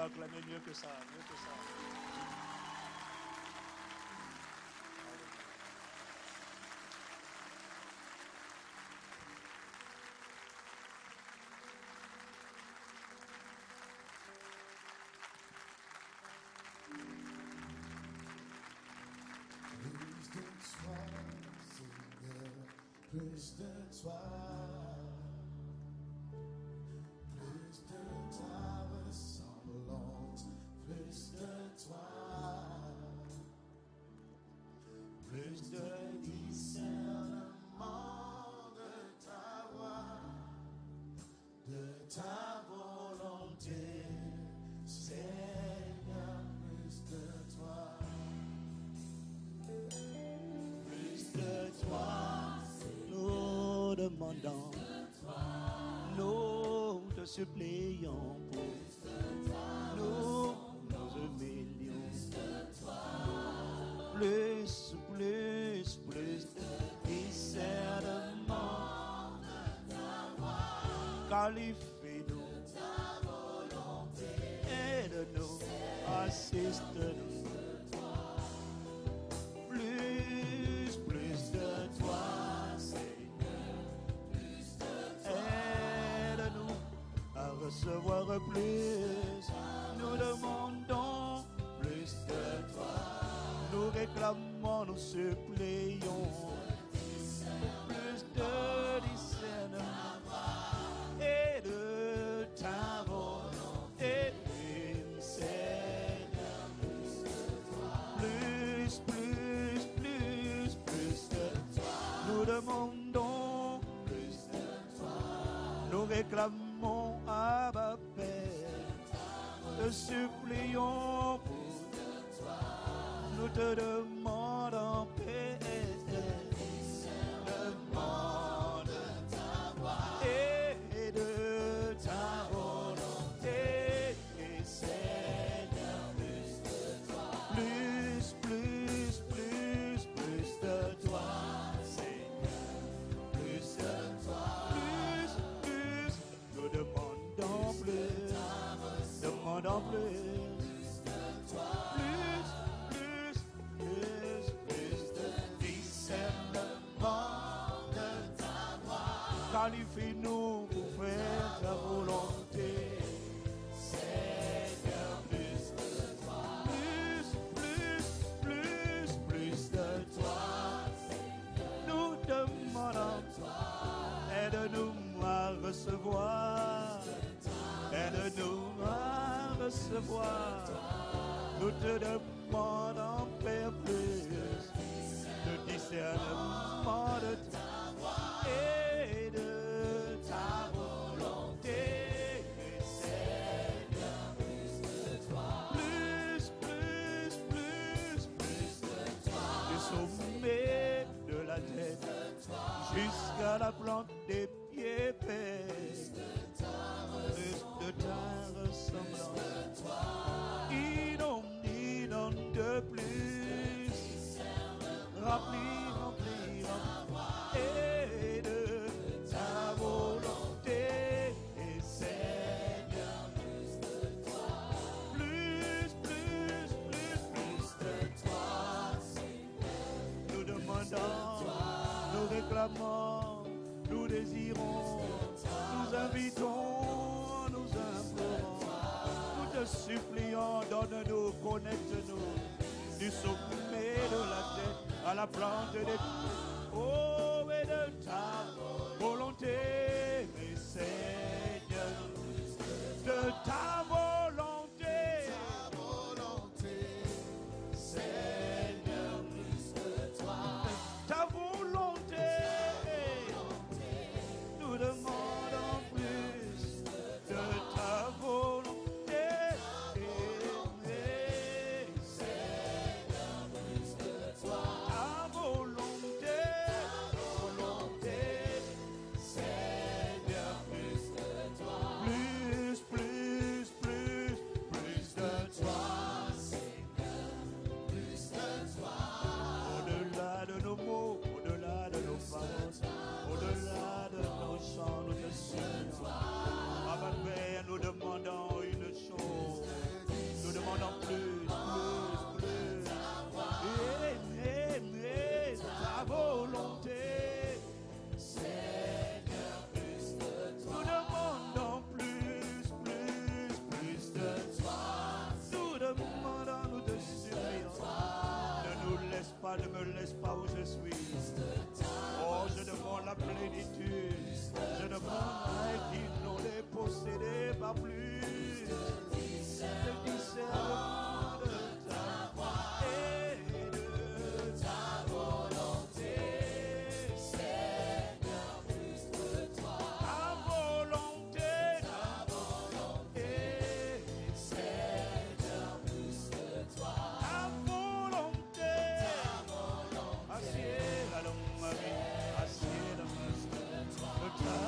acclamer mieux que ça, mieux que ça. Plus de toi, plus de ta ressemblance, plus de toi, plus de discernement de ta voix, de ta volonté, Seigneur, plus de toi, plus de toi. Nous demandons, nous te supplions pour nous humilions. Plus de discernement de ta voix. Qualifie-nous, aide-nous, assiste-nous. Plus de toi. Recevoir plus, nous demandons plus de toi, nous réclamons, nous supplions plus de discernement et de ta volonté, Seigneur, plus de toi, nous demandons plus de toi, nous réclamons Abba Père, te supplions pour toi, nous te demandons paix, demande ta voix et de ta volonté, Seigneur, plus de toi, plus de toi, Seigneur, plus de toi, nous demandons plus, demandons plus de toi, plus de discernement de ta voix. Qualifie-nous pour faire ta volonté, Seigneur, plus de toi, plus de toi. Nous demandons, aide-nous à recevoir, aide-nous à recevoir. Nous te demandons Père plus de discernement de ta voix et de ta volonté, Seigneur, plus de toi, plus de toi, du sommet de la tête jusqu'à la plante des pieds, Père, plus de ta ressemblance, inonde de plus, remplis, et de ta volonté, et Seigneur, plus de toi, plus de toi, nous demandons, nous réclamons, nous désirons, nous invitons, nous implorons, nous te supplions, donne-nous, connecte-nous, du sommet de la tête à la plante des pieds, oh, et de ta volonté, mais Seigneur, de ta volonté, Seigneur, plus de toi, ta volonté, nous demandons plus de ta volonté, Seigneur, plus de toi, ta volonté, Seigneur. Papa, ne me laisse pas où je suis. Oh, je demande la plénitude. Je demande qu'il nous les posséder pas plus. Le discernement de ta voix et de ta volonté. Seigneur, plus de toi. Ta volonté. Seigneur, plus de toi. Ta volonté. Assieds la longue ma vie. Assieds la masse de ta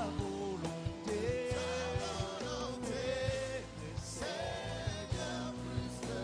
volonté. Seigneur, plus de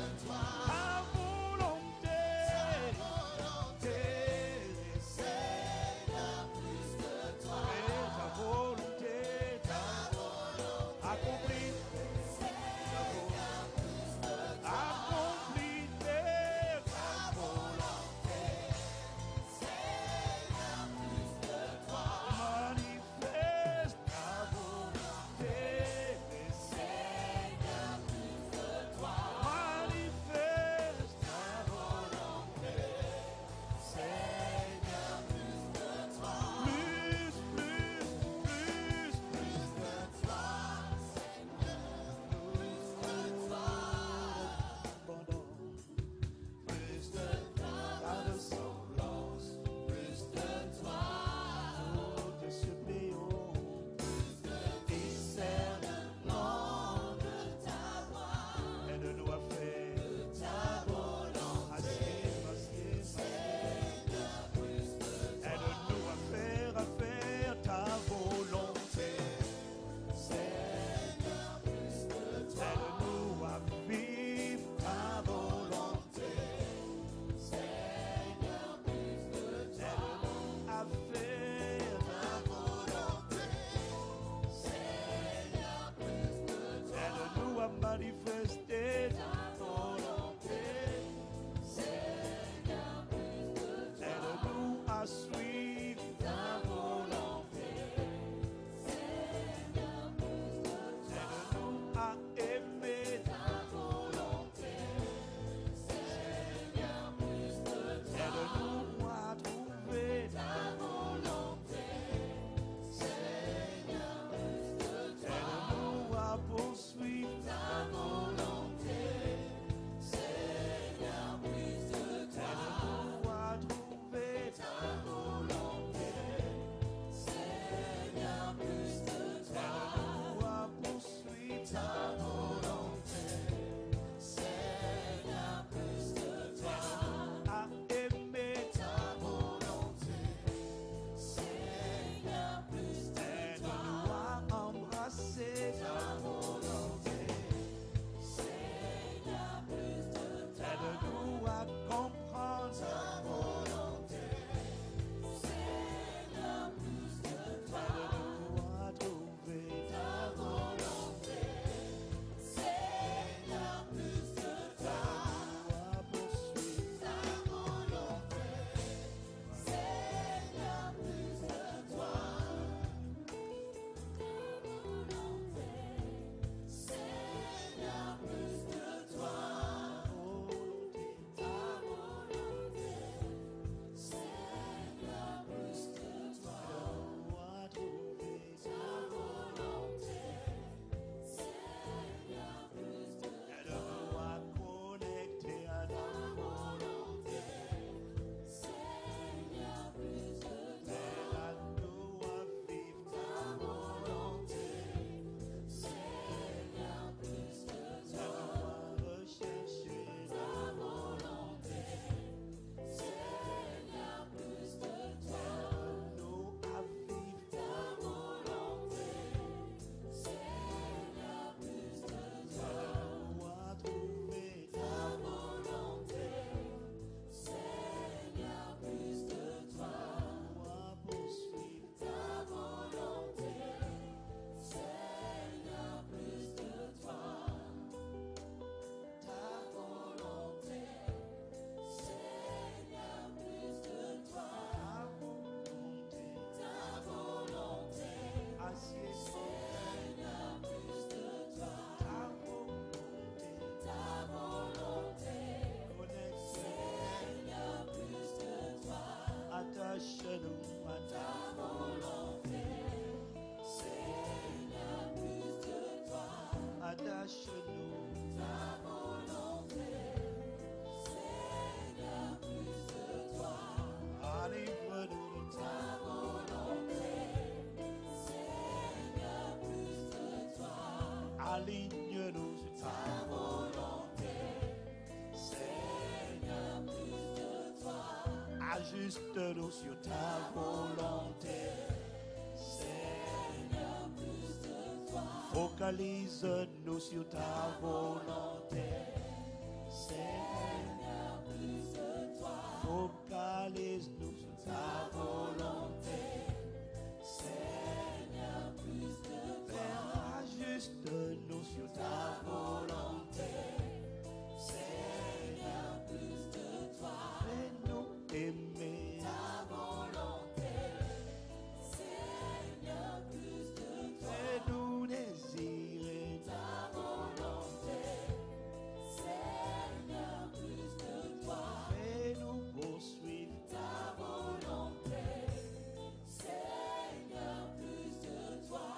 relâche-nous. Ta volonté, Seigneur, plus de toi. Enivre-nous de Ta volonté, Seigneur, plus de toi. aligne-nous sur Ta volonté, Seigneur, plus de toi. ajuste-nous sur ta volonté. Seigneur, plus de toi. Focalise-nous sur ta volonté. Seigneur, plus de toi. Focalise-nous sur ta volonté. Seigneur, plus de toi. Père, ajuste-nous sur ta volonté. Seigneur, plus de toi. Fais-nous aimer. Ta volonté, Seigneur, plus de toi. Fais-nous désirer. Ta volonté, Seigneur, plus de toi. Fais-nous poursuivre. Ta volonté, Seigneur, plus de toi.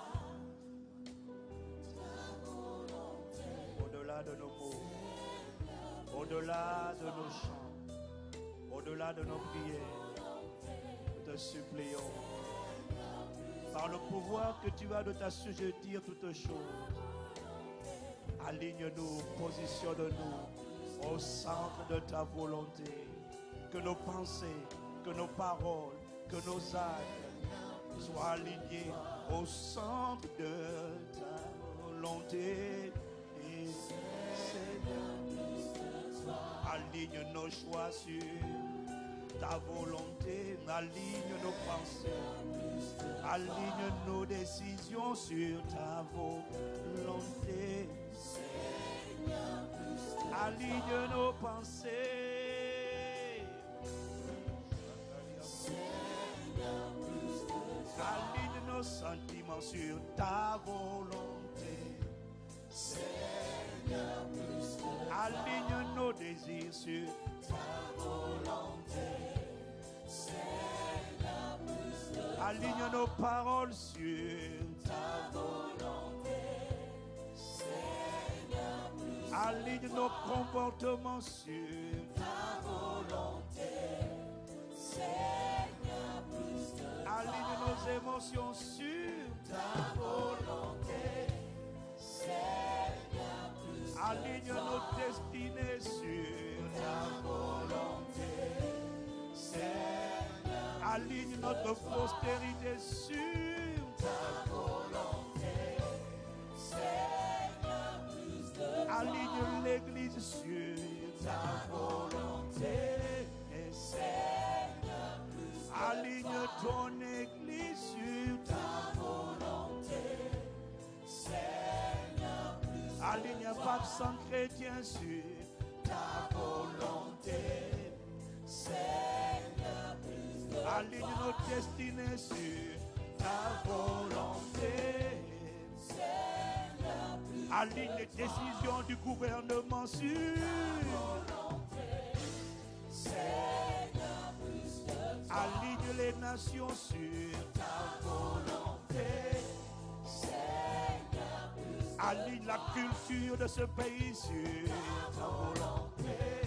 Ta volonté, Au-delà de nos mots, au-delà de nos chants, au-delà de nos prières, nous te supplions, par le pouvoir que tu as de t'assujettir toutes choses, aligne-nous, positionne-nous au centre de ta volonté, que nos pensées, que nos paroles, que nos actes soient alignés au centre de ta volonté. Et Seigneur, aligne nos choix sur ta volonté, aligne nos pensées, aligne nos décisions sur ta volonté. Aligne nos pensées. Aligne nos sentiments sur ta volonté. Aligne nos désirs sur ta volonté. Aligne nos paroles sur ta volonté. Aligne nos comportements sur ta volonté. Aligne nos émotions sur ta volonté. Aligne nos destinées sur ta volonté. Aligne notre postérité sur ta volonté. Aligne l'Église sur ta volonté. Aligne ton Église sur ta volonté. Aligne un pape sans chrétien sur ta volonté. Aligne nos destinées sur ta volonté. Aligne les décisions du gouvernement sur aligne les nations sur ta volonté. Aligne la culture de ce pays sur ta volonté.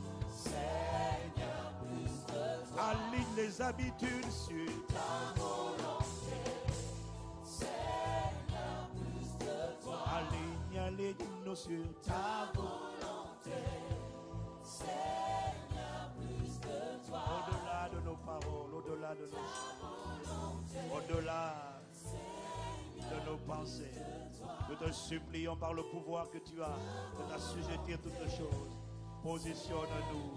Aligne les habitudes sur ta volonté. Aligne sur ta volonté. Au-delà de nos paroles, au-delà de nos chants, au-delà de nos pensées, nous te supplions par le pouvoir que tu as de t'assujettir toutes choses. Positionne-nous,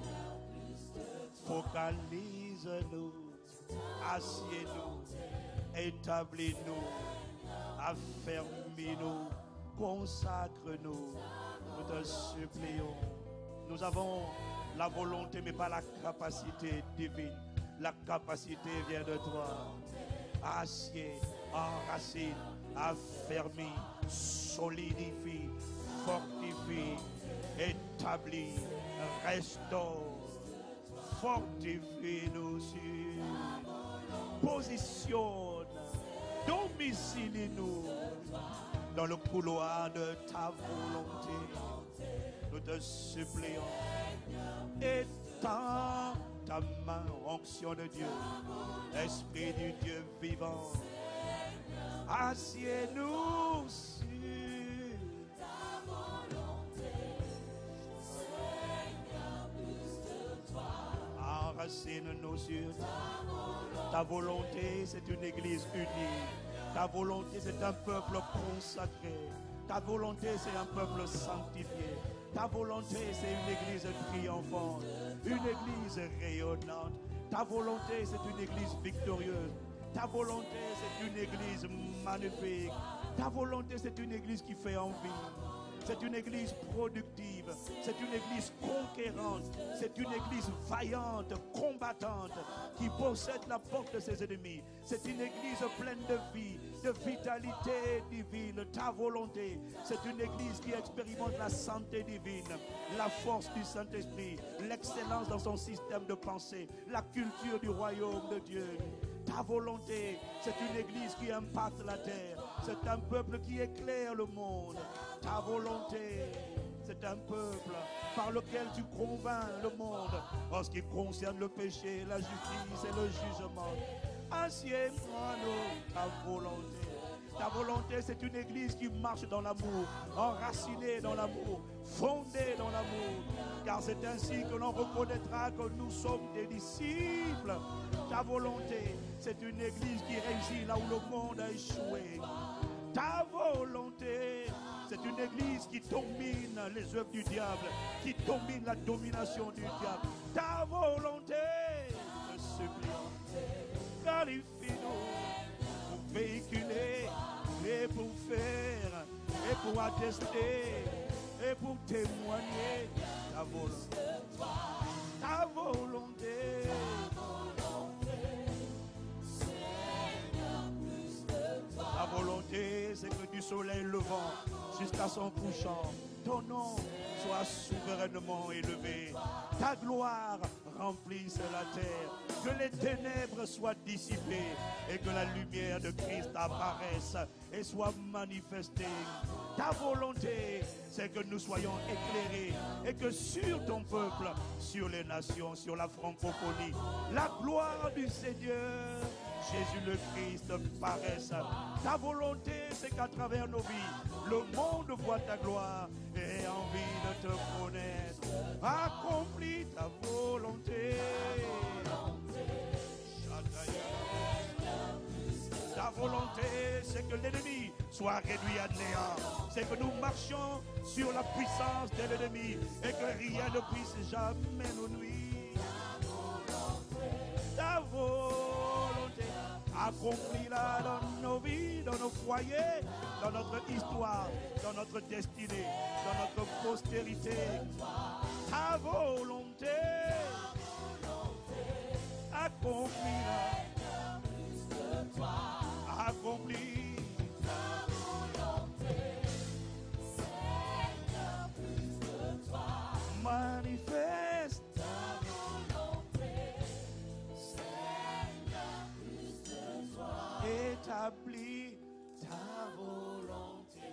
focalise-nous, assieds-nous, établis-nous, affermis-nous, consacre-nous. Nous te supplions. Nous avons la volonté, mais pas la capacité divine. La capacité vient de toi. Assieds, enracine, affermis, solidifie, fortifie, établis, restaure, fortifie-nous sur, positionne, domicile-nous, dans le couloir de ta volonté. Nous te supplions. Étends ta main, onction de Dieu, Esprit du Dieu vivant. Assieds-nous sur ta volonté. Seigneur, plus de toi. enracine-nous sur ta volonté. C'est une église unie. Ta volonté, c'est un peuple consacré. Ta volonté, c'est un peuple sanctifié. Ta volonté, c'est une église triomphante, une église rayonnante. Ta volonté, c'est une église victorieuse. Ta volonté, c'est une église magnifique. Ta volonté, c'est une église qui fait envie. C'est une église productive. C'est une église conquérante. C'est une église vaillante, combattante, qui possède la porte de ses ennemis. C'est une église pleine de vie, de vitalité divine. Ta volonté, c'est une église qui expérimente la santé divine, la force du Saint-Esprit, l'excellence dans son système de pensée, la culture du royaume de Dieu. Ta volonté, c'est une église qui impacte la terre. C'est un peuple qui éclaire le monde. Ta volonté, c'est un peuple par lequel tu convaincs le monde en ce qui concerne le péché, la justice et le jugement. Assieds-moi ta volonté. Ta volonté, c'est une église qui marche dans l'amour, enracinée dans l'amour, fondée dans l'amour. Car c'est ainsi que l'on reconnaîtra que nous sommes des disciples. Ta volonté, c'est une église qui réussit là où le monde a échoué. Ta volonté, c'est une église qui domine les œuvres du diable, qui domine la domination du diable. Ta volonté, je supplie, qualifie-nous pour véhiculer et pour faire et pour attester et pour témoigner ta volonté. Ta volonté. Ta volonté, c'est que du soleil levant jusqu'à son couchant, ton nom soit souverainement élevé. Ta gloire remplisse la terre. Que les ténèbres soient dissipées et que la lumière de Christ apparaisse et soit manifestée. Ta volonté, c'est que nous soyons éclairés et que sur ton peuple, sur les nations, sur la francophonie, la gloire du Seigneur Jésus le Christ paraisse. Ta volonté, c'est qu'à travers nos vies, le monde voit ta gloire et ait envie de te connaître. Accomplis ta volonté. Ta volonté, c'est que l'ennemi soit réduit à néant. C'est que nous marchions sur la puissance de l'ennemi et que rien ne puisse jamais nous nuire. Ta volonté, accomplis-la dans nos vies, dans nos foyers, dans notre histoire, dans notre destinée, dans notre postérité. Ta volonté, accomplis-la. Accomplis ta volonté, Seigneur, plus de toi. Manifeste ta volonté, Seigneur, plus de toi. Établis ta volonté,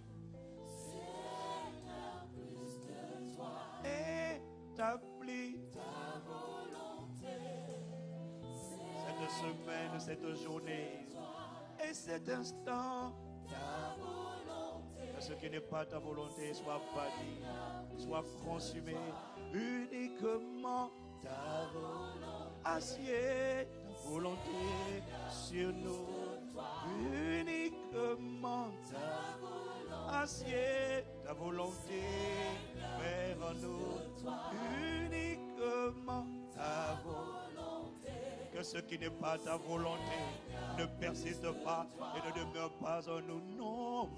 Seigneur, plus de toi. Établis ta volonté. Cette semaine, cette journée et cet instant, ta volonté. Que ce qui n'est pas ta volonté soit banni, soit consumé. Uniquement ta volonté. Assieds ta volonté sur nous. Uniquement ta volonté. Assieds ta volonté vers nous. Uniquement ta volonté. Que ce qui n'est pas ta volonté ne persiste pas et ne demeure pas en nous. Non,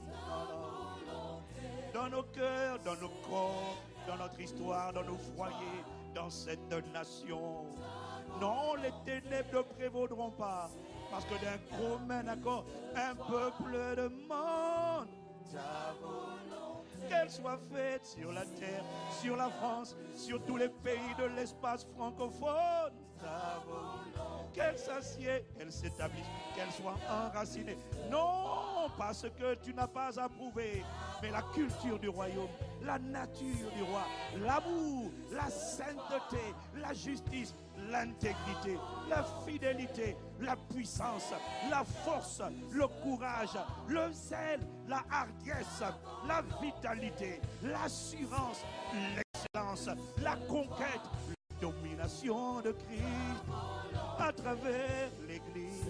dans nos cœurs, dans nos corps, dans notre histoire, dans nos foyers, dans cette nation. Non, les ténèbres ne prévaudront pas, parce que d'un commun accord, un peuple demande ta volonté. Qu'elle soit faite sur la terre, sur la France, sur tous les pays de l'espace francophone. Ta volonté. Qu'elle s'assied, qu'elle s'établisse, qu'elle soit enracinée, non non pas ce que tu n'as pas approuvé, mais la culture du royaume, la nature du roi, l'amour, la sainteté, la justice, l'intégrité, la fidélité, la puissance, la force, le courage, le zèle, la hardiesse, la vitalité, l'assurance, l'excellence, la conquête, la domination de Christ à travers l'Église.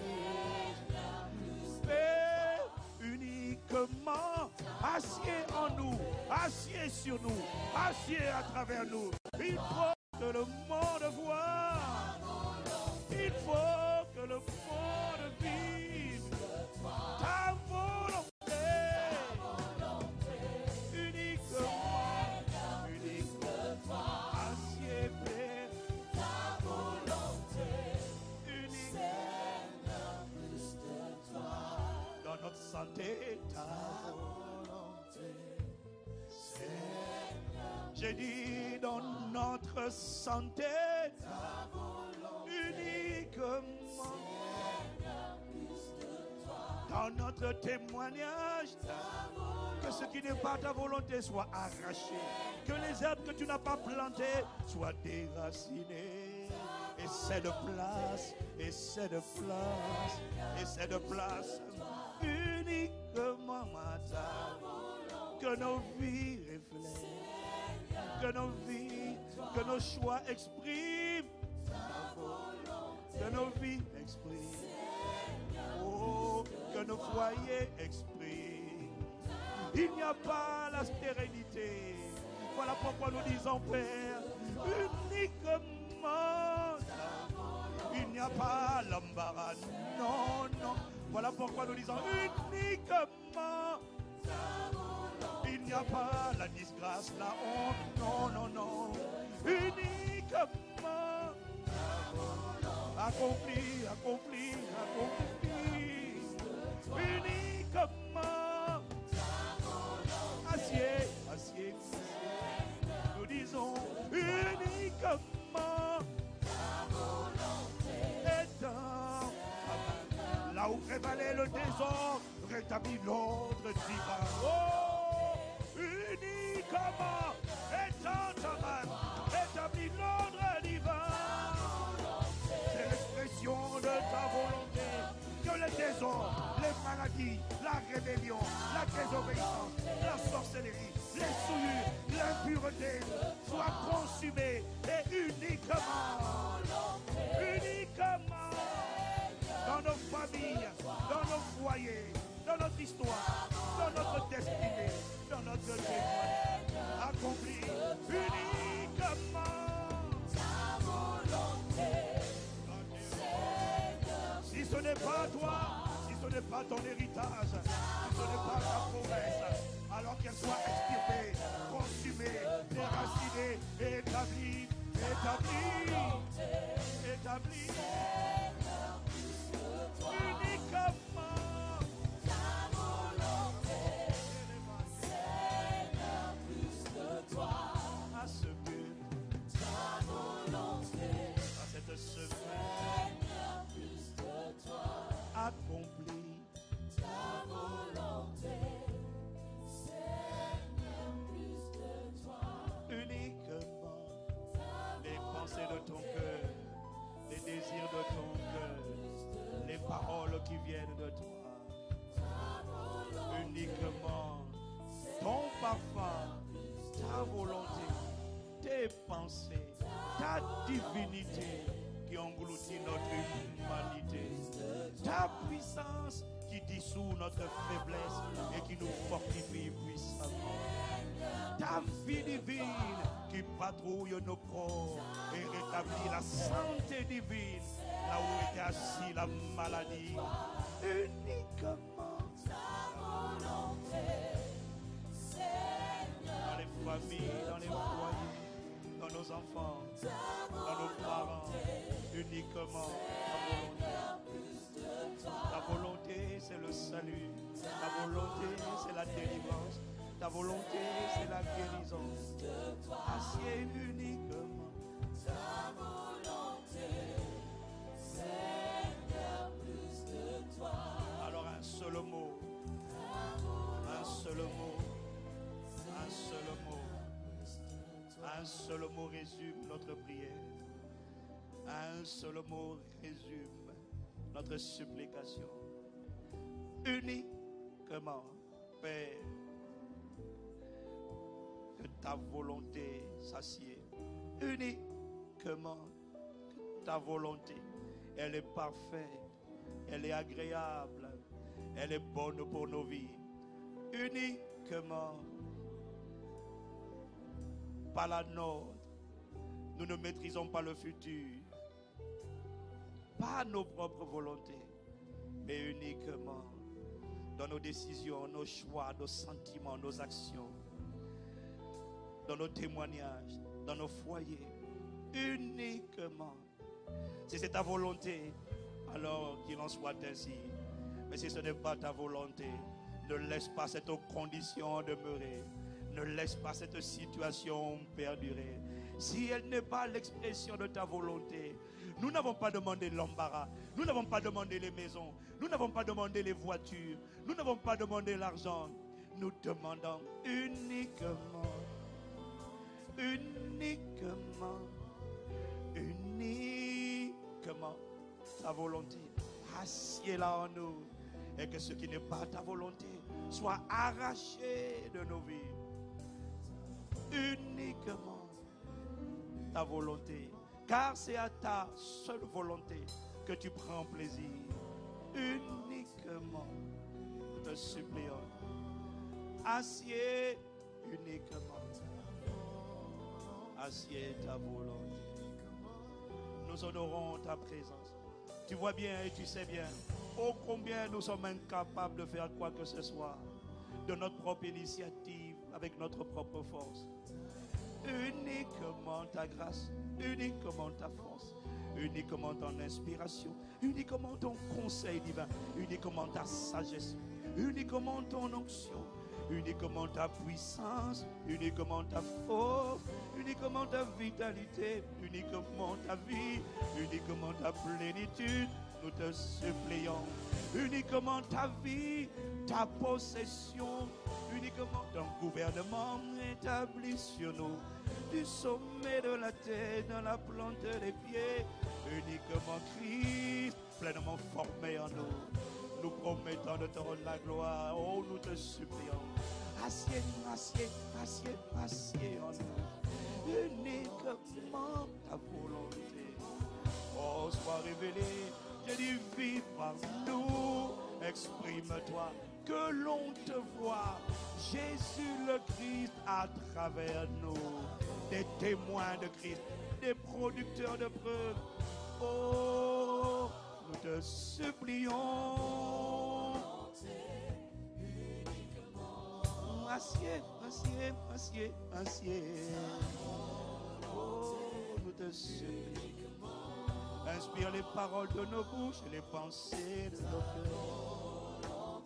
Père, uniquement assieds en nous, assieds sur nous, assieds à travers nous. Il faut que le monde voie. Il faut que le monde vive ta volonté. Uniquement, assieds, Père, ta volonté. Uniquement, dans notre santé, ta volonté. J'ai dit dans notre santé, uniquement, dans notre témoignage, que ce qui n'est pas ta volonté soit arraché, que les herbes que tu n'as pas plantées soient déracinées. Et c'est de place, et c'est de place, et c'est de place, uniquement, Matin, que nos vies reflètent. Que nos vies, que nos choix expriment ta volonté. Que nos vies expriment. Oh, que nos foyers expriment. Il n'y a pas la stérilité. Voilà pourquoi nous disons, Père, uniquement. Il n'y a pas l'embarras. Non, non. Voilà pourquoi nous disons uniquement. Il n'y a pas la disgrâce, la honte, non, non, non. Uniquement accompli, accompli, accompli. Uniquement assieds, assieds. Nous disons uniquement étant là où prévalait le désordre, rétablit l'ordre divin. Oh, uniquement étant ta main, établit l'ordre divin. C'est l'expression de ta volonté. Que le désordre, les maladies, la rébellion, la désobéissance, la sorcellerie, les souillures, l'impureté soient consumés et uniquement dans nos familles, dans nos foyers, dans notre histoire, dans notre destinée, dans notre témoignage, accompli uniquement ta volonté. Si ce n'est pas toi, si ce n'est pas ton héritage, si ce n'est pas ta promesse, alors qu'elle soit extirpée, consumée, déracinée, établie, établie. Uniquement ta volonté, Seigneur, plus de toi, à ce but, ta volonté, à cette semaine, Seigneur, plus de toi, accompli, ta volonté, Seigneur, plus de toi, uniquement, les pensées de ton cœur, les désirs de ton cœur, les paroles qui viennent de toi, uniquement ton parfum, ta volonté, tes pensées, ta divinité qui engloutit notre humanité, ta puissance qui dissout notre faiblesse et qui nous fortifie puissamment, ta vie divine qui patrouille nos corps et rétablit la santé divine là où était assis la maladie. Uniquement ta volonté, Seigneur, dans les familles, dans les foyers, dans nos enfants, dans nos parents, uniquement ta volonté. Ta volonté, c'est le salut. Ta volonté, c'est la délivrance. Ta volonté, c'est la guérison. Assieds uniquement ta volonté, Seigneur, plus de toi. Alors un seul mot, seul mot résume notre prière. Un seul mot résume notre supplication. Uniquement, Père, que ta volonté s'assied. Uniquement que ta volonté, elle est parfaite, elle est agréable, elle est bonne pour nos vies. Uniquement, pas la nôtre. Nous ne maîtrisons pas le futur, pas nos propres volontés, mais uniquement dans nos décisions, nos choix, nos sentiments, nos actions, dans nos témoignages, dans nos foyers. Uniquement. Si c'est ta volonté, alors qu'il en soit ainsi. Mais si ce n'est pas ta volonté, ne laisse pas cette condition demeurer. Ne laisse pas cette situation perdurer. Si elle n'est pas l'expression de ta volonté, nous n'avons pas demandé l'embarras, nous n'avons pas demandé les maisons, nous n'avons pas demandé les voitures, nous n'avons pas demandé l'argent. Nous demandons uniquement ta volonté. Assieds-la en nous. Et que ce qui n'est pas ta volonté soit arraché de nos vies. Uniquement ta volonté. Car c'est à ta seule volonté que tu prends plaisir. Uniquement. Nous te supplions. Assieds uniquement. Assieds ta volonté. Nous honorons ta présence. Tu vois bien et tu sais bien ô combien nous sommes incapables de faire quoi que ce soit de notre propre initiative, avec notre propre force. Uniquement ta grâce, uniquement ta force, uniquement ton inspiration, uniquement ton conseil divin, uniquement ta sagesse, uniquement ton onction, uniquement ta puissance, uniquement ta force, uniquement ta vitalité, uniquement ta vie, uniquement ta plénitude. Nous te supplions, uniquement ta vie, ta possession, uniquement ton gouvernement établi sur nous, du sommet de la tête, dans la plante des pieds, uniquement Christ, pleinement formé en nous. Nous promettons de te rendre la gloire. Oh, nous te supplions. Assieds en nous. Uniquement ta volonté. Oh, sois révélé. Je dis, vis par nous. Exprime-toi. Que l'on te voie. Jésus le Christ à travers nous. Des témoins de Christ. Des producteurs de preuves. Oh, nous te supplions. Assieds. Oh, nous te supplions. Inspire les paroles de nos bouches et les pensées de nos cœurs.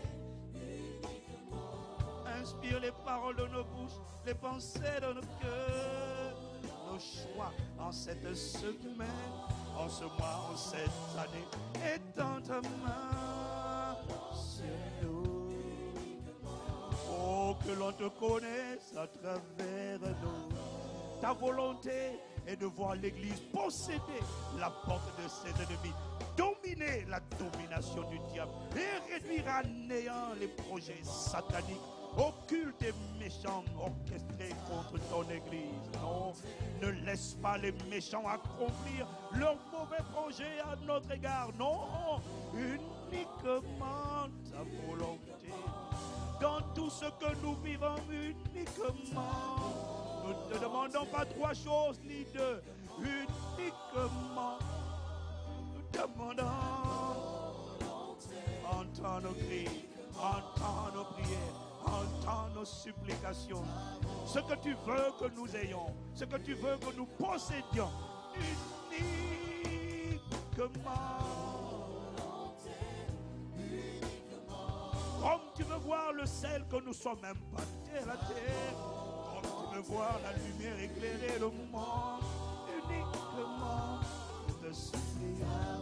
Inspire les paroles de nos bouches, les pensées de nos cœurs. Nos choix en cette semaine, en ce mois, en cette année, étends ta main sur nous. Oh, que l'on te connaisse à travers nous. Ta volonté est de voir l'Église posséder la porte de ses ennemis, dominer la domination du diable et réduire à néant les projets sataniques, occultes et méchants orchestrés contre ton Église. Non, ne laisse pas les méchants accomplir leurs mauvais projets à notre égard. Non, uniquement ta volonté. Dans tout ce que nous vivons, uniquement. Nous ne te demandons pas 3 choses ni 2. Uniquement. Nous demandons. Entends nos cris. Entends nos prières. Entends nos supplications. Ce que tu veux que nous ayons. Ce que tu veux que nous possédions. Uniquement. Comme tu veux voir le sel que nous sommes impactés à la terre. Voir la lumière éclairer le monde uniquement de supplier.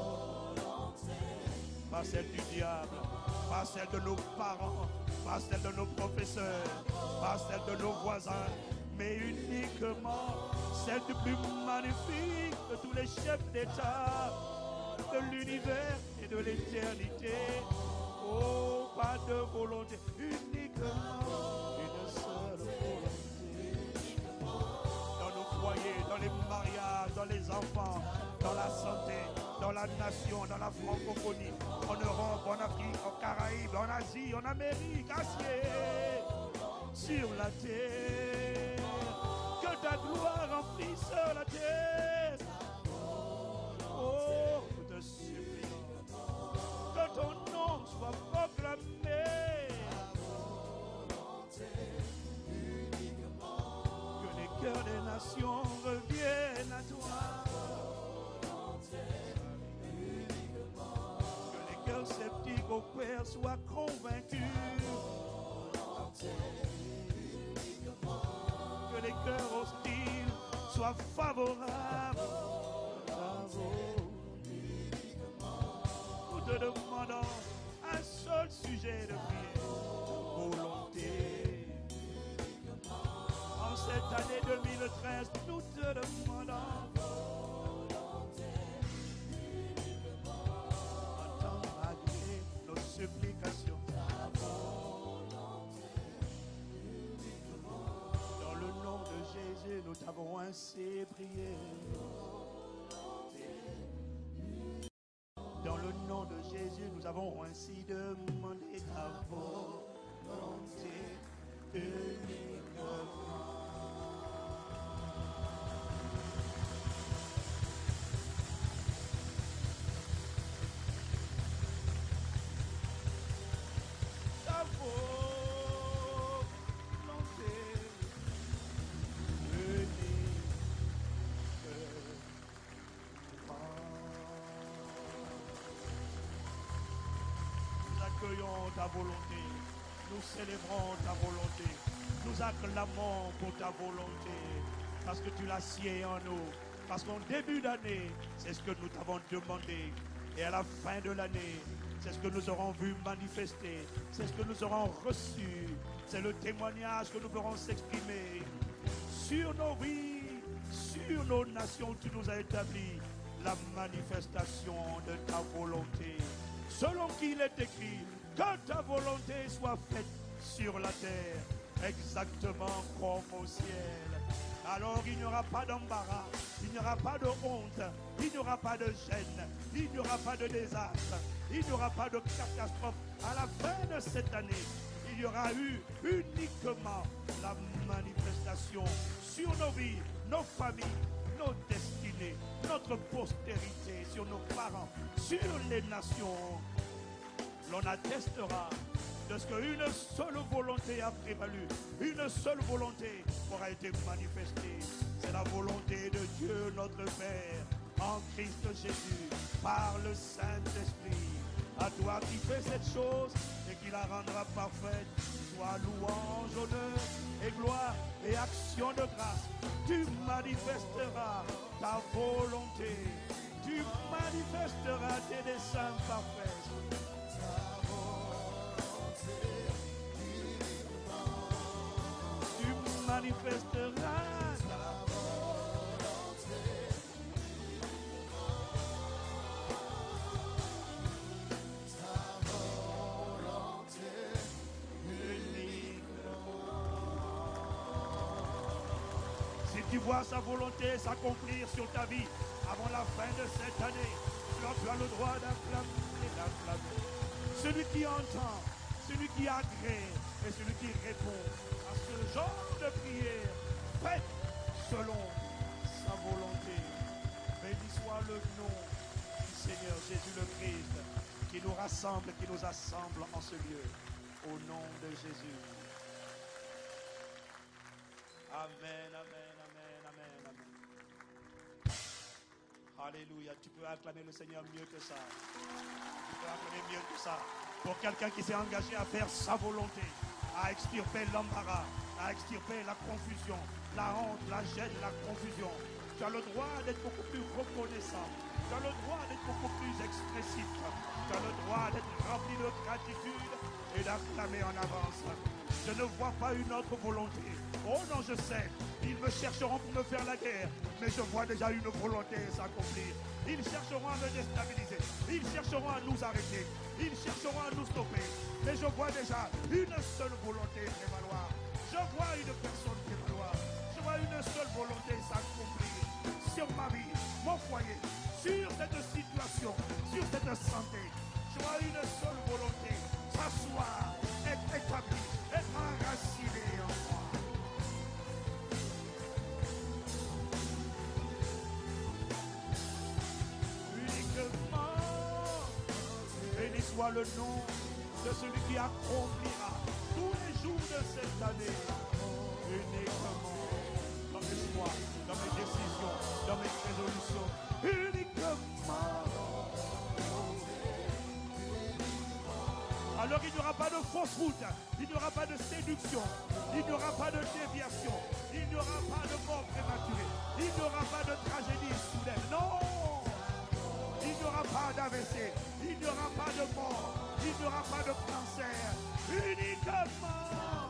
Pas celle du diable, pas celle de nos parents, pas celle de nos professeurs, pas celle de nos voisins, mais uniquement celle du plus magnifique de tous les chefs d'État de l'univers et de l'éternité. Oh, pas de volonté, uniquement une seule volonté. Dans nos foyers, dans les mariages, dans les enfants, dans la santé, dans la nation, dans la francophonie, en Europe, en Afrique, en Caraïbes, en Asie, en Amérique, acier, sur la terre. Que ta gloire remplisse la terre. Oh, je te supplie que ton nom soit proclamé. Que les cœurs des nations reviennent à toi. Que les cœurs sceptiques au Père soient convaincus. Que les cœurs hostiles soient favorables. Nous te demandons un seul sujet de prière, volonté. En cette année 2013, nous te demandons entends malgré nos supplications. Dans le nom de Jésus, nous t'avons ainsi prié. Dans le nom de Jésus, nous avons ainsi demandé ta volonté uniquement. Ta volonté accueillons ta volonté, nous célébrons ta volonté, nous acclamons pour ta volonté, parce que tu l'as scié en nous, parce qu'en début d'année, c'est ce que nous t'avons demandé, et à la fin de l'année, c'est ce que nous aurons vu manifester, c'est ce que nous aurons reçu, c'est le témoignage que nous ferons s'exprimer sur nos vies, sur nos nations où tu nous as établis, la manifestation de ta volonté. Selon qu'il est écrit, que ta volonté soit faite sur la terre, exactement comme au ciel. Alors il n'y aura pas d'embarras, il n'y aura pas de honte, il n'y aura pas de gêne, il n'y aura pas de désastre, il n'y aura pas de catastrophe. À la fin de cette année, il y aura eu uniquement la manifestation sur nos vies, nos familles, nos destinées, notre postérité, sur nos parents, sur les nations. L'on attestera de ce qu'une seule volonté a prévalu, une seule volonté aura été manifestée. C'est la volonté de Dieu notre Père, en Christ Jésus, par le Saint-Esprit. À toi qui fais cette chose et qui la rendra parfaite, soit louange, honneur et gloire et action de grâce. Tu manifesteras ta volonté, tu manifesteras tes desseins parfaits. Tu manifesteras ta volonté. Si tu vois sa volonté s'accomplir sur ta vie avant la fin de cette année, tu as le droit d'acclamer. Celui qui entend, celui qui agrée et celui qui répond à ce genre de prière, faite selon sa volonté. Béni soit le nom du Seigneur Jésus le Christ, qui nous rassemble, qui nous assemble en ce lieu. Au nom de Jésus. Amen, amen, amen, amen, amen. Alléluia. Tu peux acclamer le Seigneur mieux que ça. Tu peux acclamer mieux que ça. Pour quelqu'un qui s'est engagé à faire sa volonté, à extirper l'embarras, à extirper la confusion, la honte, la gêne, la confusion. Tu as le droit d'être beaucoup plus reconnaissant. Tu as le droit d'être beaucoup plus expressif. Tu as le droit d'être rempli de gratitude et d'acclamer en avance. Je ne vois pas une autre volonté Oh non, je sais, ils me chercheront pour me faire la guerre, mais je vois déjà une volonté s'accomplir. Ils chercheront à me déstabiliser, ils chercheront à nous arrêter, ils chercheront à nous stopper, mais je vois déjà une seule volonté prévaloir. Je vois une personne prévaloir, je vois une seule volonté s'accomplir sur ma vie, mon foyer, sur cette situation, sur cette santé. Je vois une seule volonté s'asseoir, être établie, être enracinée en moi. Uniquement, béni soit le nom de celui qui accomplira tous les jours de cette année. Uniquement, dans mes choix, dans mes décisions, dans mes résolutions. Uniquement. Alors il n'y aura pas de fausse route, il n'y aura pas de séduction, il n'y aura pas de déviation, il n'y aura pas de mort prématurée, il n'y aura pas de tragédie soudaine. Non! Il n'y aura pas d'AVC, il n'y aura pas de mort, il n'y aura pas de cancer. Uniquement!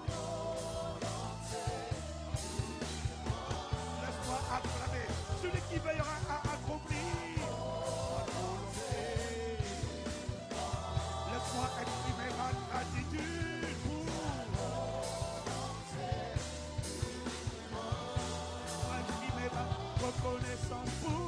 Laisse-moi acclamer celui qui veillera à accomplir ma volonté. Laisse-moi exprimer ma gratitude pour exprimer ma reconnaissance pour.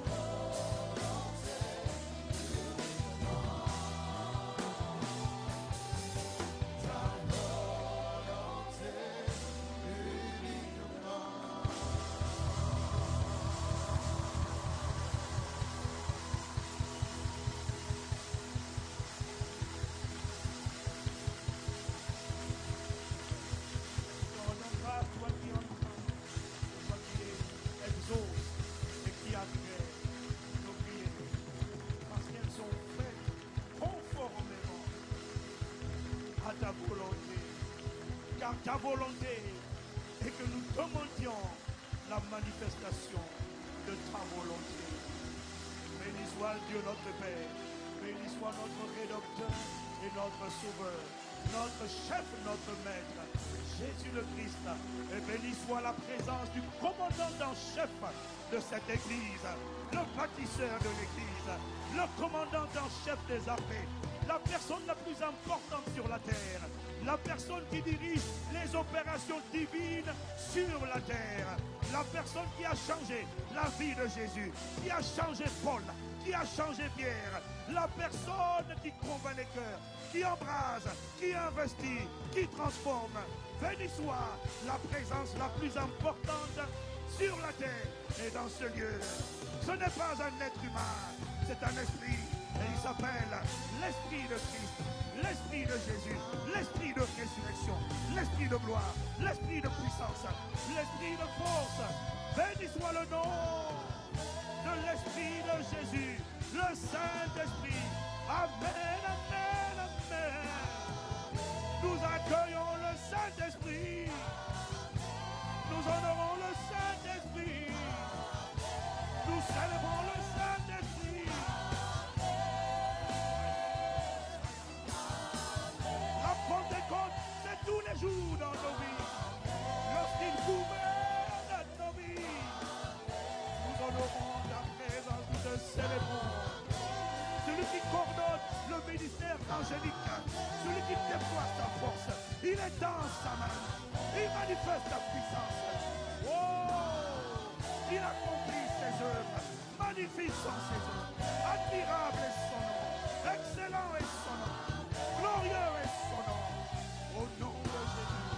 Ta volonté et que nous demandions la manifestation de ta volonté. Béni soit Dieu notre Père, béni soit notre Rédempteur et notre Sauveur, notre chef, notre maître, Jésus le Christ. Et béni soit la présence du commandant en chef de cette église, le bâtisseur de l'église, le commandant en chef des armées, la personne la plus importante sur la terre, la personne qui dirige les opérations divines sur la terre, la personne qui a changé la vie de Jésus, qui a changé Paul, qui a changé Pierre, la personne qui convainc les cœurs, qui embrase, qui investit, qui transforme. Béni soit la présence la plus importante sur la terre et dans ce lieu. Ce n'est pas un être humain, c'est un esprit et il s'appelle l'Esprit de Christ. L'Esprit de Jésus, l'Esprit de résurrection, l'Esprit de gloire, l'Esprit de puissance, l'Esprit de force. Béni soit le nom de l'Esprit de Jésus, le Saint-Esprit. Amen, amen, amen. Nous accueillons le Saint-Esprit. Nous honorons le Saint-Esprit. Nous célébrons le Saint-Esprit. Pentecôte, c'est tous les jours dans nos vies. Lorsqu'il gouverne nos vies, nous honorons ta présence, nous te célébrons. Celui qui coordonne le ministère angélique, celui qui déploie sa force, il est dans sa main, il manifeste sa puissance. Oh, il accomplit ses œuvres, magnifiques sont ses œuvres, admirable est son nom, excellent est son nom, glorieux est son nom. Au nom de Jésus.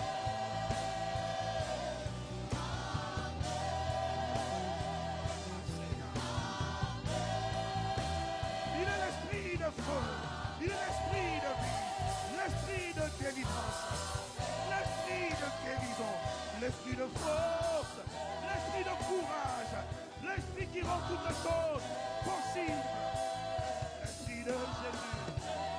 Il est l'esprit de feu, il est l'esprit de vie, l'esprit de délivrance, l'esprit de guérison, l'esprit de force, l'esprit de courage, l'esprit qui rend toutes choses possibles, l'esprit de Jésus.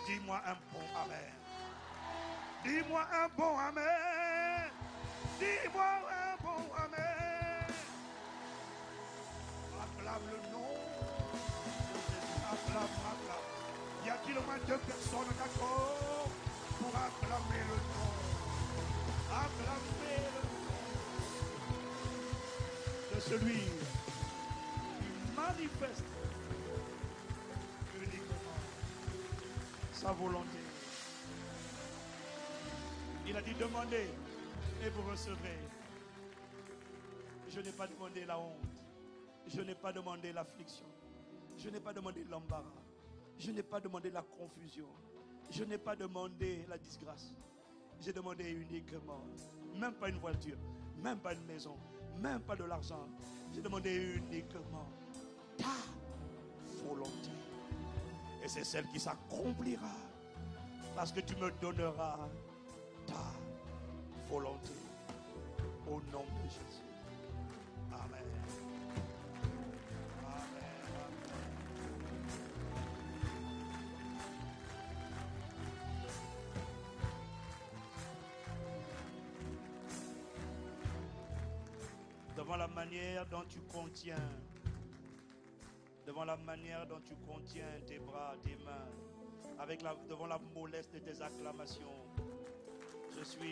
Dis-moi un bon amen. Dis-moi un bon amen. Dis-moi un bon amen. Acclame le nom de Jésus. Acclame, acclame. Y a-t-il au moins 2 personnes d'accord pour acclamer le nom? Acclamer le nom de celui qui manifeste uniquement sa volonté. Il a dit demandez et vous recevrez. Je n'ai pas demandé la honte. Je n'ai pas demandé l'affliction. Je n'ai pas demandé l'embarras. Je n'ai pas demandé la confusion. Je n'ai pas demandé la disgrâce. J'ai demandé uniquement, même pas une voiture, même pas une maison, même pas de l'argent. J'ai demandé uniquement ta volonté. Et c'est celle qui s'accomplira parce que tu me donneras ta volonté. Au nom de Jésus. Amen. Devant la manière dont tu contiens, devant la manière dont tu contiens tes bras, tes mains, devant la mollesse de tes acclamations, je suis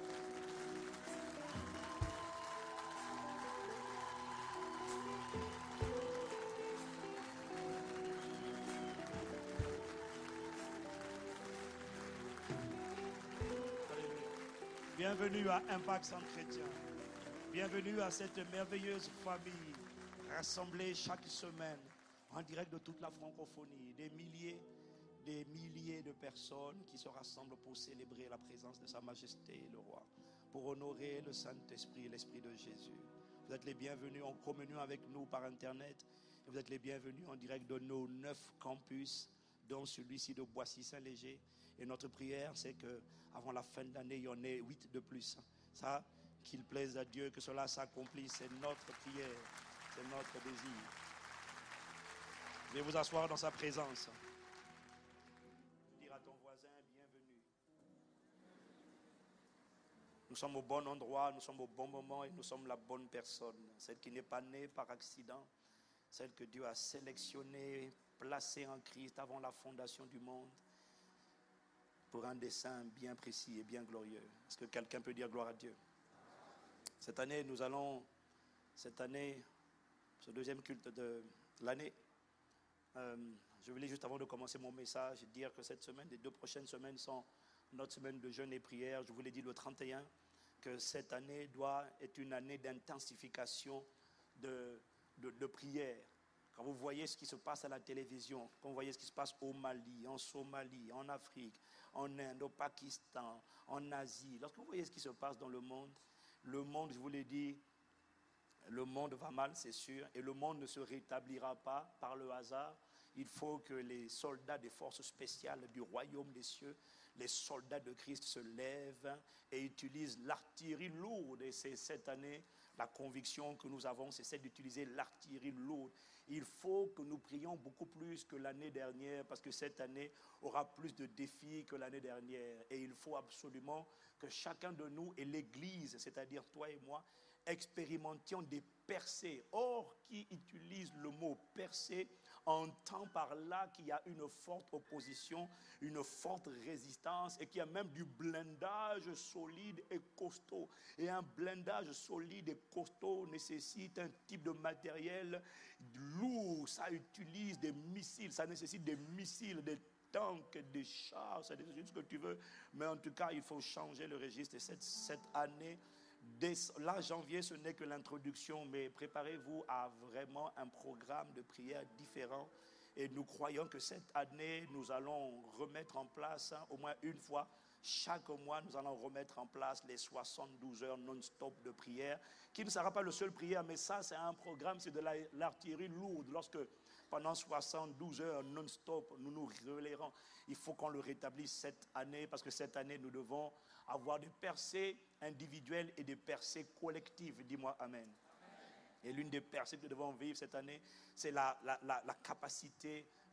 bienvenue à Impact Centre Chrétien. Bienvenue à cette merveilleuse famille rassemblée chaque semaine en direct de toute la francophonie. Des milliers de personnes qui se rassemblent pour célébrer la présence de Sa Majesté le Roi, pour honorer le Saint-Esprit, l'Esprit de Jésus. Vous êtes les bienvenus en communion avec nous par Internet. Et vous êtes les bienvenus en direct de nos 9 campus, dont celui-ci de Boissy-Saint-Léger. Et notre prière, c'est qu'avant la fin de l'année, il y en ait 8 de plus. Ça, qu'il plaise à Dieu, que cela s'accomplisse. C'est notre prière, c'est notre désir. Je vais vous asseoir dans sa présence. Dire à ton voisin, bienvenue. Nous sommes au bon endroit, nous sommes au bon moment et nous sommes la bonne personne. Celle qui n'est pas née par accident, celle que Dieu a sélectionnée, placée en Christ avant la fondation du monde, pour un dessein bien précis et bien glorieux. Est-ce que quelqu'un peut dire gloire à Dieu? Cette année, ce deuxième culte de l'année, je voulais juste avant de commencer mon message dire que cette semaine, les 2 prochaines semaines sont notre semaine de jeûne et prière. Je vous l'ai dit le 31, que cette année doit être une année d'intensification de prière. Quand vous voyez ce qui se passe à la télévision, quand vous voyez ce qui se passe au Mali, en Somalie, en Afrique, en Inde, au Pakistan, en Asie, lorsque vous voyez ce qui se passe dans le monde, je vous l'ai dit, le monde va mal, c'est sûr, et le monde ne se rétablira pas par le hasard. Il faut que les soldats des forces spéciales du royaume des cieux, les soldats de Christ se lèvent et utilisent l'artillerie lourde. Et c'est cette année, la conviction que nous avons, c'est celle d'utiliser l'artillerie lourde. Il faut que nous prions beaucoup plus que l'année dernière, parce que cette année aura plus de défis que l'année dernière. Et il faut absolument que chacun de nous et l'Église, c'est-à-dire toi et moi, expérimentions des percées. Or, qui utilise le mot percée entend par là qu'il y a une forte opposition, une forte résistance et qu'il y a même du blindage solide et costaud. Et un blindage solide et costaud nécessite un type de matériel lourd. Ça utilise des missiles, ça nécessite des missiles, des tanks, des chars, ça nécessite ce que tu veux. Mais en tout cas, il faut changer le registre. Et cette année, là, janvier, ce n'est que l'introduction, mais préparez-vous à vraiment un programme de prière différent. Et nous croyons que cette année, nous allons remettre en place, au moins une fois, chaque mois, nous allons remettre en place les 72 heures non-stop de prière, qui ne sera pas le seul prière, mais ça, c'est un programme, c'est de l'artillerie lourde. Lorsque pendant 72 heures non-stop, nous nous relèverons, il faut qu'on le rétablisse cette année, parce que cette année, nous devons avoir des percées individuelles et des percées collectives. Dis-moi Amen. Et l'une des percées que nous devons vivre cette année, c'est la capacité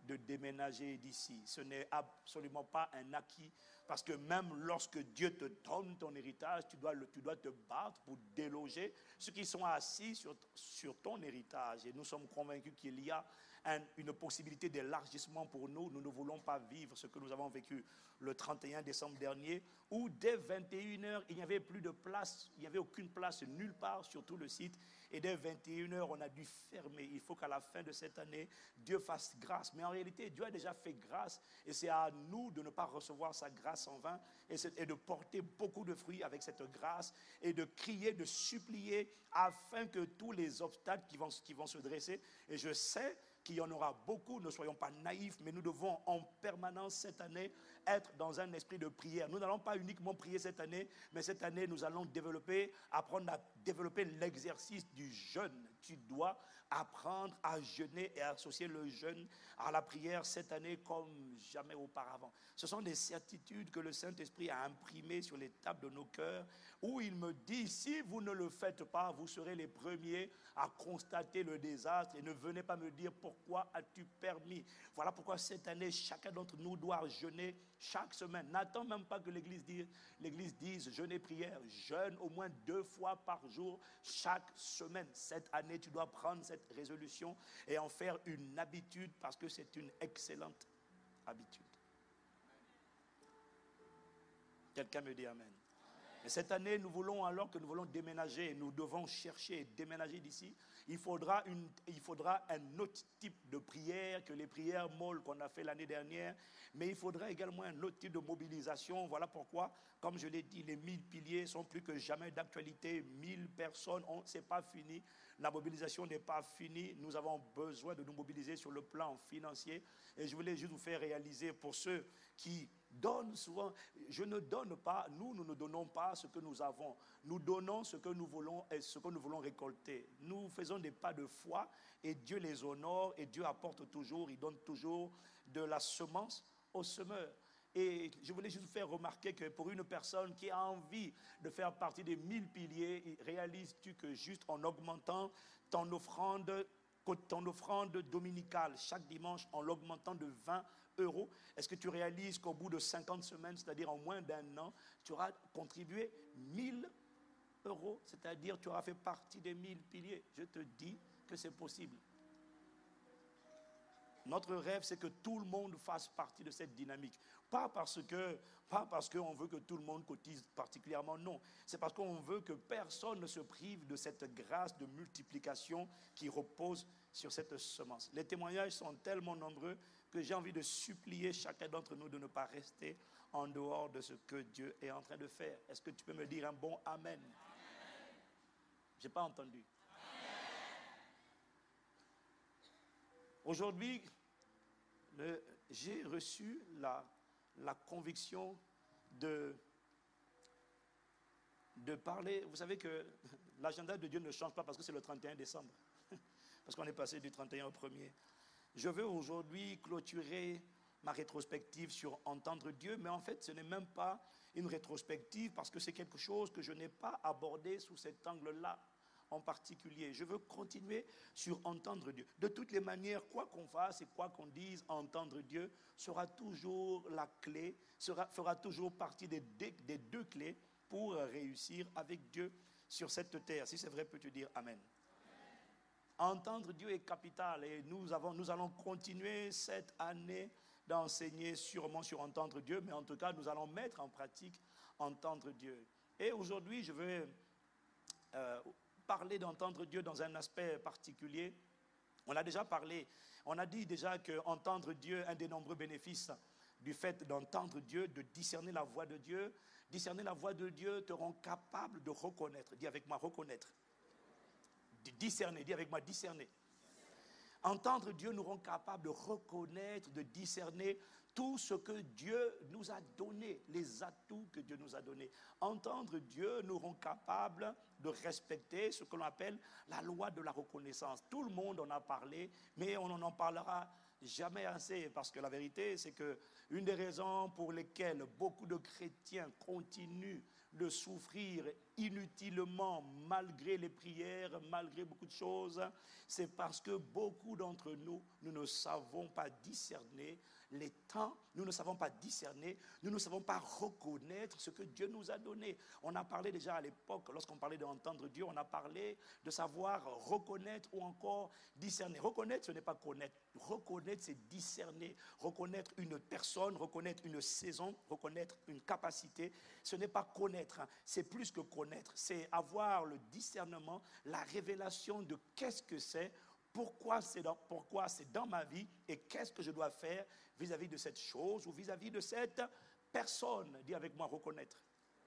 de déménager d'ici. Ce n'est absolument pas un acquis, parce que même lorsque Dieu te donne ton héritage, tu dois te battre pour déloger ceux qui sont assis sur ton héritage. Et nous sommes convaincus qu'il y a une possibilité d'élargissement pour nous. Nous ne voulons pas vivre ce que nous avons vécu le 31 décembre dernier, où dès 21h, il n'y avait plus de place, il n'y avait aucune place nulle part sur tout le site. Et dès 21h, on a dû fermer. Il faut qu'à la fin de cette année, Dieu fasse grâce. Mais en réalité, Dieu a déjà fait grâce. Et c'est à nous de ne pas recevoir sa grâce en vain et de porter beaucoup de fruits avec cette grâce et de crier, de supplier afin que tous les obstacles qui vont se dresser, et je sais qu'il y en aura beaucoup, ne soyons pas naïfs, mais nous devons en permanence cette année être dans un esprit de prière. Nous n'allons pas uniquement prier cette année, mais cette année nous allons apprendre à développer l'exercice du jeûne. Tu dois apprendre à jeûner et associer le jeûne à la prière cette année comme jamais auparavant. Ce sont des certitudes que le Saint-Esprit a imprimées sur les tables de nos cœurs, où il me dit, si vous ne le faites pas, vous serez les premiers à constater le désastre, et ne venez pas me dire pourquoi as-tu permis. Voilà pourquoi cette année, chacun d'entre nous doit jeûner chaque semaine. N'attends même pas que l'Église dise jeûne et prière. Jeûne au moins 2 fois par jour chaque semaine. Cette année, tu dois prendre cette résolution et en faire une habitude, parce que c'est une excellente habitude. Quelqu'un me dit amen. Et cette année, alors que nous voulons déménager, nous devons chercher et déménager d'ici, il faudra un autre type de prière que les prières molles qu'on a fait l'année dernière, mais il faudra également un autre type de mobilisation. Voilà pourquoi, comme je l'ai dit, les 1000 piliers sont plus que jamais d'actualité. 1000 personnes, ce n'est pas fini. La mobilisation n'est pas finie. Nous avons besoin de nous mobiliser sur le plan financier. Et je voulais juste vous faire réaliser, pour ceux qui donnent souvent, nous ne donnons pas ce que nous avons. Nous donnons ce que nous voulons et ce que nous voulons récolter. Nous faisons des pas de foi et Dieu les honore, et Dieu apporte toujours, il donne toujours de la semence au semeur. Et je voulais juste vous faire remarquer que pour une personne qui a envie de faire partie des 1000 piliers, réalises-tu que juste en augmentant ton offrande dominicale chaque dimanche, en l'augmentant de 20 €, est-ce que tu réalises qu'au bout de 50 semaines, c'est-à-dire en moins d'1 an, tu auras contribué 1000 €, c'est-à-dire tu auras fait partie des 1000 piliers. Je te dis que c'est possible. Notre rêve, c'est que tout le monde fasse partie de cette dynamique. Pas parce qu'on veut que tout le monde cotise particulièrement, non. C'est parce qu'on veut que personne ne se prive de cette grâce de multiplication qui repose sur cette semence. Les témoignages sont tellement nombreux que j'ai envie de supplier chacun d'entre nous de ne pas rester en dehors de ce que Dieu est en train de faire. Est-ce que tu peux me dire un bon amen? Je n'ai pas entendu. Aujourd'hui, j'ai reçu la conviction de parler. Vous savez que l'agenda de Dieu ne change pas parce que c'est le 31 décembre. Parce qu'on est passé du 31 au 1er. Je veux aujourd'hui clôturer ma rétrospective sur entendre Dieu, mais en fait, ce n'est même pas une rétrospective parce que c'est quelque chose que je n'ai pas abordé sous cet angle-là en particulier. Je veux continuer sur entendre Dieu. De toutes les manières, quoi qu'on fasse et quoi qu'on dise, entendre Dieu sera toujours la clé, fera toujours partie des 2 clés pour réussir avec Dieu sur cette terre. Si c'est vrai, peux-tu dire amen? Entendre Dieu est capital, et nous allons continuer cette année d'enseigner sûrement sur entendre Dieu, mais en tout cas, nous allons mettre en pratique entendre Dieu. Et aujourd'hui, je vais parler d'entendre Dieu dans un aspect particulier. On a déjà parlé, on a dit déjà qu'entendre Dieu, un des nombreux bénéfices du fait d'entendre Dieu, de discerner la voix de Dieu. Discerner la voix de Dieu te rend capable de reconnaître. Dis avec moi, reconnaître. Discerner, dis avec moi, discerner. Entendre Dieu nous rend capable de reconnaître, de discerner tout ce que Dieu nous a donné, les atouts que Dieu nous a donnés. Entendre Dieu nous rend capable de respecter ce que l'on appelle la loi de la reconnaissance. Tout le monde en a parlé, mais on n'en parlera jamais assez, parce que la vérité, c'est que une des raisons pour lesquelles beaucoup de chrétiens continuent de souffrir inutilement, malgré les prières, malgré beaucoup de choses, c'est parce que beaucoup d'entre nous, nous ne savons pas discerner les temps, nous ne savons pas discerner, nous ne savons pas reconnaître ce que Dieu nous a donné. On a parlé déjà à l'époque, lorsqu'on parlait d'entendre Dieu, on a parlé de savoir reconnaître ou encore discerner. Reconnaître, ce n'est pas connaître. Reconnaître, c'est discerner. Reconnaître une personne, reconnaître une saison, reconnaître une capacité. Ce n'est pas connaître, hein. C'est plus que connaître. C'est avoir le discernement, la révélation de qu'est-ce que c'est, pourquoi c'est dans ma vie et qu'est-ce que je dois faire vis-à-vis de cette chose ou vis-à-vis de cette personne. Dis avec moi, reconnaître.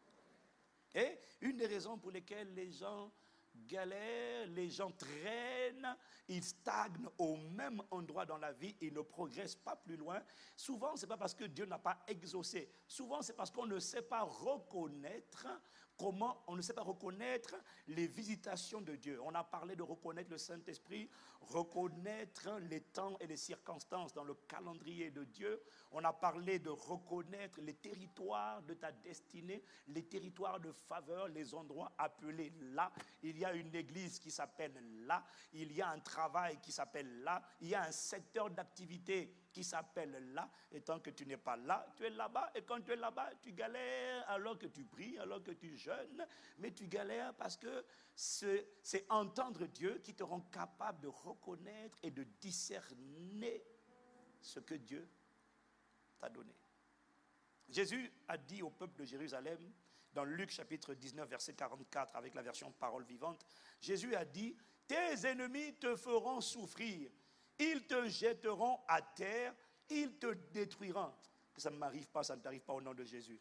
Et une des raisons pour lesquelles les gens galèrent, les gens traînent, ils stagnent au même endroit dans la vie, ils ne progressent pas plus loin. Souvent, ce n'est pas parce que Dieu n'a pas exaucé. Souvent, c'est parce qu'on ne sait pas reconnaître on ne sait pas reconnaître les visitations de Dieu. On a parlé de reconnaître le Saint-Esprit, reconnaître les temps et les circonstances dans le calendrier de Dieu. On a parlé de reconnaître les territoires de ta destinée, les territoires de faveur, les endroits appelés là. Il y a une église qui s'appelle là, il y a un travail qui s'appelle là, il y a un secteur d'activité qui s'appelle là, et tant que tu n'es pas là, tu es là-bas, et quand tu es là-bas, tu galères alors que tu pries, alors que tu jeûnes, mais tu galères parce que c'est entendre Dieu qui te rend capable de reconnaître et de discerner ce que Dieu t'a donné. Jésus a dit au peuple de Jérusalem, dans Luc chapitre 19, verset 44, avec la version parole vivante, Jésus a dit, « Tes ennemis te feront souffrir, ils te jetteront à terre, ils te détruiront. » Que ça ne m'arrive pas, ça ne t'arrive pas au nom de Jésus.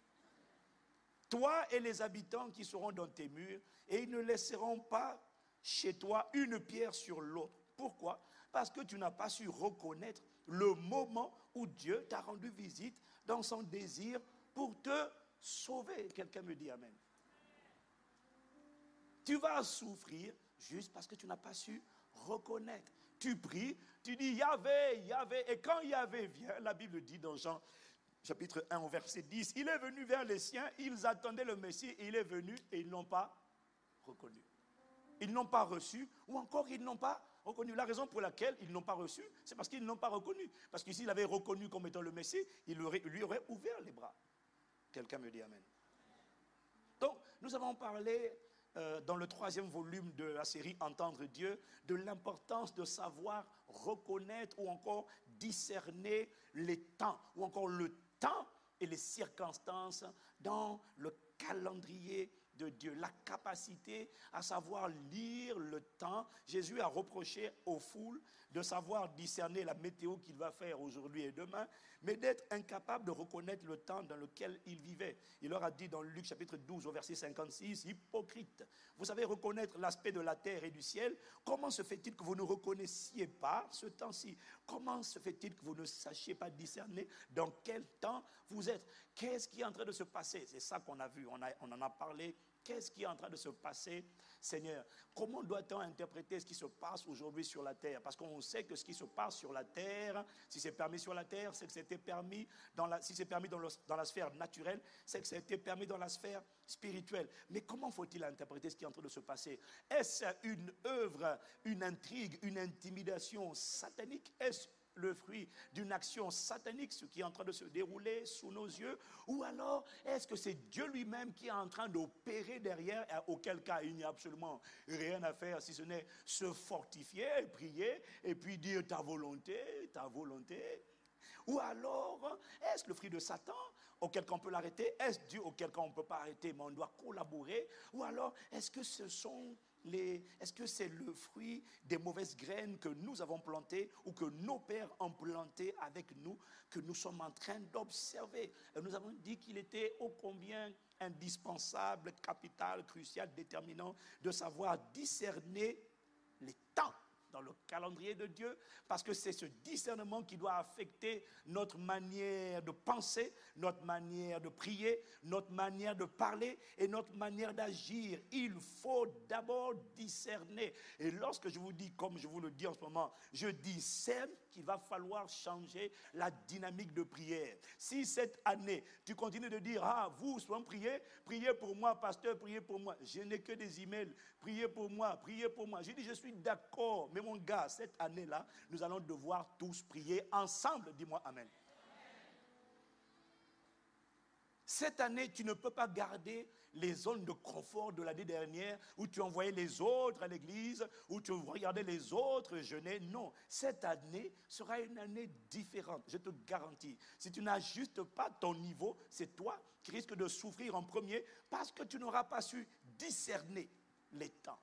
Toi et les habitants qui seront dans tes murs, et ils ne laisseront pas chez toi une pierre sur l'autre. Pourquoi? Parce que tu n'as pas su reconnaître le moment où Dieu t'a rendu visite dans son désir pour te sauver. Quelqu'un me dit amen. Tu vas souffrir juste parce que tu n'as pas su reconnaître. Tu pries, tu dis Yahvé, Yahvé, et quand Yahvé vient, la Bible dit dans Jean chapitre 1 au verset 10, il est venu vers les siens, ils attendaient le Messie, il est venu et ils ne l'ont pas reconnu. Ils n'ont pas reçu, ou encore ils n'ont pas reconnu. La raison pour laquelle ils n'ont pas reçu, c'est parce qu'ils n'ont pas reconnu. Parce que s'il avait reconnu comme étant le Messie, il lui aurait ouvert les bras. Quelqu'un me dit amen. Donc, nous avons parlé dans le 3e volume de la série Entendre Dieu, de l'importance de savoir reconnaître ou encore discerner les temps, ou encore le temps et les circonstances dans le calendrier de Dieu, la capacité à savoir lire le temps. Jésus a reproché aux foules de savoir discerner la météo qu'il va faire aujourd'hui et demain, mais d'être incapable de reconnaître le temps dans lequel il vivait. Il leur a dit dans Luc chapitre 12 au verset 56, « Hypocrite, vous savez reconnaître l'aspect de la terre et du ciel, comment se fait-il que vous ne reconnaissiez pas ce temps-ci? Comment se fait-il que vous ne sachiez pas discerner dans quel temps vous êtes? Qu'est-ce qui est en train de se passer? » C'est ça qu'on a vu, on en a parlé. Qu'est-ce qui est en train de se passer, Seigneur? Comment doit-on interpréter ce qui se passe aujourd'hui sur la terre? Parce qu'on sait que ce qui se passe sur la terre, si c'est permis sur la terre, c'est que c'était permis si c'est permis dans la sphère naturelle, c'est que c'était permis dans la sphère spirituelle. Mais comment faut-il interpréter ce qui est en train de se passer? Est-ce une œuvre, une intrigue, une intimidation satanique? Est-ce le fruit d'une action satanique, ce qui est en train de se dérouler sous nos yeux? Ou alors, est-ce que c'est Dieu lui-même qui est en train d'opérer derrière, auquel cas il n'y a absolument rien à faire, si ce n'est se fortifier, prier, et puis dire ta volonté, ta volonté? Ou alors, est-ce le fruit de Satan, auquel cas on peut l'arrêter? Est-ce Dieu auquel cas on ne peut pas arrêter, mais on doit collaborer? Ou alors, est-ce que est-ce que c'est le fruit des mauvaises graines que nous avons plantées ou que nos pères ont plantées avec nous, que nous sommes en train d'observer? Et nous avons dit qu'il était ô combien indispensable, capital, crucial, déterminant de savoir discerner les temps. dans le calendrier de Dieu, parce que c'est ce discernement qui doit affecter notre manière de penser, notre manière de prier, notre manière de parler et notre manière d'agir. Il faut d'abord discerner. Et lorsque je vous dis, comme je vous le dis en ce moment, je discerne qu'il va falloir changer la dynamique de prière. Si cette année, tu continues de dire, ah, vous, soyez priez pour moi, pasteur, priez pour moi. Je n'ai que des emails, priez pour moi, priez pour moi. Je dis, je suis d'accord, mais mon gars, cette année-là, nous allons devoir tous prier ensemble. Dis-moi amen. Cette année, tu ne peux pas garder les zones de confort de l'année dernière où tu envoyais les autres à l'église, où tu regardais les autres jeûner. Non, cette année sera une année différente, je te garantis. Si tu n'ajustes pas ton niveau, c'est toi qui risques de souffrir en premier parce que tu n'auras pas su discerner les temps.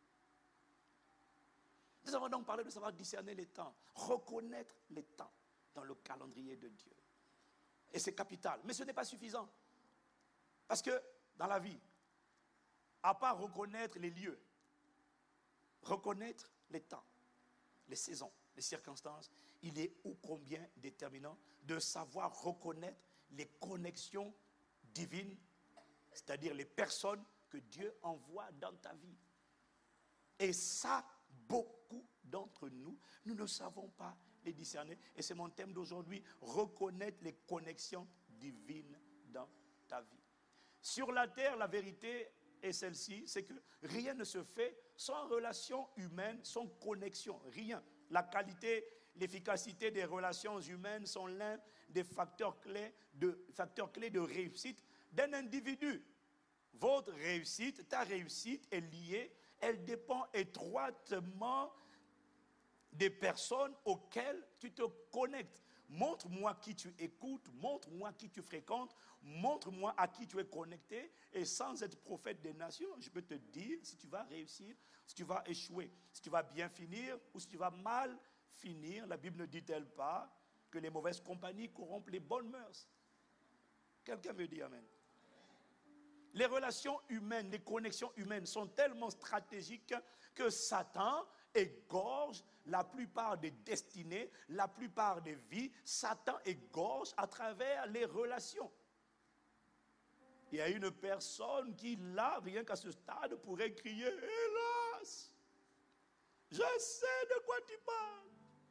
Nous avons donc parlé de savoir discerner les temps, reconnaître les temps dans le calendrier de Dieu. Et c'est capital. Mais ce n'est pas suffisant. Parce que dans la vie, à part reconnaître les lieux, reconnaître les temps, les saisons, les circonstances, il est ô combien déterminant de savoir reconnaître les connexions divines, c'est-à-dire les personnes que Dieu envoie dans ta vie. Et ça, beaucoup d'entre nous, nous ne savons pas les discerner. Et c'est mon thème d'aujourd'hui, reconnaître les connexions divines dans ta vie. Sur la terre, la vérité est celle-ci, c'est que rien ne se fait sans relation humaine, sans connexion, rien. La qualité, l'efficacité des relations humaines sont l'un des facteurs clés de réussite d'un individu. Votre réussite, ta réussite est liée, elle dépend étroitement des personnes auxquelles tu te connectes. Montre-moi qui tu écoutes, montre-moi qui tu fréquentes, montre-moi à qui tu es connecté. Et sans être prophète des nations, je peux te dire si tu vas réussir, si tu vas échouer, si tu vas bien finir ou si tu vas mal finir. La Bible ne dit-elle pas que les mauvaises compagnies corrompent les bonnes mœurs? Quelqu'un me dit amen. Les relations humaines, les connexions humaines sont tellement stratégiques que Satan égorge la plupart des destinées, la plupart des vies. Satan égorge à travers les relations. Il y a une personne qui, là, rien qu'à ce stade, pourrait crier, hélas, je sais de quoi tu parles.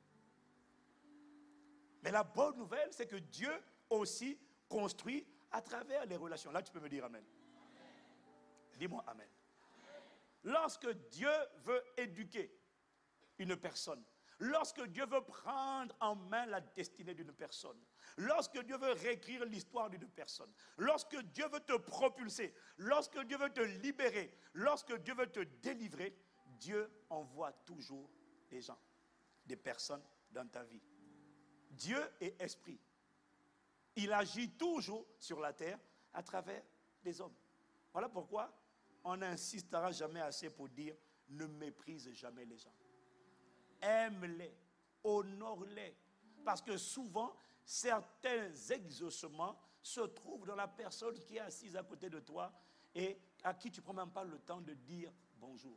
Mais la bonne nouvelle, c'est que Dieu aussi construit à travers les relations. Là, tu peux me dire amen. Dis-moi amen. Lorsque Dieu veut éduquer une personne, lorsque Dieu veut prendre en main la destinée d'une personne, lorsque Dieu veut réécrire l'histoire d'une personne, lorsque Dieu veut te propulser, lorsque Dieu veut te libérer, lorsque Dieu veut te délivrer, Dieu envoie toujours des gens, des personnes dans ta vie. Dieu est esprit. Il agit toujours sur la terre à travers les hommes. Voilà pourquoi on n'insistera jamais assez pour dire ne méprise jamais les gens. Aime-les, honore-les. Parce que souvent, certains exaucements se trouvent dans la personne qui est assise à côté de toi et à qui tu ne prends même pas le temps de dire bonjour.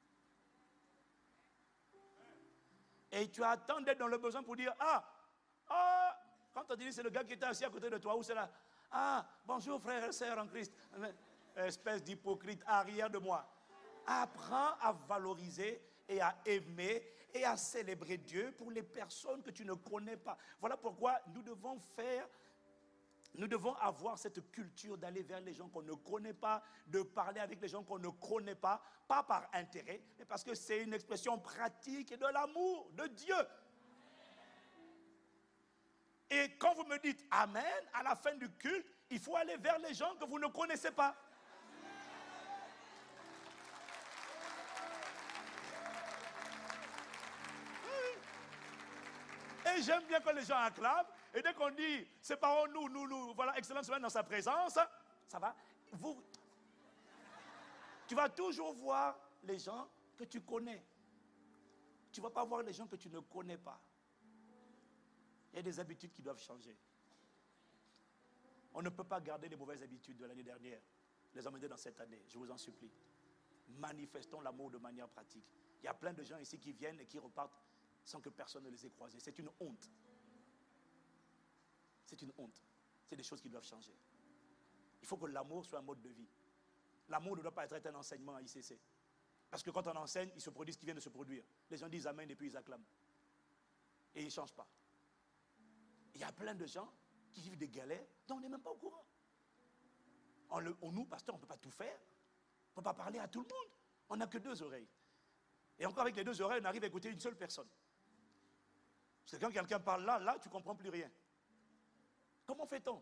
Et tu attends d'être dans le besoin pour dire quand on dit c'est le gars qui était assis à côté de toi ou c'est là, bonjour frère et sœur en Christ. Espèce d'hypocrite, arrière de moi. Apprends à valoriser et à aimer et à célébrer Dieu pour les personnes que tu ne connais pas. Voilà pourquoi nous devons avoir cette culture d'aller vers les gens qu'on ne connaît pas, de parler avec les gens qu'on ne connaît pas, pas par intérêt, mais parce que c'est une expression pratique et de l'amour de Dieu. Et quand vous me dites Amen, à la fin du culte, il faut aller vers les gens que vous ne connaissez pas. Et j'aime bien quand les gens acclament. Et dès qu'on dit, séparons-nous, voilà, excellence dans sa présence, ça va. Tu vas toujours voir les gens que tu connais. Tu ne vas pas voir les gens que tu ne connais pas. Il y a des habitudes qui doivent changer. On ne peut pas garder les mauvaises habitudes de l'année dernière, les emmener dans cette année, je vous en supplie. Manifestons l'amour de manière pratique. Il y a plein de gens ici qui viennent et qui repartent sans que personne ne les ait croisés. C'est une honte. C'est une honte. C'est des choses qui doivent changer. Il faut que l'amour soit un mode de vie. L'amour ne doit pas être un enseignement à ICC. Parce que quand on enseigne, il se produit ce qui vient de se produire. Les gens disent Amen et puis ils acclament. Et ils ne changent pas. Il y a plein de gens qui vivent des galères dont on n'est même pas au courant. Nous, pasteurs, on ne peut pas tout faire. On ne peut pas parler à tout le monde. On n'a que 2 oreilles. Et encore avec les 2 oreilles, on arrive à écouter une seule personne. Parce que quand quelqu'un parle là, tu ne comprends plus rien. Comment fait-on?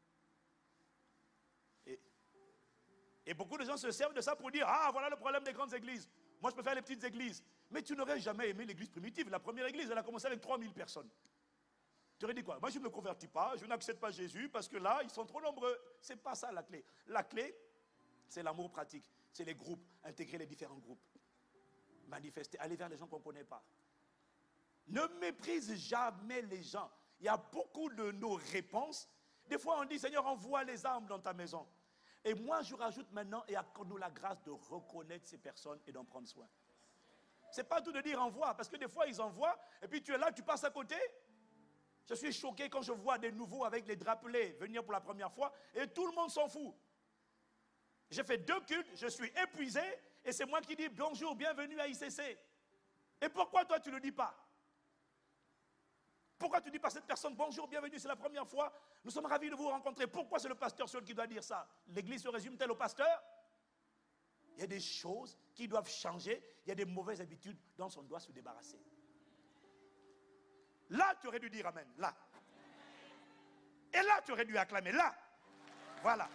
Et beaucoup de gens se servent de ça pour dire, ah, voilà le problème des grandes églises. Moi, je peux faire les petites églises. Mais tu n'aurais jamais aimé l'église primitive. La première église, elle a commencé avec 3000 personnes. Tu aurais dit quoi? Moi, je ne me convertis pas, je n'accepte pas Jésus parce que là, ils sont trop nombreux. Ce n'est pas ça la clé. La clé, c'est l'amour pratique. C'est les groupes, intégrer les différents groupes. Manifester, aller vers les gens qu'on ne connaît pas. Ne méprise jamais les gens. Il y a beaucoup de nos réponses. Des fois, on dit, Seigneur, envoie les âmes dans ta maison. Et moi, je rajoute maintenant, et accorde-nous la grâce de reconnaître ces personnes et d'en prendre soin. Ce n'est pas tout de dire envoie, parce que des fois, ils envoient, et puis tu es là, tu passes à côté. Je suis choqué quand je vois des nouveaux avec les drapelés venir pour la première fois, et tout le monde s'en fout. J'ai fait 2 cultes, je suis épuisé, et c'est moi qui dis bonjour, bienvenue à ICC. Et pourquoi toi, tu ne le dis pas? Pourquoi tu dis pas à cette personne, bonjour, bienvenue, c'est la première fois, nous sommes ravis de vous rencontrer. Pourquoi c'est le pasteur seul qui doit dire ça? L'église se résume-t-elle au pasteur? Il y a des choses qui doivent changer, il y a des mauvaises habitudes dont on doit se débarrasser. Là, tu aurais dû dire amen, là. Et là, tu aurais dû acclamer, là. Voilà.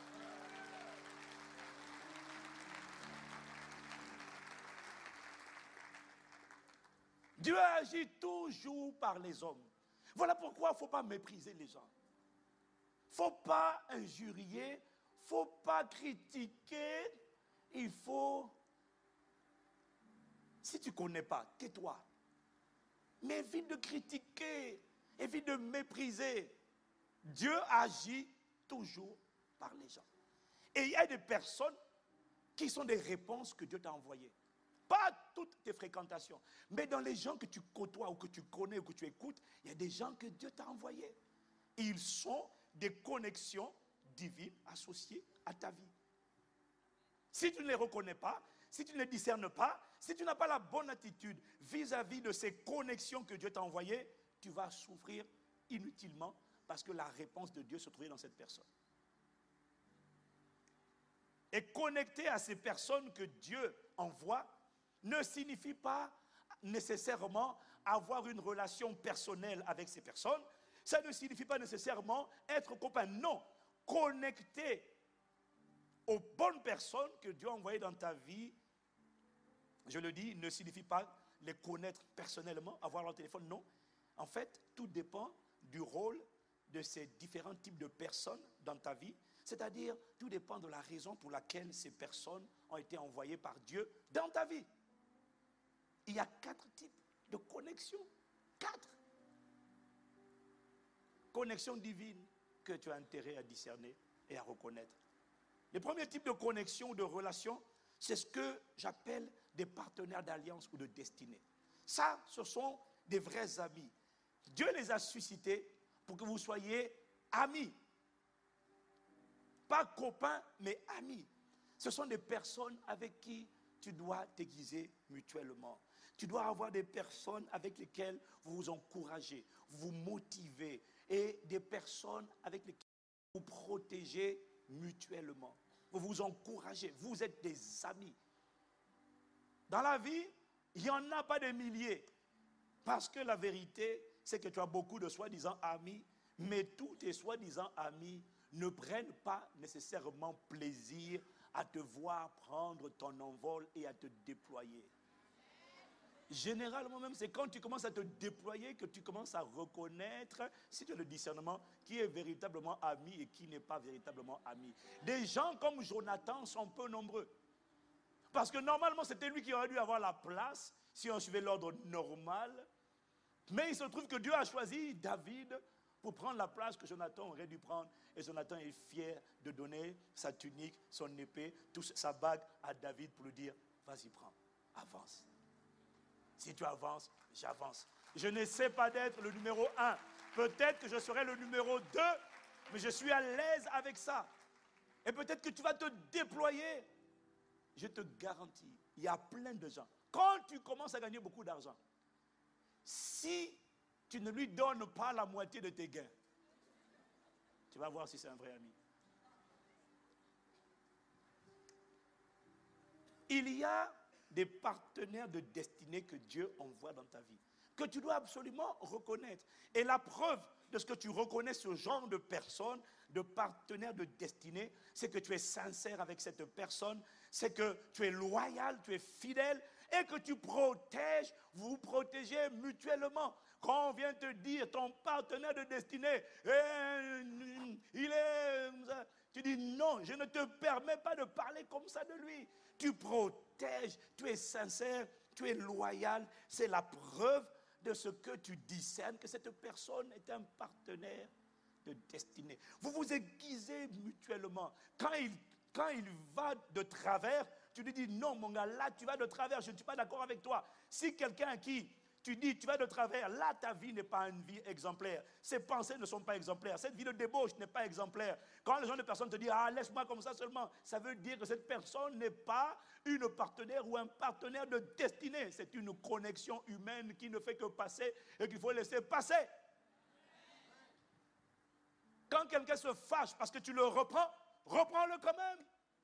Dieu agit toujours par les hommes. Voilà pourquoi il ne faut pas mépriser les gens. Il ne faut pas injurier, il ne faut pas critiquer. Il faut... Si tu ne connais pas, tais-toi. Mais évite de critiquer, évite de mépriser. Dieu agit toujours par les gens. Et il y a des personnes qui sont des réponses que Dieu t'a envoyées. Pas toutes tes fréquentations, mais dans les gens que tu côtoies ou que tu connais ou que tu écoutes, il y a des gens que Dieu t'a envoyés. Ils sont des connexions divines associées à ta vie. Si tu ne les reconnais pas, si tu ne les discernes pas, si tu n'as pas la bonne attitude vis-à-vis de ces connexions que Dieu t'a envoyées, tu vas souffrir inutilement parce que la réponse de Dieu se trouvait dans cette personne. Et connecter à ces personnes que Dieu envoie ne signifie pas nécessairement avoir une relation personnelle avec ces personnes. Ça ne signifie pas nécessairement être copain. Non, connecter aux bonnes personnes que Dieu a envoyées dans ta vie, je le dis, ne signifie pas les connaître personnellement, avoir leur téléphone. Non. En fait, tout dépend du rôle de ces différents types de personnes dans ta vie. C'est-à-dire, tout dépend de la raison pour laquelle ces personnes ont été envoyées par Dieu dans ta vie. Il y a 4 types de connexions. 4. Connexions divines que tu as intérêt à discerner et à reconnaître. Le premier type de connexion ou de relation, c'est ce que j'appelle des partenaires d'alliance ou de destinée. Ça, ce sont des vrais amis. Dieu les a suscités pour que vous soyez amis. Pas copains, mais amis. Ce sont des personnes avec qui tu dois t'aiguiser mutuellement. Tu dois avoir des personnes avec lesquelles vous vous encouragez, vous motivez, et des personnes avec lesquelles vous protégez mutuellement. Vous vous encouragez, vous êtes des amis. Dans la vie, il n'y en a pas des milliers. Parce que la vérité, c'est que tu as beaucoup de soi-disant amis, mais tous tes soi-disant amis ne prennent pas nécessairement plaisir à te voir prendre ton envol et à te déployer. Généralement même, c'est quand tu commences à te déployer que tu commences à reconnaître, si tu as le discernement, qui est véritablement ami et qui n'est pas véritablement ami. Des gens comme Jonathan sont peu nombreux. Parce que normalement, c'était lui qui aurait dû avoir la place si on suivait l'ordre normal. Mais il se trouve que Dieu a choisi David pour prendre la place que Jonathan aurait dû prendre. Et Jonathan est fier de donner sa tunique, son épée, sa bague à David pour lui dire, Vas-y, prends. Avance. Si tu avances, j'avance. Je n'essaie pas d'être le numéro 1. Peut-être que je serai le numéro 2, mais je suis à l'aise avec ça. Et peut-être que tu vas te déployer. Je te garantis, il y a plein de gens. Quand tu commences à gagner beaucoup d'argent, si tu ne lui donnes pas la moitié de tes gains, tu vas voir si c'est un vrai ami. Il y a des partenaires de destinée que Dieu envoie dans ta vie, que tu dois absolument reconnaître. Et la preuve de ce que tu reconnais ce genre de personne, de partenaire de destinée, c'est que tu es sincère avec cette personne, c'est que tu es loyal, tu es fidèle et que tu protèges, vous vous protégez mutuellement. Quand on vient te dire ton partenaire de destinée, il est... Tu dis non, je ne te permets pas de parler comme ça de lui. Tu protèges, tu es sincère, tu es loyal. C'est la preuve de ce que tu discernes que cette personne est un partenaire de destinée. Vous vous aiguisez mutuellement. Quand il va de travers, tu lui dis non mon gars, là tu vas de travers, je ne suis pas d'accord avec toi. Si quelqu'un à qui tu dis tu vas de travers, là ta vie n'est pas une vie exemplaire. Ses pensées ne sont pas exemplaires. Cette vie de débauche n'est pas exemplaire. Quand les gens de personnes te disent ah laisse-moi comme ça seulement, ça veut dire que cette personne n'est pas une partenaire ou un partenaire de destinée. C'est une connexion humaine qui ne fait que passer et qu'il faut laisser passer. Quand quelqu'un se fâche parce que tu le reprends, reprends-le quand même.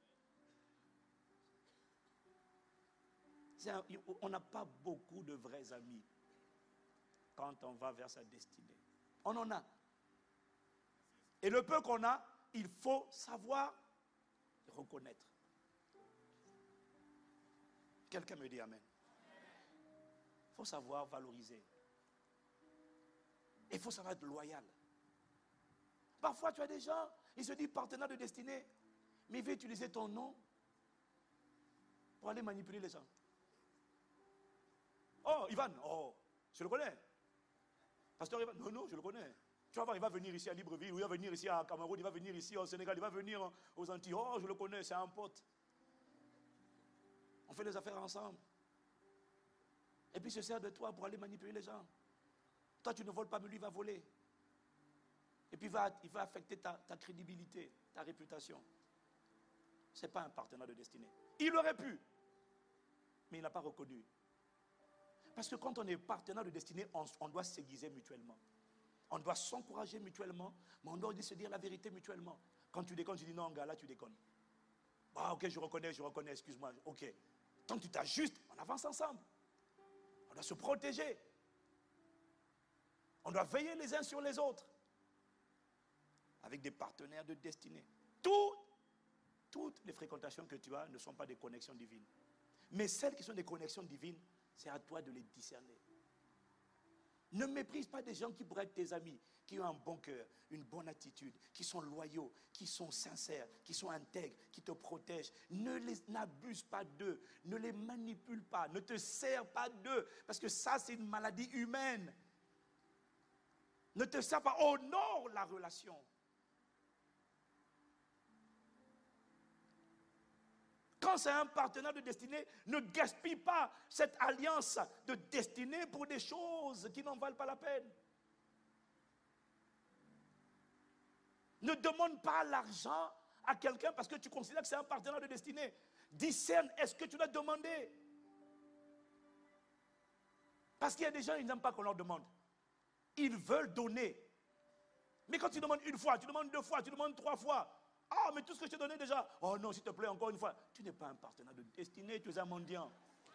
On n'a pas beaucoup de vrais amis quand on va vers sa destinée. On en a. Et le peu qu'on a, il faut savoir reconnaître. Quelqu'un me dit amen. Il faut savoir valoriser. Et il faut savoir être loyal. Parfois, tu as des gens, ils se disent partenaire de destinée, mais ils veulent utiliser ton nom pour aller manipuler les gens. Oh, Ivan, oh, je le connais. Pasteur Ivan, non, je le connais. Tu vas voir, il va venir ici à Libreville, ou il va venir ici à Cameroun, il va venir ici au Sénégal, il va venir aux Antilles. Oh, je le connais, c'est un pote. On fait des affaires ensemble. Et puis il se sert de toi pour aller manipuler les gens. Toi, tu ne voles pas, mais lui, il va voler. Et puis il va affecter ta crédibilité, ta réputation. Ce n'est pas un partenaire de destinée. Il aurait pu, mais il n'a pas reconnu. Parce que quand on est partenaire de destinée, on doit s'aiguiser mutuellement. On doit s'encourager mutuellement, mais on doit aussi se dire la vérité mutuellement. Quand tu déconnes, tu dis non, gars, là tu déconnes. Ah, ok, je reconnais, excuse-moi, ok. Tant que tu t'ajustes, on avance ensemble. On doit se protéger. On doit veiller les uns sur les autres. Avec des partenaires de destinée. Toutes les fréquentations que tu as ne sont pas des connexions divines. Mais celles qui sont des connexions divines, c'est à toi de les discerner. Ne méprise pas des gens qui pourraient être tes amis, qui ont un bon cœur, une bonne attitude, qui sont loyaux, qui sont sincères, qui sont intègres, qui te protègent. N'abuse pas d'eux, ne les manipule pas, ne te sers pas d'eux, parce que ça c'est une maladie humaine. Ne te sers pas, honore la relation. Quand c'est un partenaire de destinée, ne gaspille pas cette alliance de destinée pour des choses qui n'en valent pas la peine. Ne demande pas l'argent à quelqu'un parce que tu considères que c'est un partenaire de destinée. Discerne, est-ce que tu l'as demandé? Parce qu'il y a des gens, ils n'aiment pas qu'on leur demande. Ils veulent donner. Mais quand tu demandes une fois, tu demandes deux fois, tu demandes trois fois. Ah, mais tout ce que je t'ai donné déjà. Oh non, s'il te plaît, encore une fois. Tu n'es pas un partenaire de destinée, tu es un mendiant.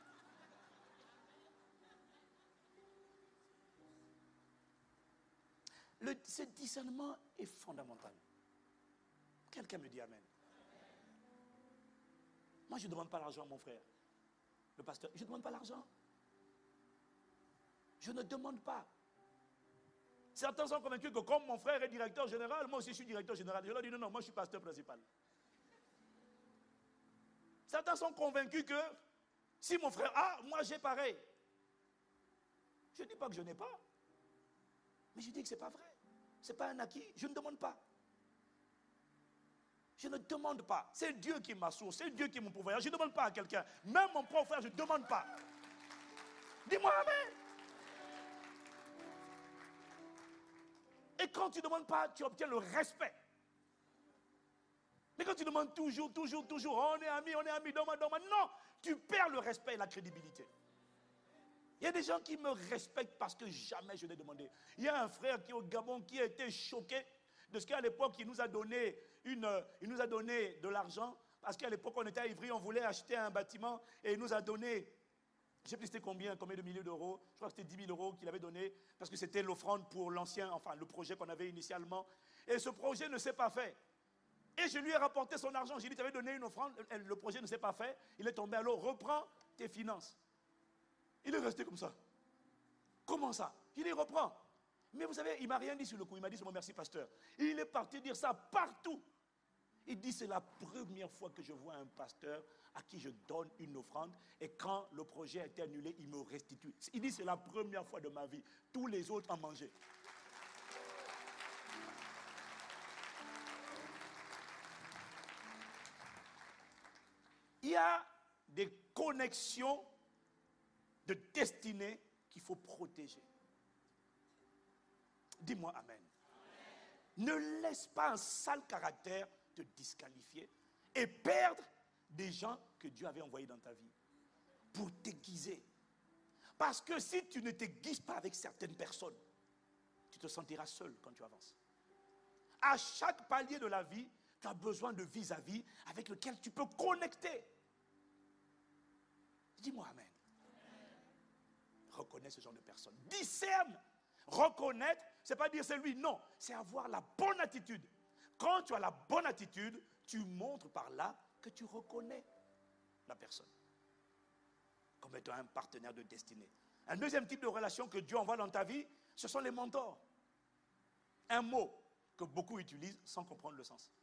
Ce discernement est fondamental. Quelqu'un me dit amen. Moi, je ne demande pas l'argent à mon frère. Le pasteur, je ne demande pas l'argent. Je ne demande pas. Certains sont convaincus que comme mon frère est directeur général, moi aussi je suis directeur général. Je leur dis non, moi je suis pasteur principal. Certains sont convaincus que si mon frère a, moi j'ai pareil. Je ne dis pas que je n'ai pas. Mais je dis que ce n'est pas vrai. Ce n'est pas un acquis. Je ne demande pas. Je ne demande pas. C'est Dieu qui m'assure, c'est Dieu qui est mon pourvoyeur. Je ne demande pas à quelqu'un. Même mon propre frère, je ne demande pas. Dis-moi amen. Et quand tu ne demandes pas, tu obtiens le respect. Mais quand tu demandes toujours, on est amis, donne-moi, non, tu perds le respect et la crédibilité. Il y a des gens qui me respectent parce que jamais je n'ai demandé. Il y a un frère qui est au Gabon qui a été choqué de ce qu'à l'époque, il nous a donné de l'argent. Parce qu'à l'époque, on était à Ivry, on voulait acheter un bâtiment et il nous a donné, je ne sais plus c'était combien de milliers d'euros. Je crois que c'était 10 000 euros qu'il avait donné parce que c'était l'offrande pour le projet qu'on avait initialement. Et ce projet ne s'est pas fait. Et je lui ai rapporté son argent. J'ai dit, tu avais donné une offrande, le projet ne s'est pas fait. Il est tombé, alors reprends tes finances. Il est resté comme ça. Comment ça? Il dit, reprends. Mais vous savez, il ne m'a rien dit sur le coup. Il m'a dit, c'est mon merci pasteur. Il est parti dire ça partout. Il dit, c'est la première fois que je vois un pasteur à qui je donne une offrande et quand le projet a été annulé, il me restitue. Il dit, c'est la première fois de ma vie. Tous les autres en mangeaient. Il y a des connexions de destinée qu'il faut protéger. Dis-moi amen. Ne laisse pas un sale caractère te disqualifier et perdre des gens que Dieu avait envoyés dans ta vie pour t'aiguiser. Parce que si tu ne t'aiguises pas avec certaines personnes, tu te sentiras seul quand tu avances. À chaque palier de la vie, tu as besoin de vis-à-vis avec lequel tu peux connecter. Dis-moi amen. Reconnais ce genre de personnes. Discerne. Reconnaître, ce n'est pas dire c'est lui, non. C'est avoir la bonne attitude. Quand tu as la bonne attitude, tu montres par là que tu reconnais la personne comme étant un partenaire de destinée. Un deuxième type de relation que Dieu envoie dans ta vie, ce sont les mentors. Un mot que beaucoup utilisent sans comprendre le sens.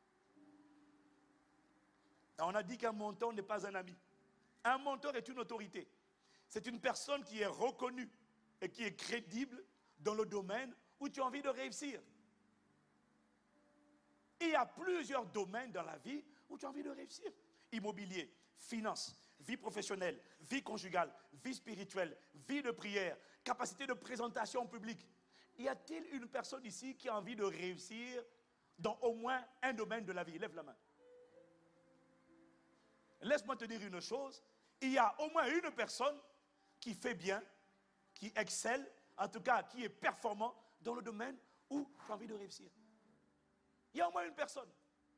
On a dit qu'un mentor n'est pas un ami. Un mentor est une autorité. C'est une personne qui est reconnue et qui est crédible dans le domaine où tu as envie de réussir. Il y a plusieurs domaines dans la vie où tu as envie de réussir. Immobilier, finance, vie professionnelle, vie conjugale, vie spirituelle, vie de prière, capacité de présentation en public. Y a-t-il une personne ici qui a envie de réussir dans au moins un domaine de la vie? Lève la main. Laisse-moi te dire une chose. Il y a au moins une personne qui fait bien, qui excelle, en tout cas qui est performant dans le domaine où tu as envie de réussir. Il y a au moins une personne.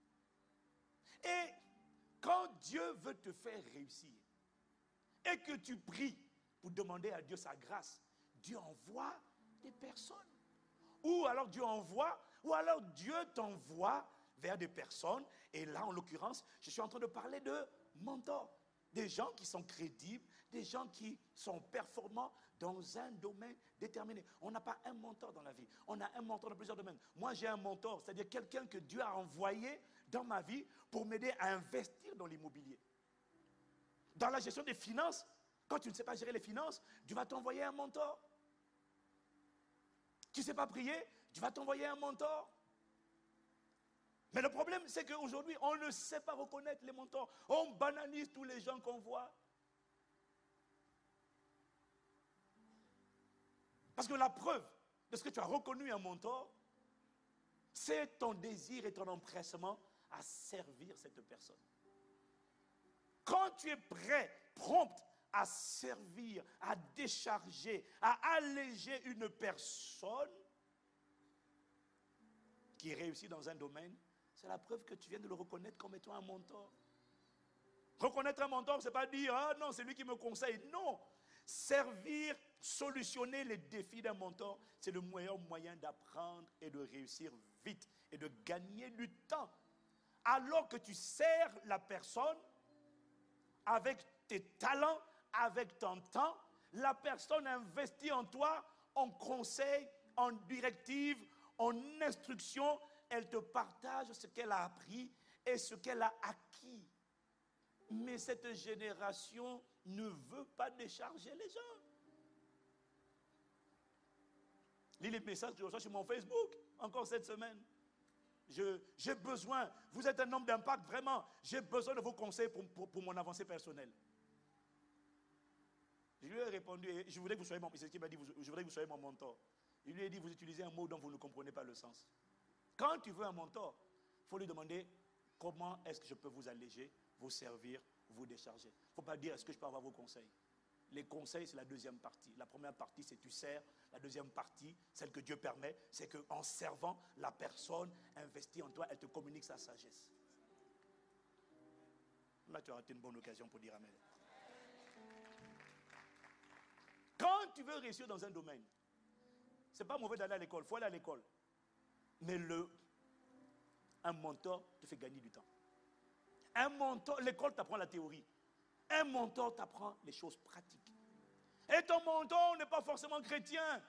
Et quand Dieu veut te faire réussir et que tu pries pour demander à Dieu sa grâce, Dieu envoie des personnes. Ou alors Dieu t'envoie vers des personnes. Et là, en l'occurrence, je suis en train de parler de mentors. Des gens qui sont crédibles, des gens qui sont performants dans un domaine déterminé. On n'a pas un mentor dans la vie, on a un mentor dans plusieurs domaines. Moi, j'ai un mentor, c'est-à-dire quelqu'un que Dieu a envoyé dans ma vie pour m'aider à investir dans l'immobilier. Dans la gestion des finances, quand tu ne sais pas gérer les finances, Dieu va t'envoyer un mentor. Tu ne sais pas prier, Dieu va t'envoyer un mentor. Mais le problème, c'est qu'aujourd'hui, on ne sait pas reconnaître les mentors. On banalise tous les gens qu'on voit. Parce que la preuve de ce que tu as reconnu un mentor, c'est ton désir et ton empressement à servir cette personne. Quand tu es prêt, prompt à servir, à décharger, à alléger une personne qui réussit dans un domaine, c'est la preuve que tu viens de le reconnaître comme étant un mentor. Reconnaître un mentor, ce n'est pas dire, ah non, c'est lui qui me conseille. Non. Servir, solutionner les défis d'un mentor, c'est le meilleur moyen d'apprendre et de réussir vite et de gagner du temps. Alors que tu sers la personne avec tes talents, avec ton temps, la personne investit en toi, en conseil, en directive, en instruction. Elle te partage ce qu'elle a appris et ce qu'elle a acquis. Mais cette génération ne veut pas décharger les gens. Lis les messages que je reçois sur mon Facebook, encore cette semaine. j'ai besoin, vous êtes un homme d'impact, vraiment, j'ai besoin de vos conseils pour mon avancée personnelle. Je lui ai répondu, je voudrais que vous soyez mon, c'est ce qu'il m'a dit, je voudrais que vous soyez mon mentor. Il lui a dit, vous utilisez un mot dont vous ne comprenez pas le sens. Quand tu veux un mentor, il faut lui demander, comment est-ce que je peux vous alléger, vous servir, vous décharger. Il ne faut pas dire, est-ce que je peux avoir vos conseils? Les conseils, c'est la deuxième partie. La première partie, c'est tu sers. La deuxième partie, celle que Dieu permet, c'est qu'en servant, la personne investie en toi, elle te communique sa sagesse. Là, tu as raté une bonne occasion pour dire amen. Quand tu veux réussir dans un domaine, ce n'est pas mauvais d'aller à l'école, il faut aller à l'école. Mais un mentor te fait gagner du temps. Un mentor, l'école t'apprend la théorie. Un mentor t'apprend les choses pratiques. Et ton mentor n'est pas forcément chrétien.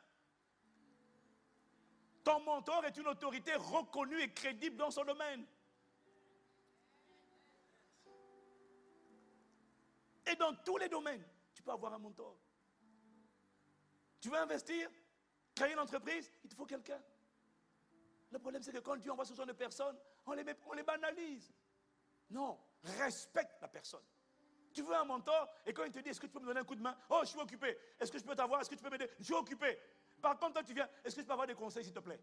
Ton mentor est une autorité reconnue et crédible dans son domaine. Et dans tous les domaines, tu peux avoir un mentor. Tu veux investir, créer une entreprise, il te faut quelqu'un. Le problème, c'est que quand Dieu envoie ce genre de personnes, on les banalise. Non, respecte la personne. Tu veux un mentor, et quand il te dit, est-ce que tu peux me donner un coup de main? Oh, je suis occupé. Est-ce que je peux t'avoir? Est-ce que tu peux m'aider? Je suis occupé. Par contre, toi, tu viens, est-ce que je peux avoir des conseils, s'il te plaît?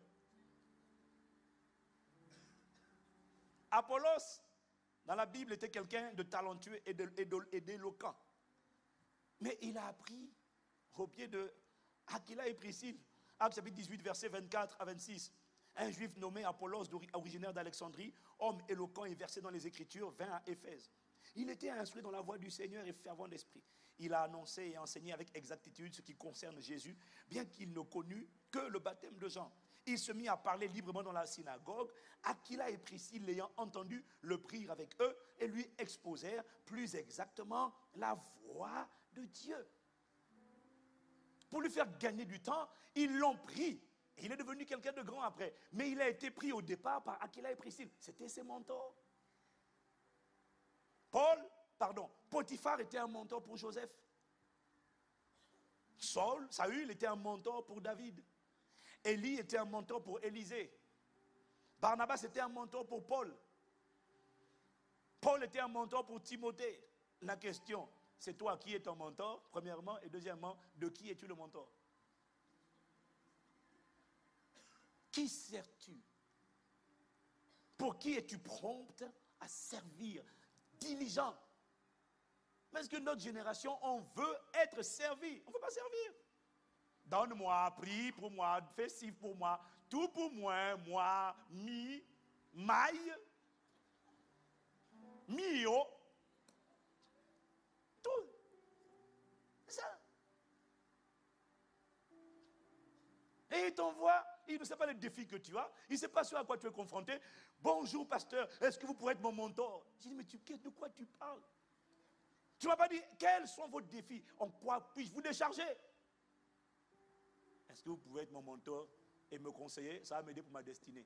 Apollos, dans la Bible, était quelqu'un de talentueux et d'éloquent. Mais il a appris au pied de Aquila et Priscille. Actes chapitre 18, versets 24 à 26. Un juif nommé Apollos, originaire d'Alexandrie, homme éloquent et versé dans les Écritures, vint à Éphèse. Il était instruit dans la voie du Seigneur et fervent d'esprit. Il a annoncé et enseigné avec exactitude ce qui concerne Jésus, bien qu'il ne connût que le baptême de Jean. Il se mit à parler librement dans la synagogue. Aquila et Priscille, l'ayant entendu, le prirent avec eux et lui exposèrent plus exactement la voie de Dieu. Pour lui faire gagner du temps, ils l'ont pris. Il est devenu quelqu'un de grand après. Mais il a été pris au départ par Aquila et Priscille. C'était ses mentors. Potiphar était un mentor pour Joseph. Saül était un mentor pour David. Élie était un mentor pour Élisée. Barnabas était un mentor pour Paul. Paul était un mentor pour Timothée. La question, c'est toi qui es ton mentor, premièrement, et deuxièmement, de qui es-tu le mentor? Qui sers-tu? Pour qui es-tu prompte à servir? Diligent. Parce que notre génération, on veut être servi. On ne veut pas servir. Donne-moi, prie pour moi, fais ci pour moi, tout pour moi, maille, mio, tout. C'est ça. Et il t'envoie, il ne sait pas les défis que tu as, il ne sait pas ce à quoi tu es confronté. Bonjour pasteur, est-ce que vous pourrez être mon mentor? J'ai dit, mais de quoi tu parles? Tu ne m'as pas dit, quels sont vos défis? En quoi puis-je vous décharger? Est-ce que vous pouvez être mon mentor et me conseiller? Ça va m'aider pour ma destinée.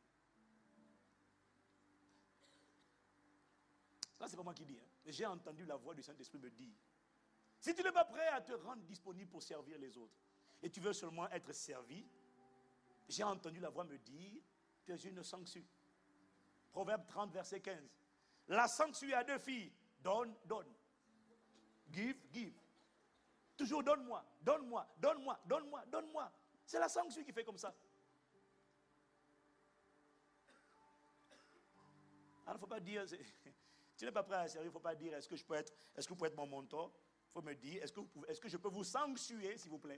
Ça, c'est pas moi qui dis. J'ai entendu la voix du Saint-Esprit me dire, si tu n'es pas prêt à te rendre disponible pour servir les autres, et tu veux seulement être servi, j'ai entendu la voix me dire, tu es une sangsue. Proverbe 30, verset 15. La sangsue a deux filles. Donne, donne. Give, give. Toujours donne-moi, donne-moi, donne-moi, donne-moi, donne-moi. C'est la sangsue qui fait comme ça. Alors, il ne faut pas dire, tu n'es pas prêt à servir, il ne faut pas dire, est-ce que vous pouvez être mon mentor? Il faut me dire, est-ce que je peux vous sanctuer, s'il vous plaît?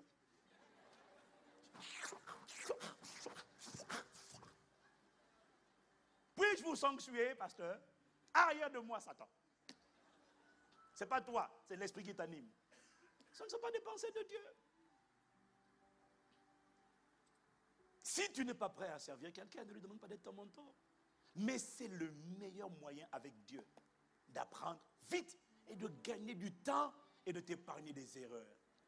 Puis-je vous sanctuer, pasteur? Arrière de moi, Satan. Ce n'est pas toi, c'est l'esprit qui t'anime. Ce ne sont pas des pensées de Dieu. Si tu n'es pas prêt à servir quelqu'un, ne lui demande pas d'être ton mentor. Mais c'est le meilleur moyen avec Dieu d'apprendre vite et de gagner du temps et de t'épargner des erreurs.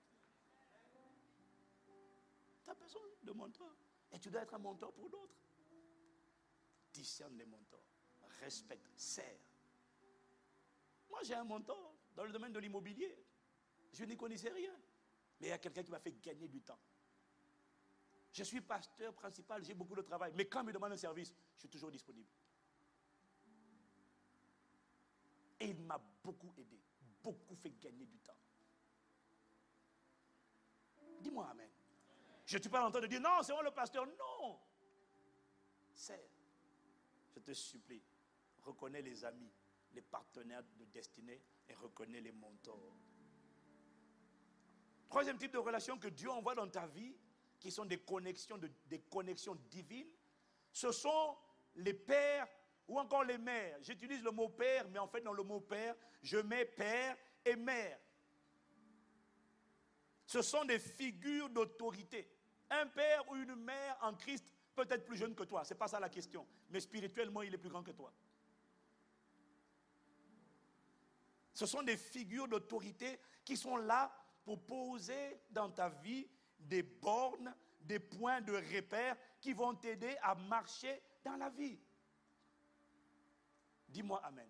Tu as besoin de mentor. Et tu dois être un mentor pour d'autres. Discerne les mentors. Respecte, sers. Moi, j'ai un mentor dans le domaine de l'immobilier. Je n'y connaissais rien. Mais il y a quelqu'un qui m'a fait gagner du temps. Je suis pasteur principal, j'ai beaucoup de travail. Mais quand on me demande un service, je suis toujours disponible. Et il m'a beaucoup aidé, beaucoup fait gagner du temps. Dis-moi amen. Je ne suis pas en train de dire, non, c'est moi le pasteur. Non. C'est, je te supplie, reconnais les amis, les partenaires de destinée et reconnais les mentors. Troisième type de relation que Dieu envoie dans ta vie, qui sont des connexions divines, ce sont les pères ou encore les mères. J'utilise le mot père, mais en fait dans le mot père, je mets père et mère. Ce sont des figures d'autorité. Un père ou une mère en Christ peut être plus jeune que toi, ce n'est pas ça la question. Mais spirituellement, il est plus grand que toi. Ce sont des figures d'autorité qui sont là pour poser dans ta vie des bornes, des points de repère qui vont t'aider à marcher dans la vie. Dis-moi amen.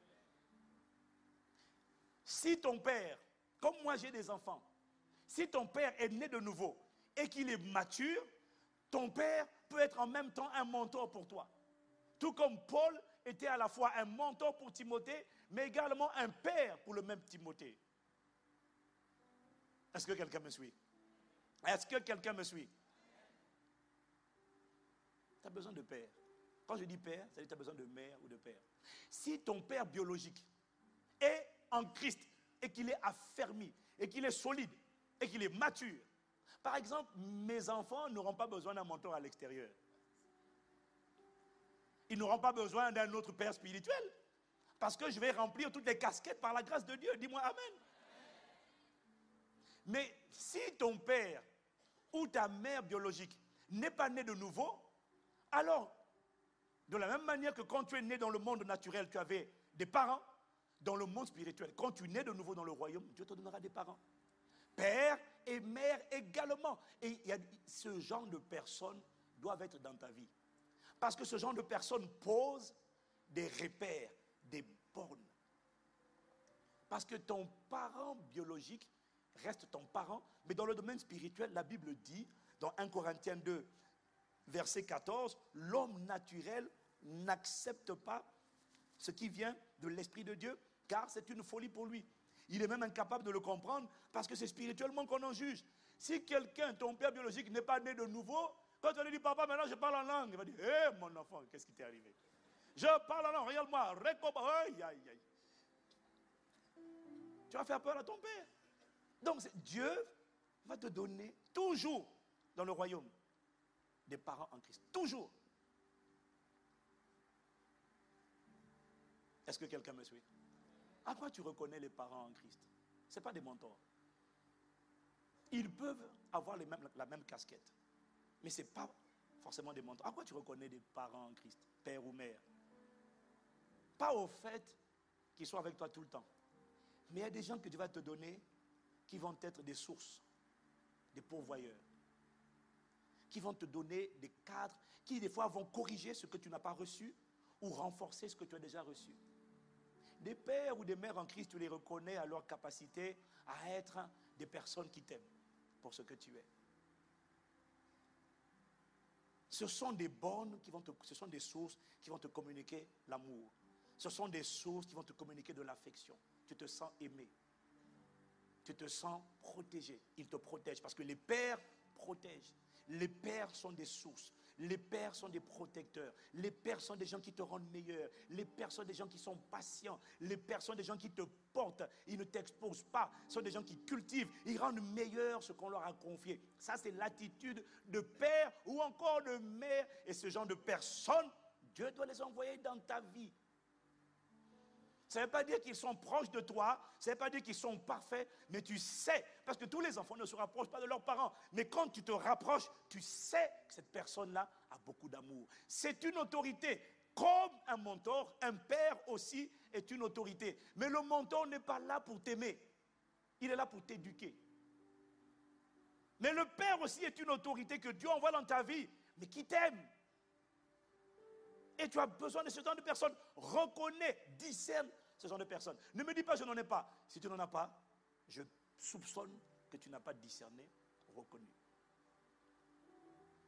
Si ton père, comme moi j'ai des enfants, si ton père est né de nouveau et qu'il est mature, ton père peut être en même temps un mentor pour toi. Tout comme Paul était à la fois un mentor pour Timothée, mais également un père pour le même Timothée. Est-ce que quelqu'un me suit? Est-ce que quelqu'un me suit? Tu as besoin de père. Quand je dis père, ça veut dire que tu as besoin de mère ou de père. Si ton père biologique est en Christ et qu'il est affermi, et qu'il est solide, et qu'il est mature, par exemple, mes enfants n'auront pas besoin d'un mentor à l'extérieur. Ils n'auront pas besoin d'un autre père spirituel. Parce que je vais remplir toutes les casquettes par la grâce de Dieu. Dis-moi amen. Mais si ton père ou ta mère biologique n'est pas né de nouveau, alors, de la même manière que quand tu es né dans le monde naturel, tu avais des parents, dans le monde spirituel, quand tu nais de nouveau dans le royaume, Dieu te donnera des parents. Père et mère également. Et ce genre de personnes doivent être dans ta vie. Parce que ce genre de personnes pose des repères, des bornes. Parce que ton parent biologique reste ton parent, mais dans le domaine spirituel, la Bible dit, dans 1 Corinthiens 2, verset 14, l'homme naturel n'accepte pas ce qui vient de l'Esprit de Dieu, car c'est une folie pour lui. Il est même incapable de le comprendre, parce que c'est spirituellement qu'on en juge. Si quelqu'un, ton père biologique, n'est pas né de nouveau, quand on lui dit, papa, maintenant je parle en langue, il va dire, hé, mon enfant, qu'est-ce qui t'est arrivé? Je parle en langue, regarde-moi, aïe, aïe, aïe. Tu vas faire peur à ton père. Donc Dieu va te donner toujours dans le royaume des parents en Christ. Toujours. Est-ce que quelqu'un me suit? À quoi tu reconnais les parents en Christ? Ce n'est pas des mentors. Ils peuvent avoir la même casquette. Mais ce n'est pas forcément des mentors. À quoi tu reconnais des parents en Christ? Père ou mère? Pas au fait qu'ils soient avec toi tout le temps. Mais il y a des gens que Dieu va te donner qui vont être des sources, des pourvoyeurs, qui vont te donner des cadres, qui des fois vont corriger ce que tu n'as pas reçu ou renforcer ce que tu as déjà reçu. Des pères ou des mères en Christ, tu les reconnais à leur capacité à être des personnes qui t'aiment pour ce que tu es. Ce sont des bornes ce sont des sources qui vont te communiquer l'amour. Ce sont des sources qui vont te communiquer de l'affection. Tu te sens aimé. Tu te sens protégé. Ils te protègent parce que les pères protègent. Les pères sont des sources. Les pères sont des protecteurs. Les pères sont des gens qui te rendent meilleur. Les pères sont des gens qui sont patients. Les pères sont des gens qui te portent. Ils ne t'exposent pas. Ce sont des gens qui cultivent. Ils rendent meilleur ce qu'on leur a confié. Ça, c'est l'attitude de père ou encore de mère. Et ce genre de personnes, Dieu doit les envoyer dans ta vie. Ça ne veut pas dire qu'ils sont proches de toi, ça ne veut pas dire qu'ils sont parfaits, mais tu sais, parce que tous les enfants ne se rapprochent pas de leurs parents. Mais quand tu te rapproches, tu sais que cette personne-là a beaucoup d'amour. C'est une autorité, comme un mentor, un père aussi est une autorité. Mais le mentor n'est pas là pour t'aimer, il est là pour t'éduquer. Mais le père aussi est une autorité que Dieu envoie dans ta vie, mais qui t'aime. Et tu as besoin de ce genre de personnes. Reconnais, discerne ce genre de personnes. Ne me dis pas je n'en ai pas. Si tu n'en as pas, je soupçonne que tu n'as pas discerné, reconnu.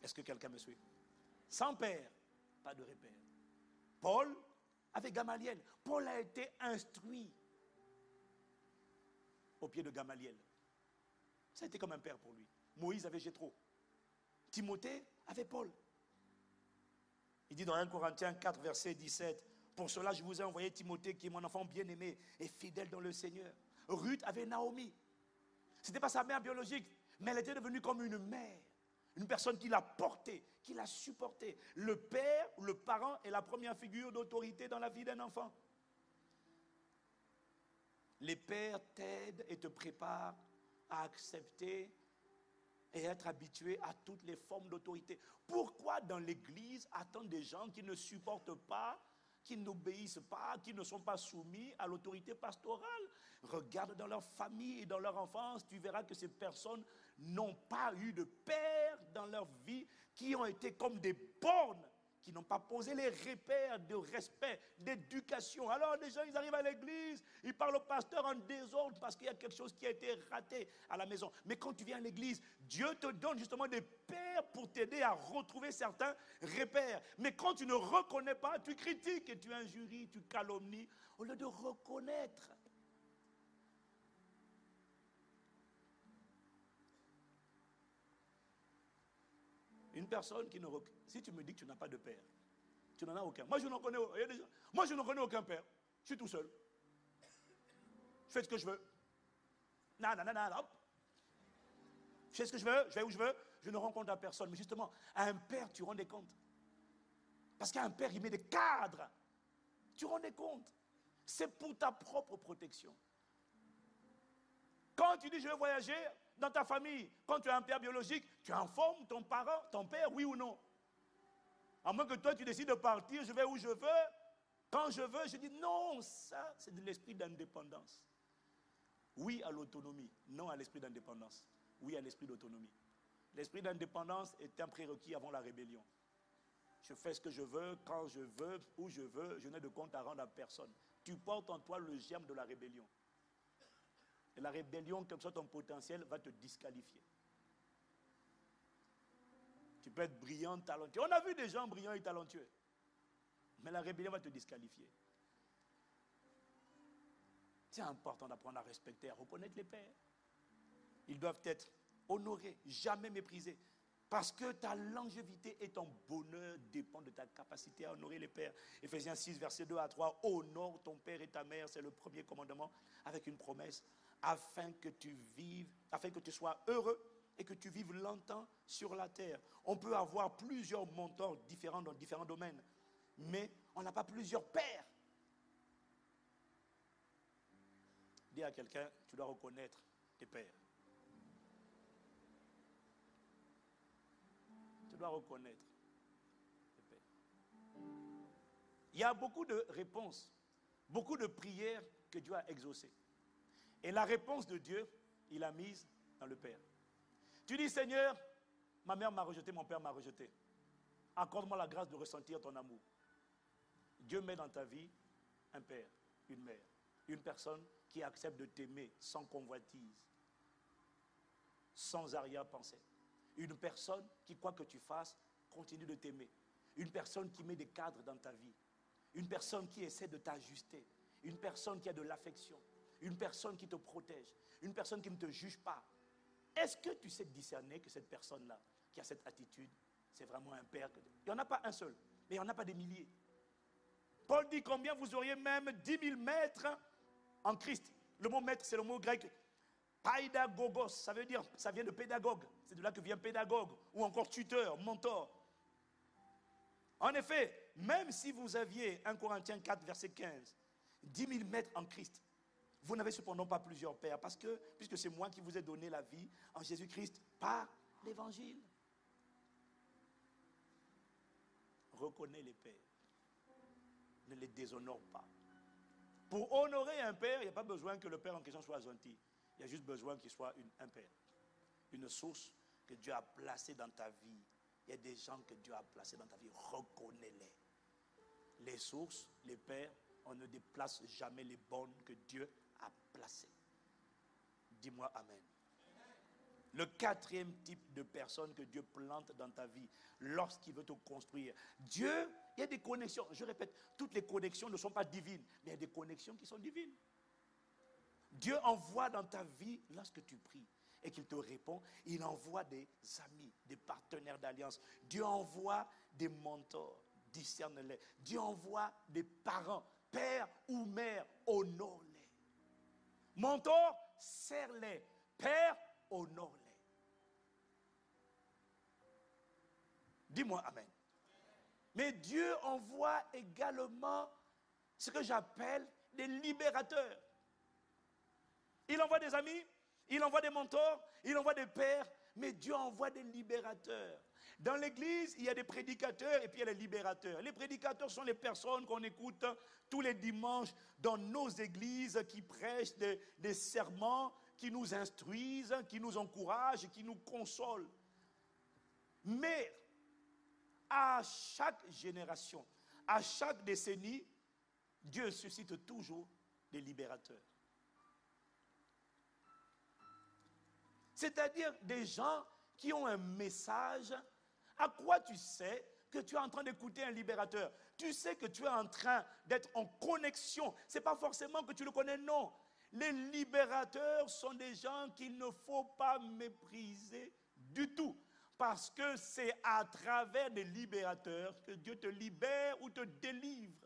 Est-ce que quelqu'un me suit? Sans père, pas de repère. Paul avec Gamaliel. Paul a été instruit au pied de Gamaliel. Ça a été comme un père pour lui. Moïse avait Jéthro. Timothée avait Paul. Il dit dans 1 Corinthiens 4, verset 17, « Pour cela, je vous ai envoyé Timothée, qui est mon enfant bien-aimé et fidèle dans le Seigneur. » Ruth avait Naomi. Ce n'était pas sa mère biologique, mais elle était devenue comme une mère. Une personne qui l'a portée, qui l'a supportée. Le père, le parent est la première figure d'autorité dans la vie d'un enfant. Les pères t'aident et te préparent à accepter et être habitué à toutes les formes d'autorité. Pourquoi dans l'église attendent des gens qui ne supportent pas, qui n'obéissent pas, qui ne sont pas soumis à l'autorité pastorale? Regarde dans leur famille et dans leur enfance, tu verras que ces personnes n'ont pas eu de père dans leur vie, qui ont été comme des bornes, qui n'ont pas posé les repères de respect, d'éducation. Alors les gens, ils arrivent à l'église, ils parlent au pasteur en désordre parce qu'il y a quelque chose qui a été raté à la maison. Mais quand tu viens à l'église, Dieu te donne justement des pères pour t'aider à retrouver certains repères. Mais quand tu ne reconnais pas, tu critiques et tu injuries, tu calomnies, au lieu de reconnaître. Une personne qui ne... Si tu me dis que tu n'as pas de père, tu n'en as aucun. Moi, je n'en connais, moi, je n'en connais aucun père. Je suis tout seul. Je fais ce que je veux. Non, non, non, non, hop. Je fais ce que je veux, je vais où je veux. Je ne rencontre à personne. Mais justement, à un père, tu rends des comptes. Parce qu'à un père, il met des cadres. Tu rends des comptes. C'est pour ta propre protection. Quand tu dis je vais voyager dans ta famille, quand tu as un père biologique, tu informes ton parent, ton père, oui ou non. À moins que toi tu décides de partir, je vais où je veux, quand je veux, je dis non, ça c'est de l'esprit d'indépendance. Oui à l'autonomie, non à l'esprit d'indépendance. Oui à l'esprit d'autonomie. L'esprit d'indépendance est un prérequis avant la rébellion. Je fais ce que je veux, quand je veux, où je veux, je n'ai de compte à rendre à personne. Tu portes en toi le germe de la rébellion. Et la rébellion, quel que soit ton potentiel, va te disqualifier. Tu peux être brillant, talentueux. On a vu des gens brillants et talentueux. Mais la rébellion va te disqualifier. C'est important d'apprendre à respecter, à reconnaître les pères. Ils doivent être honorés, jamais méprisés. Parce que ta longévité et ton bonheur dépendent de ta capacité à honorer les pères. Éphésiens 6, versets 2 à 3. Honore ton père et ta mère, c'est le premier commandement, avec une promesse, afin que tu sois heureux et que tu vives longtemps sur la terre. On peut avoir plusieurs mentors différents dans différents domaines, mais on n'a pas plusieurs pères. Dis à quelqu'un, tu dois reconnaître tes pères. Tu dois reconnaître tes pères. Il y a beaucoup de réponses, beaucoup de prières que Dieu a exaucées. Et la réponse de Dieu, il l'a mise dans le Père. Tu dis, Seigneur, ma mère m'a rejeté, mon père m'a rejeté. Accorde-moi la grâce de ressentir ton amour. Dieu met dans ta vie un père, une mère, une personne qui accepte de t'aimer sans convoitise, sans arrière-pensée. Une personne qui, quoi que tu fasses, continue de t'aimer. Une personne qui met des cadres dans ta vie. Une personne qui essaie de t'ajuster. Une personne qui a de l'affection. Une personne qui te protège. Une personne qui ne te juge pas. Est-ce que tu sais discerner que cette personne-là, qui a cette attitude, c'est vraiment un père? Il n'y en a pas un seul, mais il n'y en a pas des milliers. Paul dit combien vous auriez même 10 000 maîtres en Christ. Le mot maître, c'est le mot grec paidagogos, ça veut dire, ça vient de pédagogue. C'est de là que vient pédagogue, ou encore tuteur, mentor. En effet, même si vous aviez 1 Corinthiens 4, verset 15, 10 000 maîtres en Christ, vous n'avez cependant pas plusieurs pères, parce que, puisque c'est moi qui vous ai donné la vie en Jésus-Christ par l'évangile. Reconnais les pères. Ne les déshonore pas. Pour honorer un père, il n'y a pas besoin que le père en question soit gentil. Il y a juste besoin qu'il soit un père. Une source que Dieu a placée dans ta vie. Il y a des gens que Dieu a placés dans ta vie. Reconnais-les. Les sources, les pères, on ne déplace jamais les bornes que Dieu a placées. Dis-moi Amen. Le quatrième type de personne que Dieu plante dans ta vie lorsqu'il veut te construire. Dieu, il y a des connexions. Je répète, toutes les connexions ne sont pas divines, mais il y a des connexions qui sont divines. Dieu envoie dans ta vie, lorsque tu pries et qu'il te répond, il envoie des amis, des partenaires d'alliance. Dieu envoie des mentors, discerne-les. Dieu envoie des parents, père ou mère, honore-les. Mentor, serre-les. Père, honore-les. Dis-moi amen. Mais Dieu envoie également ce que j'appelle des libérateurs. Il envoie des amis, il envoie des mentors, il envoie des pères, mais Dieu envoie des libérateurs. Dans l'église, il y a des prédicateurs et puis il y a les libérateurs. Les prédicateurs sont les personnes qu'on écoute tous les dimanches dans nos églises qui prêchent des sermons, qui nous instruisent, qui nous encouragent, qui nous consolent. Mais à chaque génération, à chaque décennie, Dieu suscite toujours des libérateurs. C'est-à-dire des gens qui ont un message. À quoi tu sais que tu es en train d'écouter un libérateur? Tu sais que tu es en train d'être en connexion. Ce n'est pas forcément que tu le connais, non. Les libérateurs sont des gens qu'il ne faut pas mépriser du tout. Parce que c'est à travers des libérateurs que Dieu te libère ou te délivre.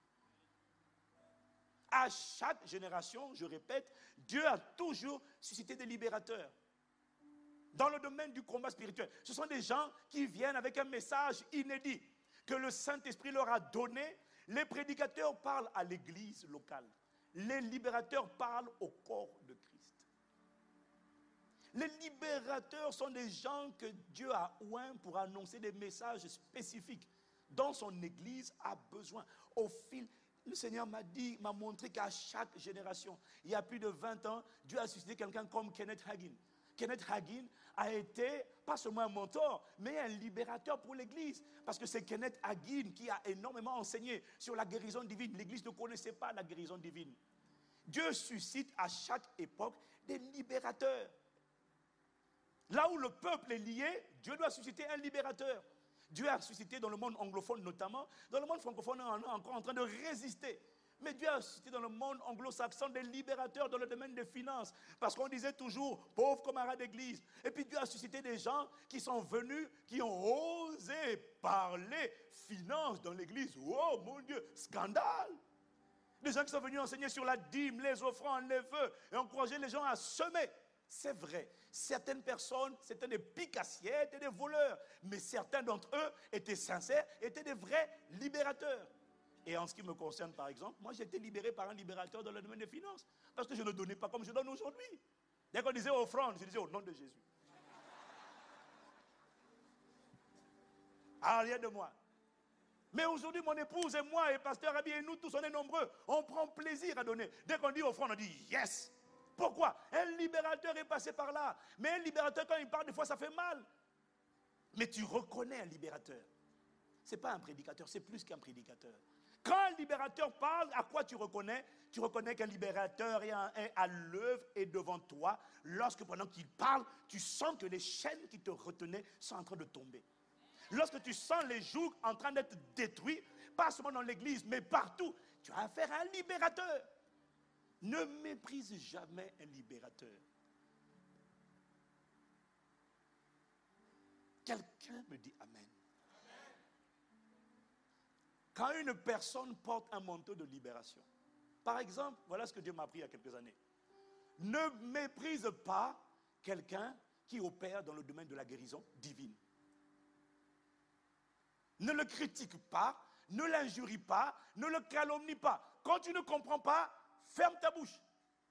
À chaque génération, je répète, Dieu a toujours suscité des libérateurs. Dans le domaine du combat spirituel, ce sont des gens qui viennent avec un message inédit que le Saint-Esprit leur a donné. Les prédicateurs parlent à l'église locale. Les libérateurs parlent au corps de Christ. Les libérateurs sont des gens que Dieu a oint pour annoncer des messages spécifiques dont son église a besoin. Au fil, le Seigneur m'a montré qu'à chaque génération, il y a plus de 20 ans, Dieu a suscité quelqu'un comme Kenneth Hagin. Kenneth Hagin a été, pas seulement un mentor, mais un libérateur pour l'Église. Parce que c'est Kenneth Hagin qui a énormément enseigné sur la guérison divine. L'Église ne connaissait pas la guérison divine. Dieu suscite à chaque époque des libérateurs. Là où le peuple est lié, Dieu doit susciter un libérateur. Dieu a suscité dans le monde anglophone notamment. Dans le monde francophone, on est encore en train de résister. Mais Dieu a suscité dans le monde anglo-saxon des libérateurs dans le domaine des finances. Parce qu'on disait toujours, pauvres camarades d'église. Et puis Dieu a suscité des gens qui sont venus, qui ont osé parler finances dans l'église. Oh mon Dieu, scandale! Des gens qui sont venus enseigner sur la dîme, les offrandes, les vœux, et encourager les gens à semer. C'est vrai, certaines personnes, c'était des picassiers, étaient des voleurs. Mais certains d'entre eux étaient sincères, étaient des vrais libérateurs. Et en ce qui me concerne, par exemple, moi j'ai été libéré par un libérateur dans le domaine des finances. Parce que je ne donnais pas comme je donne aujourd'hui. Dès qu'on disait offrande, je disais au nom de Jésus. Ah, rien de moi. Mais aujourd'hui, mon épouse et moi, et pasteur Abi et nous tous, on est nombreux. On prend plaisir à donner. Dès qu'on dit offrande, on dit yes. Pourquoi? Un libérateur est passé par là. Mais un libérateur, quand il parle, des fois, ça fait mal. Mais tu reconnais un libérateur. Ce n'est pas un prédicateur, c'est plus qu'un prédicateur. Quand un libérateur parle, à quoi tu reconnais? Tu reconnais qu'un libérateur est à l'œuvre et devant toi. Lorsque pendant qu'il parle, tu sens que les chaînes qui te retenaient sont en train de tomber. Lorsque tu sens les jougs en train d'être détruits, pas seulement dans l'église, mais partout, tu as affaire à un libérateur. Ne méprise jamais un libérateur. Quelqu'un me dit amen. Quand une personne porte un manteau de libération, par exemple, voilà ce que Dieu m'a appris il y a quelques années. Ne méprise pas quelqu'un qui opère dans le domaine de la guérison divine. Ne le critique pas, ne l'injurie pas, ne le calomnie pas. Quand tu ne comprends pas, ferme ta bouche.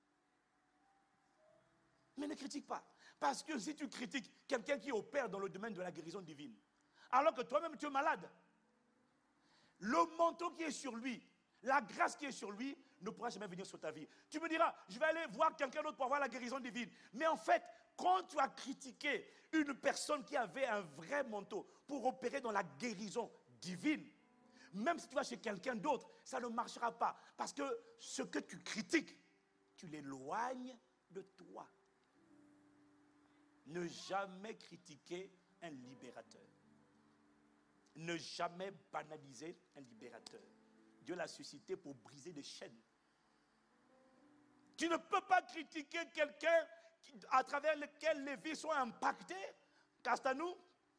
Mais ne critique pas. Parce que si tu critiques quelqu'un qui opère dans le domaine de la guérison divine, alors que toi-même tu es malade, le manteau qui est sur lui, la grâce qui est sur lui, ne pourra jamais venir sur ta vie. Tu me diras, je vais aller voir quelqu'un d'autre pour avoir la guérison divine. Mais en fait, quand tu as critiqué une personne qui avait un vrai manteau pour opérer dans la guérison divine, même si tu vas chez quelqu'un d'autre, ça ne marchera pas. Parce que ce que tu critiques, tu l'éloignes de toi. Ne jamais critiquer un libérateur. Ne jamais banaliser un libérateur. Dieu l'a suscité pour briser des chaînes. Tu ne peux pas critiquer quelqu'un à travers lequel les vies sont impactées. Castanou.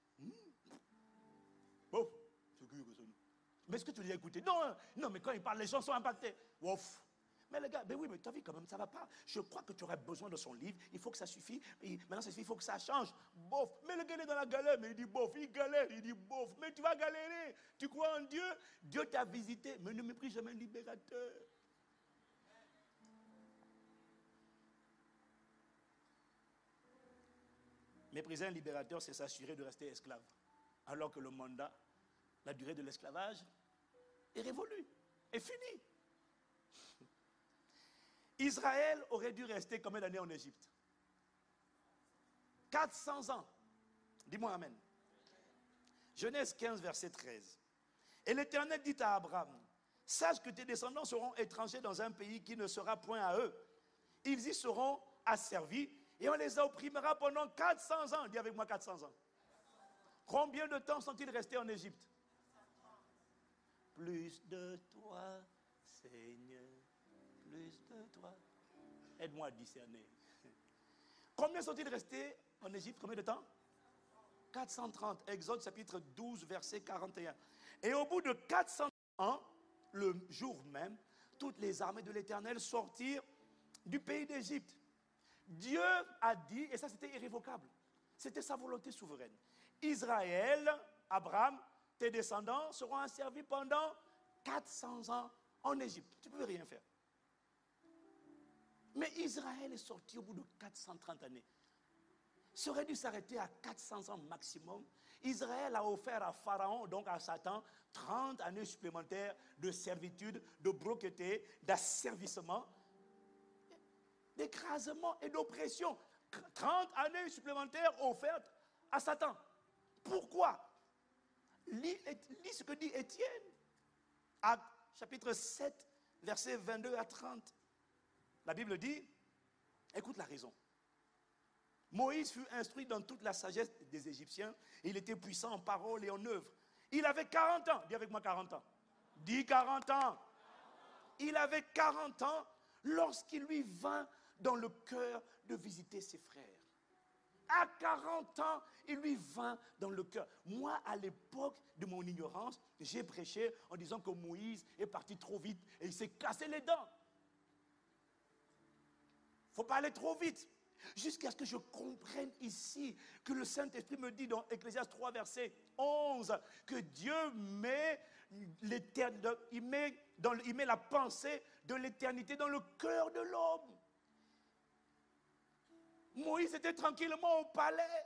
Bof. Mais est-ce que tu l'as écouté? Non, non, mais quand il parle, les gens sont impactés. Ouf. Mais les gars, ben oui, mais ta vie quand même, ça ne va pas. Je crois que tu aurais besoin de son livre. Il faut que ça suffise. Maintenant, ça suffit, il faut que ça change. Bof. Mais le gars est dans la galère, mais il dit bof. Il galère, il dit bof. Mais tu vas galérer. Tu crois en Dieu? Dieu t'a visité. Mais ne méprise jamais un libérateur. Mépriser un libérateur, c'est s'assurer de rester esclave. Alors que le mandat, la durée de l'esclavage, est révolue, est finie. Israël aurait dû rester combien d'années en Égypte? 400 ans. Dis-moi amen. Genèse 15, verset 13. Et l'Éternel dit à Abraham, sache que tes descendants seront étrangers dans un pays qui ne sera point à eux. Ils y seront asservis et on les opprimera pendant 400 ans. Dis avec moi 400 ans. Combien de temps sont-ils restés en Égypte? Plus de toi, Seigneur, plus de toi. Aide-moi à discerner. Combien sont-ils restés en Égypte? Combien de temps? 430. Exode chapitre 12, verset 41. Et au bout de 400 ans, le jour même, toutes les armées de l'Éternel sortirent du pays d'Égypte. Dieu a dit, et ça c'était irrévocable, c'était sa volonté souveraine. Israël, Abraham, tes descendants seront asservis pendant 400 ans en Égypte. Tu ne peux rien faire. Mais Israël est sorti au bout de 430 années. Ça aurait dû s'arrêter à 400 ans maximum. Israël a offert à Pharaon, donc à Satan, 30 années supplémentaires de servitude, de broqueté, d'asservissement, d'écrasement et d'oppression. 30 années supplémentaires offertes à Satan. Pourquoi? Lis ce que dit Étienne. Actes chapitre 7, versets 22 à 30. La Bible dit, écoute la raison. Moïse fut instruit dans toute la sagesse des Égyptiens. Il était puissant en parole et en œuvre. Il avait 40 ans. Dis avec moi 40 ans. Dis 40 ans. Il avait 40 ans lorsqu'il lui vint dans le cœur de visiter ses frères. À 40 ans, il lui vint dans le cœur. Moi, à l'époque de mon ignorance, j'ai prêché en disant que Moïse est parti trop vite et il s'est cassé les dents. Il ne faut pas aller trop vite. Jusqu'à ce que je comprenne ici que le Saint-Esprit me dit dans Ecclésiaste 3, verset 11, que Dieu met il met la pensée de l'éternité dans le cœur de l'homme. Moïse était tranquillement au palais.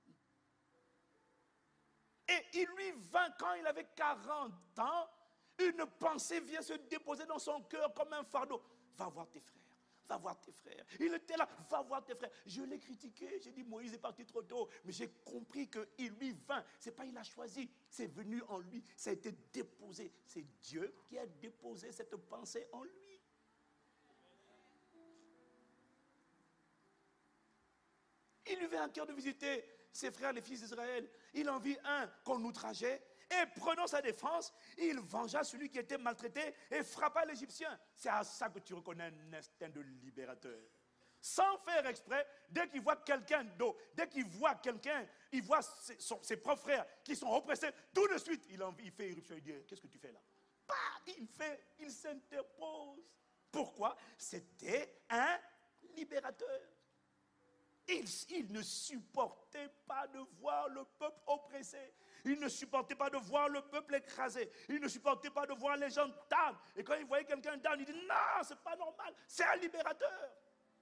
Et il lui vint, quand il avait 40 ans, une pensée vient se déposer dans son cœur comme un fardeau. Va voir tes frères. Va voir tes frères. Il était là, va voir tes frères. Je l'ai critiqué, j'ai dit Moïse est parti trop tôt. Mais j'ai compris qu'il lui vint. Ce n'est pas il a choisi, c'est venu en lui. Ça a été déposé. C'est Dieu qui a déposé cette pensée en lui. Il lui vint à cœur de visiter ses frères, les fils d'Israël. Il en vit un qu'on outrageait. Et prenant sa défense, il vengea celui qui était maltraité et frappa l'Égyptien. C'est à ça que tu reconnais un instinct de libérateur. Sans faire exprès, dès qu'il voit quelqu'un d'autre, dès qu'il voit quelqu'un, il voit ses propres frères qui sont oppressés, tout de suite, il fait éruption. Il dit, qu'est-ce que tu fais là? Il s'interpose. Pourquoi? C'était un libérateur. Il ne supportait pas de voir le peuple oppressé. Il ne supportait pas de voir le peuple écrasé. Il ne supportait pas de voir les gens down. Et quand il voyait quelqu'un down, il dit non, c'est pas normal, c'est un libérateur.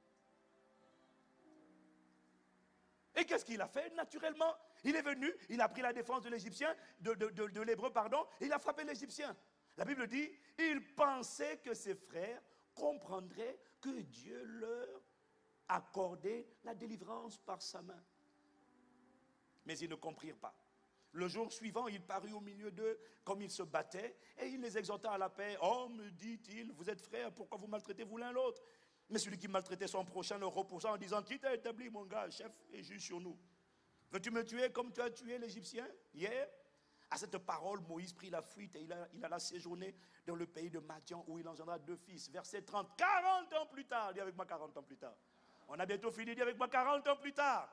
Et qu'est-ce qu'il a fait? Naturellement, il est venu, il a pris la défense de l'Égyptien, de l'Hébreu, pardon, et il a frappé l'Égyptien. La Bible dit, il pensait que ses frères comprendraient que Dieu leur accordait la délivrance par sa main. Mais ils ne comprirent pas. Le jour suivant, il parut au milieu d'eux comme ils se battaient et il les exhorta à la paix. Hommes, dit-il, vous êtes frères, pourquoi vous maltraitez-vous l'un l'autre? Mais celui qui maltraitait son prochain le reposa en disant, qui t'a établi, mon gars, chef et juge sur nous? Veux-tu me tuer comme tu as tué l'Égyptien hier? À cette parole, Moïse prit la fuite et il alla séjourner dans le pays de Madian où il engendra 2 fils. Verset 30, 40 ans plus tard, dis avec moi 40 ans plus tard. On a bientôt fini, dis avec moi 40 ans plus tard.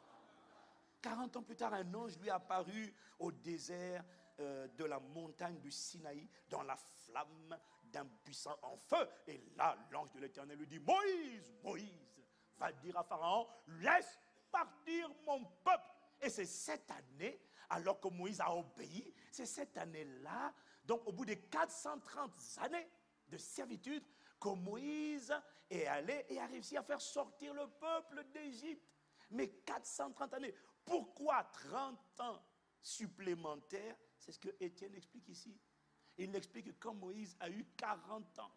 40 ans plus tard, un ange lui apparut au désert de la montagne du Sinaï dans la flamme d'un buisson en feu. Et là, l'ange de l'Éternel lui dit, Moïse, Moïse, va dire à Pharaon, laisse partir mon peuple. Et c'est cette année, alors que Moïse a obéi, c'est cette année-là, donc au bout de 430 années de servitude, que Moïse est allé et a réussi à faire sortir le peuple d'Égypte. Mais 430 années. Pourquoi 30 ans supplémentaires? C'est ce que Étienne explique ici. Il explique que quand Moïse a eu 40 ans,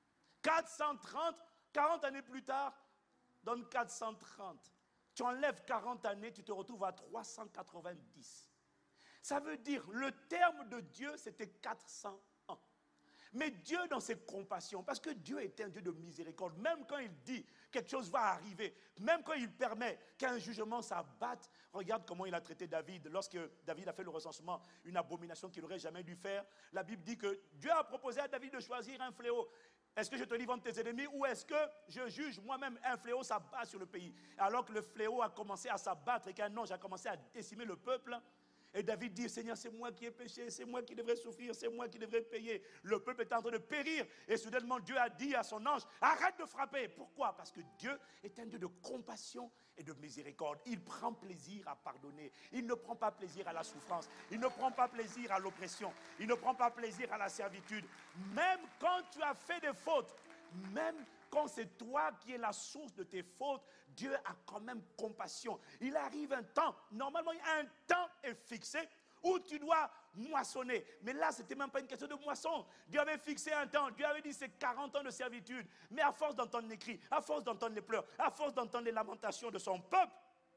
430, 40 années plus tard, donne 430. Tu enlèves 40 années, tu te retrouves à 390. Ça veut dire, le terme de Dieu, c'était 400 ans. Mais Dieu, dans ses compassions, parce que Dieu est un Dieu de miséricorde, même quand il dit quelque chose va arriver, même quand il permet qu'un jugement s'abatte, regarde comment il a traité David. Lorsque David a fait le recensement, une abomination qu'il n'aurait jamais dû faire, la Bible dit que Dieu a proposé à David de choisir un fléau. Est-ce que je te livre entre tes ennemis ou est-ce que je juge moi-même un fléau s'abat sur le pays? Alors que le fléau a commencé à s'abattre et qu'un ange a commencé à décimer le peuple, et David dit, Seigneur, c'est moi qui ai péché, c'est moi qui devrais souffrir, c'est moi qui devrais payer. Le peuple est en train de périr. Et soudainement, Dieu a dit à son ange, arrête de frapper. Pourquoi? Parce que Dieu est un Dieu de compassion et de miséricorde. Il prend plaisir à pardonner. Il ne prend pas plaisir à la souffrance. Il ne prend pas plaisir à l'oppression. Il ne prend pas plaisir à la servitude. Même quand tu as fait des fautes, même quand c'est toi qui es la source de tes fautes, Dieu a quand même compassion. Il arrive un temps, normalement un temps est fixé où tu dois moissonner. Mais là, ce n'était même pas une question de moisson. Dieu avait fixé un temps. Dieu avait dit c'est 40 ans de servitude. Mais à force d'entendre les cris, à force d'entendre les pleurs, à force d'entendre les lamentations de son peuple,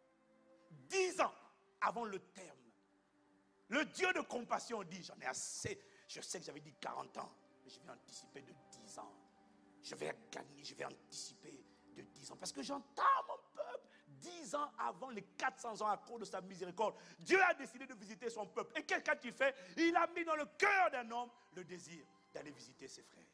10 ans avant le terme, le Dieu de compassion dit, j'en ai assez. Je sais que j'avais dit 40 ans, mais je vais anticiper de 10 ans. Je vais gagner, je vais anticiper de 10 ans. Parce que j'entends mon peuple 10 ans avant les 400 ans à cause de sa miséricorde. Dieu a décidé de visiter son peuple. Et quelqu'un qui fait, il a mis dans le cœur d'un homme le désir d'aller visiter ses frères.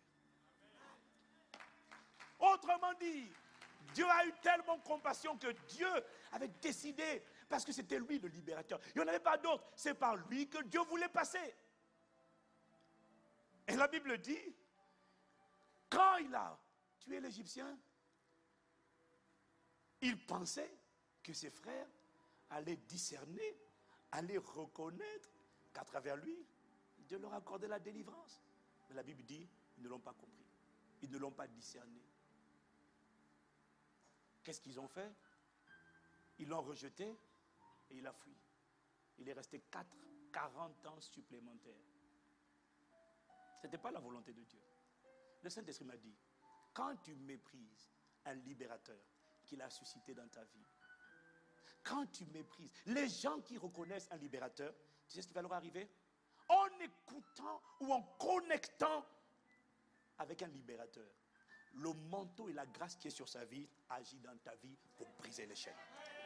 Autrement dit, Dieu a eu tellement compassion que Dieu avait décidé, parce que c'était lui le libérateur. Il n'y en avait pas d'autre. C'est par lui que Dieu voulait passer. Et la Bible dit, quand il a tué l'Égyptien, il pensait que ses frères allaient discerner, allaient reconnaître qu'à travers lui, Dieu leur accordait la délivrance. Mais la Bible dit, ils ne l'ont pas compris. Ils ne l'ont pas discerné. Qu'est-ce qu'ils ont fait? Ils l'ont rejeté et il a fui. Il est resté 40 ans supplémentaires. Ce n'était pas la volonté de Dieu. Le Saint-Esprit m'a dit, quand tu méprises un libérateur qu'il a suscité dans ta vie, quand tu méprises les gens qui reconnaissent un libérateur, tu sais ce qui va leur arriver? En écoutant ou en connectant avec un libérateur, le manteau et la grâce qui est sur sa vie agit dans ta vie pour briser les chaînes.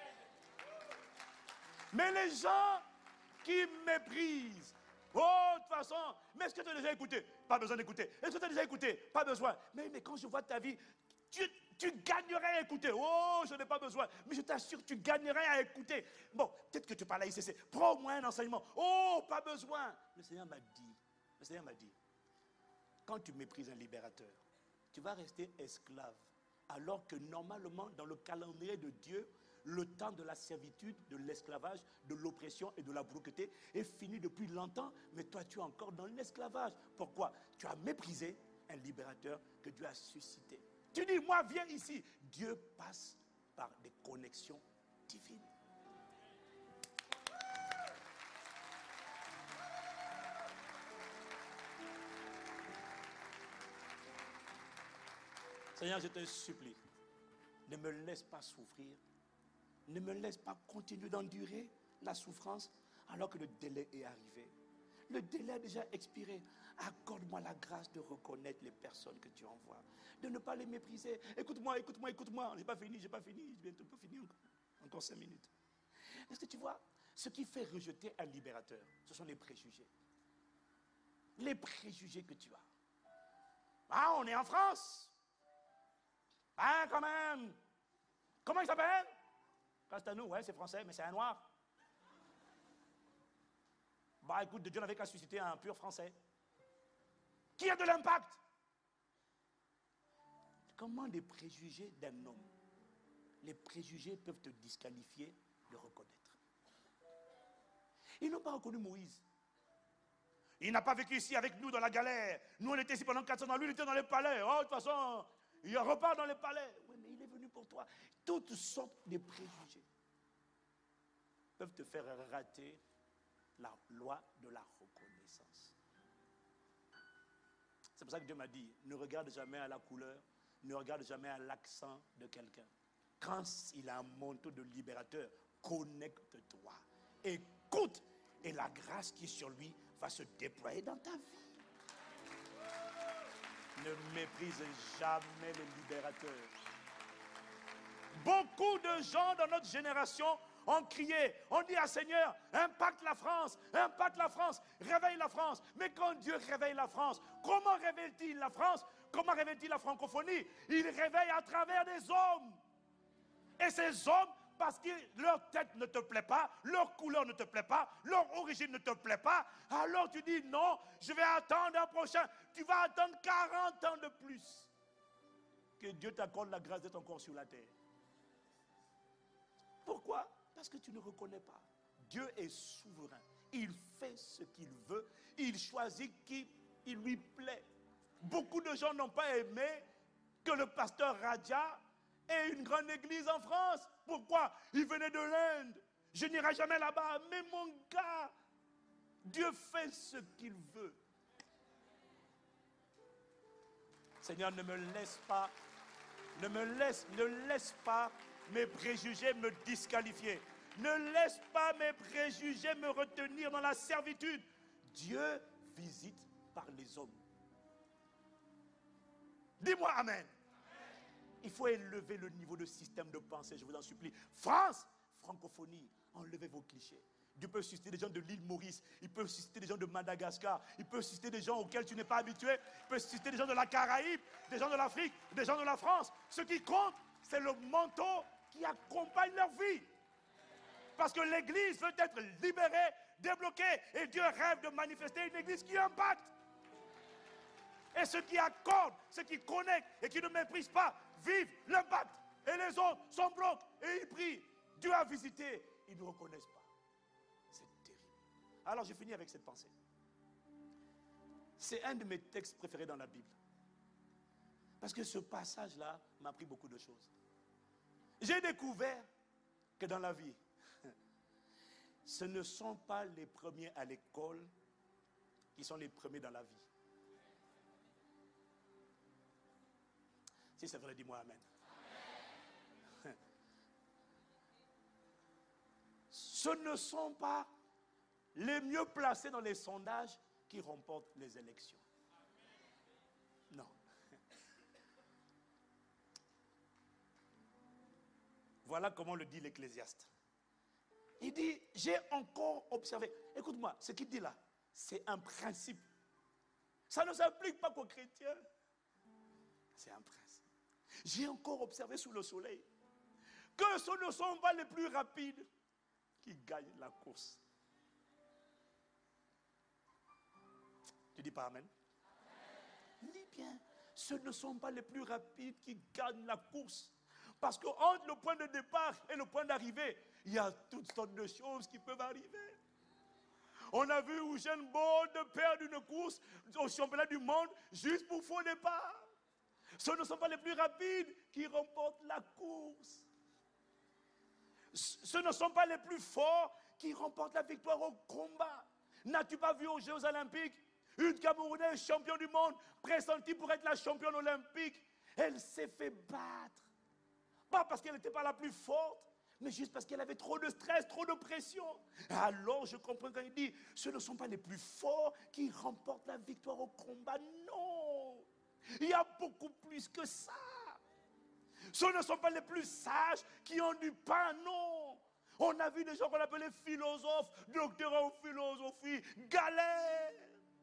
Mais les gens qui méprisent, oh, de toute façon, mais est-ce que tu as déjà écouté? Pas besoin d'écouter. Est-ce que tu as déjà écouté? Pas besoin. Mais quand je vois ta vie, tu gagnerais à écouter. Oh, je n'ai pas besoin. Mais je t'assure, tu gagnerais à écouter. Bon, peut-être que tu parles à ICC. Prends au moins un enseignement. Oh, pas besoin. Le Seigneur m'a dit, quand tu méprises un libérateur, tu vas rester esclave. Alors que normalement, dans le calendrier de Dieu, le temps de la servitude, de l'esclavage, de l'oppression et de la brutalité est fini depuis longtemps, mais toi tu es encore dans l'esclavage. Pourquoi? Tu as méprisé un libérateur que Dieu a suscité. Tu dis, moi viens ici. Dieu passe par des connexions divines. Seigneur, je te supplie, ne me laisse pas souffrir. Ne me laisse pas continuer d'endurer la souffrance alors que le délai est arrivé. Le délai a déjà expiré. Accorde-moi la grâce de reconnaître les personnes que tu envoies. De ne pas les mépriser. Écoute-moi. J'ai pas fini. Bientôt pas fini encore. Encore 5 minutes. Est-ce que tu vois, ce qui fait rejeter un libérateur, ce sont les préjugés. Les préjugés que tu as. Ah, on est en France. Ah, quand même. Comment il s'appelle? Castanou, ouais, c'est français, mais c'est un noir. Bah écoute, Dieu n'avait qu'à susciter un pur français. Qui a de l'impact? Comment les préjugés d'un homme, les préjugés peuvent te disqualifier de reconnaître? Ils n'ont pas reconnu Moïse. Il n'a pas vécu ici avec nous dans la galère. Nous, on était ici pendant 400 ans. Lui, il était dans les palais. Oh, de toute façon, il repart dans les palais. Oui, mais il est venu pour toi. Toutes sortes de préjugés peuvent te faire rater la loi de la reconnaissance. C'est pour ça que Dieu m'a dit, ne regarde jamais à la couleur, ne regarde jamais à l'accent de quelqu'un. Quand il a un manteau de libérateur, connecte-toi. Écoute, et la grâce qui est sur lui va se déployer dans ta vie. Ne méprise jamais le libérateur. Beaucoup de gens dans notre génération ont crié, on dit à Seigneur, impacte la France, réveille la France. Mais quand Dieu réveille la France, comment réveille-t-il la France? Comment réveille-t-il la francophonie? Il réveille à travers des hommes. Et ces hommes, parce que leur tête ne te plaît pas, leur couleur ne te plaît pas, leur origine ne te plaît pas, alors tu dis non, je vais attendre un prochain. Tu vas attendre 40 ans de plus. Que Dieu t'accorde la grâce d'être encore sur la terre. Pourquoi? Parce que tu ne reconnais pas. Dieu est souverain. Il fait ce qu'il veut. Il choisit qui il lui plaît. Beaucoup de gens n'ont pas aimé que le pasteur Radia ait une grande église en France. Pourquoi? Il venait de l'Inde. Je n'irai jamais là-bas. Mais mon gars, Dieu fait ce qu'il veut. Seigneur, ne me laisse pas, ne laisse pas mes préjugés me disqualifier. Ne laisse pas mes préjugés me retenir dans la servitude. Dieu visite par les hommes. Dis-moi Amen. Il faut élever le niveau de système de pensée, je vous en supplie. France, francophonie, enlevez vos clichés. Dieu peut susciter des gens de l'île Maurice, il peut susciter des gens de Madagascar, il peut susciter des gens auxquels tu n'es pas habitué, il peut susciter des gens de la Caraïbe, des gens de l'Afrique, des gens de la France. Ce qui compte, c'est le manteau qui accompagne leur vie. Parce que l'église veut être libérée, débloquée, et Dieu rêve de manifester une église qui impacte. Et ceux qui accordent, ceux qui connectent et qui ne méprisent pas, vivent l'impact. Et les autres s'en bloquent et ils prient. Dieu a visité, ils ne reconnaissent pas. C'est terrible. Alors je finis avec cette pensée. C'est un de mes textes préférés dans la Bible. Parce que ce passage-là m'a appris beaucoup de choses. J'ai découvert que dans la vie, ce ne sont pas les premiers à l'école qui sont les premiers dans la vie. Si c'est vrai, dis-moi Amen. Amen. Ce ne sont pas les mieux placés dans les sondages qui remportent les élections. Non. Voilà comment le dit l'Ecclésiaste. Il dit, j'ai encore observé. Écoute-moi, ce qu'il dit là, c'est un principe. Ça ne s'applique pas qu'aux chrétiens. C'est un principe. J'ai encore observé sous le soleil que ce ne sont pas les plus rapides qui gagnent la course. Tu dis pas Amen? Amen. Lis bien, ce ne sont pas les plus rapides qui gagnent la course. Parce qu'entre le point de départ et le point d'arrivée, il y a toutes sortes de choses qui peuvent arriver. On a vu Usain Bolt perdre une course au championnat du monde juste pour faux départ. Ce ne sont pas les plus rapides qui remportent la course. Ce ne sont pas les plus forts qui remportent la victoire au combat. N'as-tu pas vu aux Jeux Olympiques une Camerounaise championne du monde, pressentie pour être la championne olympique? Elle s'est fait battre. Pas parce qu'elle n'était pas la plus forte, Mais juste parce qu'elle avait trop de stress, trop de pression. Alors je comprends quand il dit, ce ne sont pas les plus forts qui remportent la victoire au combat. Non, il y a beaucoup plus que ça. Ce ne sont pas les plus sages qui ont du pain, non. On a vu des gens qu'on appelait philosophes, docteurs en philosophie, galères.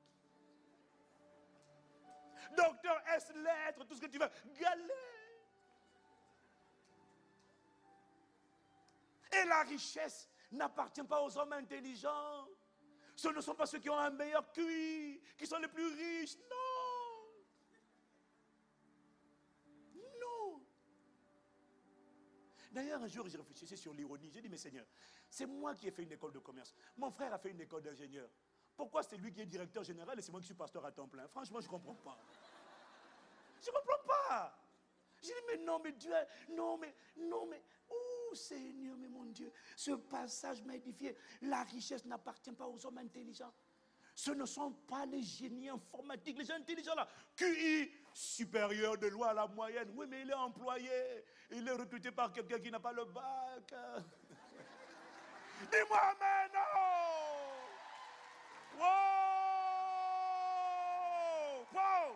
Docteur S lettres, tout ce que tu veux, galère. Et la richesse n'appartient pas aux hommes intelligents. Ce ne sont pas ceux qui ont un meilleur QI, qui sont les plus riches. Non. Non. D'ailleurs, un jour, je réfléchissais sur l'ironie. J'ai dit, mais Seigneur, c'est moi qui ai fait une école de commerce. Mon frère a fait une école d'ingénieur. Pourquoi c'est lui qui est directeur général et c'est moi qui suis pasteur à temps plein? Franchement, je ne comprends pas. Je ne comprends pas. J'ai dit, mais non, mais Dieu, non, mais, oh Seigneur, mais mon Dieu, ce passage m'a édifié. La richesse n'appartient pas aux hommes intelligents. Ce ne sont pas les génies informatiques, les gens intelligents là. QI supérieur de loi à la moyenne. Oui, mais il est employé. Il est recruté par quelqu'un qui n'a pas le bac. Dis-moi amen, non. Wow! Wow!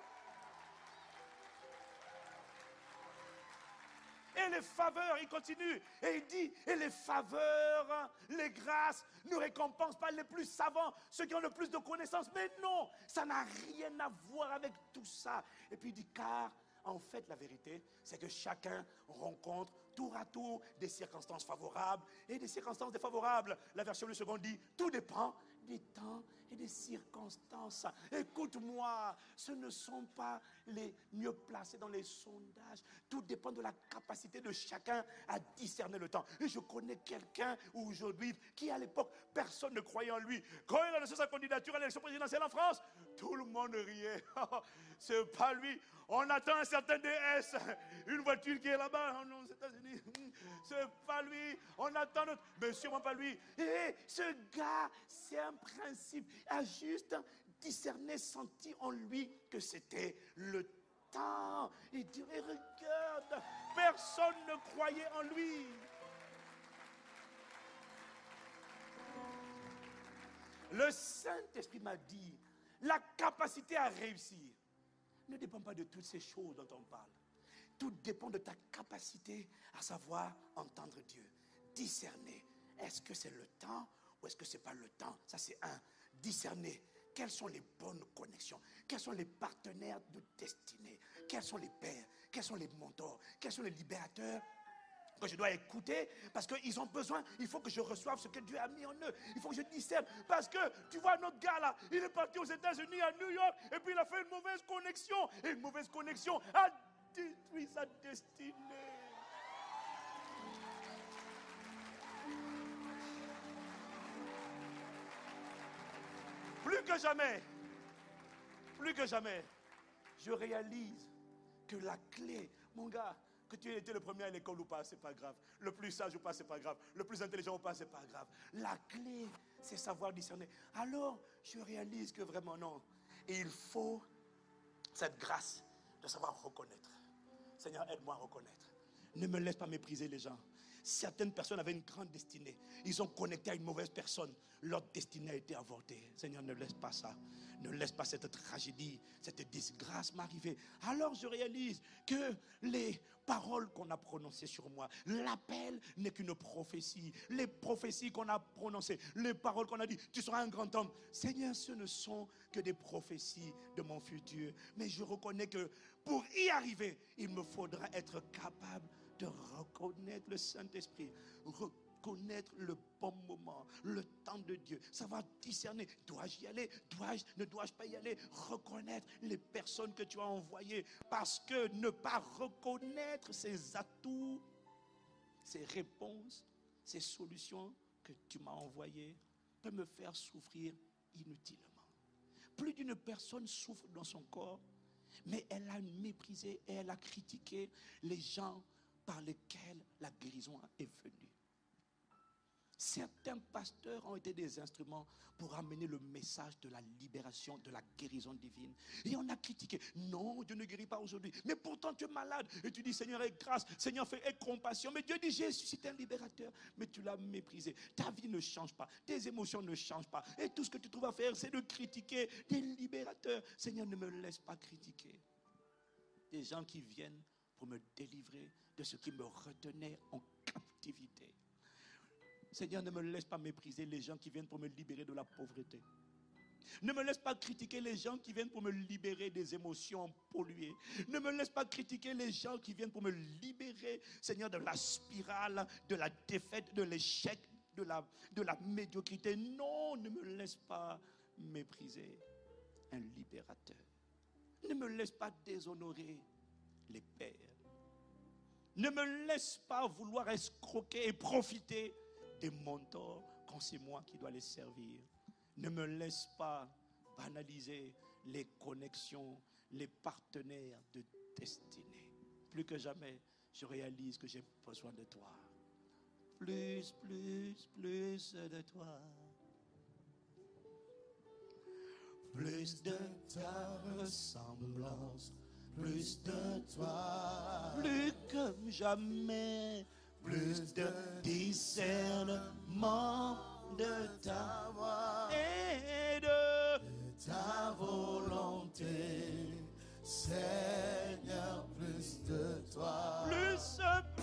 Et les faveurs, il continue, et il dit, et les faveurs, les grâces ne récompensent pas les plus savants, ceux qui ont le plus de connaissances. Mais non, ça n'a rien à voir avec tout ça. Et puis il dit, car en fait, la vérité, c'est que chacun rencontre tour à tour des circonstances favorables et des circonstances défavorables. La version du second dit, tout dépend des temps et des circonstances. Écoute-moi, ce ne sont pas les mieux placés dans les sondages. Tout dépend de la capacité de chacun à discerner le temps. Et je connais quelqu'un aujourd'hui qui, à l'époque, personne ne croyait en lui. Quand il a lancé sa candidature à l'élection présidentielle en France, tout le monde riait. C'est pas lui. On attend un certain DS, une voiture qui est là-bas, aux États-Unis. C'est pas lui. On attend notre. Mais sûrement pas lui. Et ce gars, c'est un principe. Il a juste discerné, senti en lui que c'était le temps. Il dirait, regarde, personne ne croyait en lui. Le Saint-Esprit m'a dit, la capacité à réussir ne dépend pas de toutes ces choses dont on parle. Tout dépend de ta capacité à savoir entendre Dieu, discerner. Est-ce que c'est le temps ou est-ce que ce n'est pas le temps? Ça c'est un. Discerner. Quelles sont les bonnes connexions? Quels sont les partenaires de destinée? Quels sont les pères? Quels sont les mentors? Quels sont les libérateurs que je dois écouter, parce qu'ils ont besoin, il faut que je reçoive ce que Dieu a mis en eux. Il faut que je discerne, parce que tu vois notre gars là, il est parti aux États-Unis, à New York, et puis il a fait une mauvaise connexion, et une mauvaise connexion a détruit sa destinée. Plus que jamais, je réalise que la clé, mon gars, que tu aies été le premier à l'école ou pas, c'est pas grave. Le plus sage ou pas, c'est pas grave. Le plus intelligent ou pas, c'est pas grave. La clé, c'est savoir discerner. Alors, je réalise que vraiment non. Et il faut cette grâce de savoir reconnaître. Seigneur, aide-moi à reconnaître. Ne me laisse pas mépriser les gens. Certaines personnes avaient une grande destinée. Ils ont connecté à une mauvaise personne. Leur destinée a été avortée. Seigneur, ne laisse pas ça. Ne laisse pas cette tragédie, cette disgrâce m'arriver. Alors je réalise que les paroles qu'on a prononcées sur moi, l'appel n'est qu'une prophétie. Les prophéties qu'on a prononcées, les paroles qu'on a dit, tu seras un grand homme. Seigneur, ce ne sont que des prophéties de mon futur. Mais je reconnais que pour y arriver, il me faudra être capable de reconnaître le Saint-Esprit, reconnaître le bon moment, le temps de Dieu, savoir discerner, dois-je y aller, ne dois-je pas y aller, reconnaître les personnes que tu as envoyées, parce que ne pas reconnaître ces atouts, ces réponses, ces solutions que tu m'as envoyées, peut me faire souffrir inutilement. Plus d'une personne souffre dans son corps, mais elle a méprisé et elle a critiqué les gens par lesquels la guérison est venue. Certains pasteurs ont été des instruments pour amener le message de la libération, de la guérison divine. Et on a critiqué. Non, Dieu ne guérit pas aujourd'hui. Mais pourtant tu es malade. Et tu dis, Seigneur, aie grâce. Seigneur, aie compassion. Mais Dieu dit, j'ai suscité un libérateur. Mais tu l'as méprisé. Ta vie ne change pas. Tes émotions ne changent pas. Et tout ce que tu trouves à faire, c'est de critiquer des libérateurs. Seigneur, ne me laisse pas critiquer. Des gens qui viennent pour me délivrer de ce qui me retenait en captivité. Seigneur, ne me laisse pas mépriser les gens qui viennent pour me libérer de la pauvreté. Ne me laisse pas critiquer les gens qui viennent pour me libérer des émotions polluées. Ne me laisse pas critiquer les gens qui viennent pour me libérer, Seigneur, de la spirale, de la défaite, de l'échec, de la médiocrité. Non, ne me laisse pas mépriser un libérateur. Ne me laisse pas déshonorer les pères. Ne me laisse pas vouloir escroquer et profiter des mentors quand c'est moi qui dois les servir. Ne me laisse pas banaliser les connexions, les partenaires de destinée. Plus que jamais, je réalise que j'ai besoin de toi. Plus de toi. Plus de ta ressemblance, plus de toi, plus que jamais, plus de discernement de ta voix et de ta volonté, Seigneur, plus de toi, plus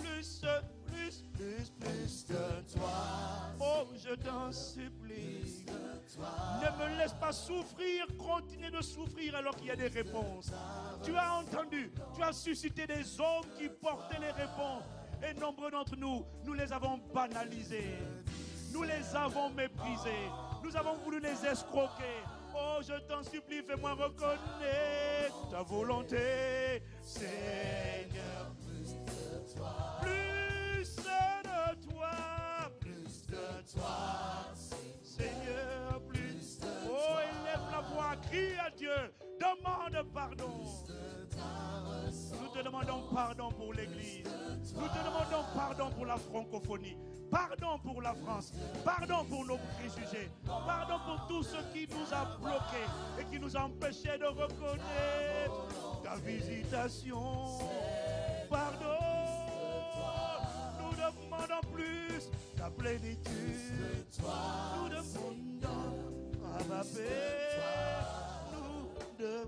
de toi, oh je t'en supplie, ne me laisse pas souffrir, continuer de souffrir alors qu'il y a des réponses. Tu as entendu, tu as suscité des hommes qui portaient les réponses et nombreux d'entre nous, nous les avons banalisés. Nous les avons méprisés. Nous avons voulu les escroquer. Oh, je t'en supplie, fais-moi reconnaître ta volonté, Seigneur. Plus de toi. Plus de toi. Plus de toi. Seigneur, plus de toi. Oh, élève la voix, crie à Dieu. Demande pardon. Nous te demandons pardon pour l'Église. Nous te demandons pardon pour la francophonie. Pardon pour la France, pardon pour nos préjugés, pardon pour tout ce qui nous a bloqués et qui nous empêchait de reconnaître ta visitation. Pardon, nous demandons plus ta plénitude. Nous demandons à ma paix. Nous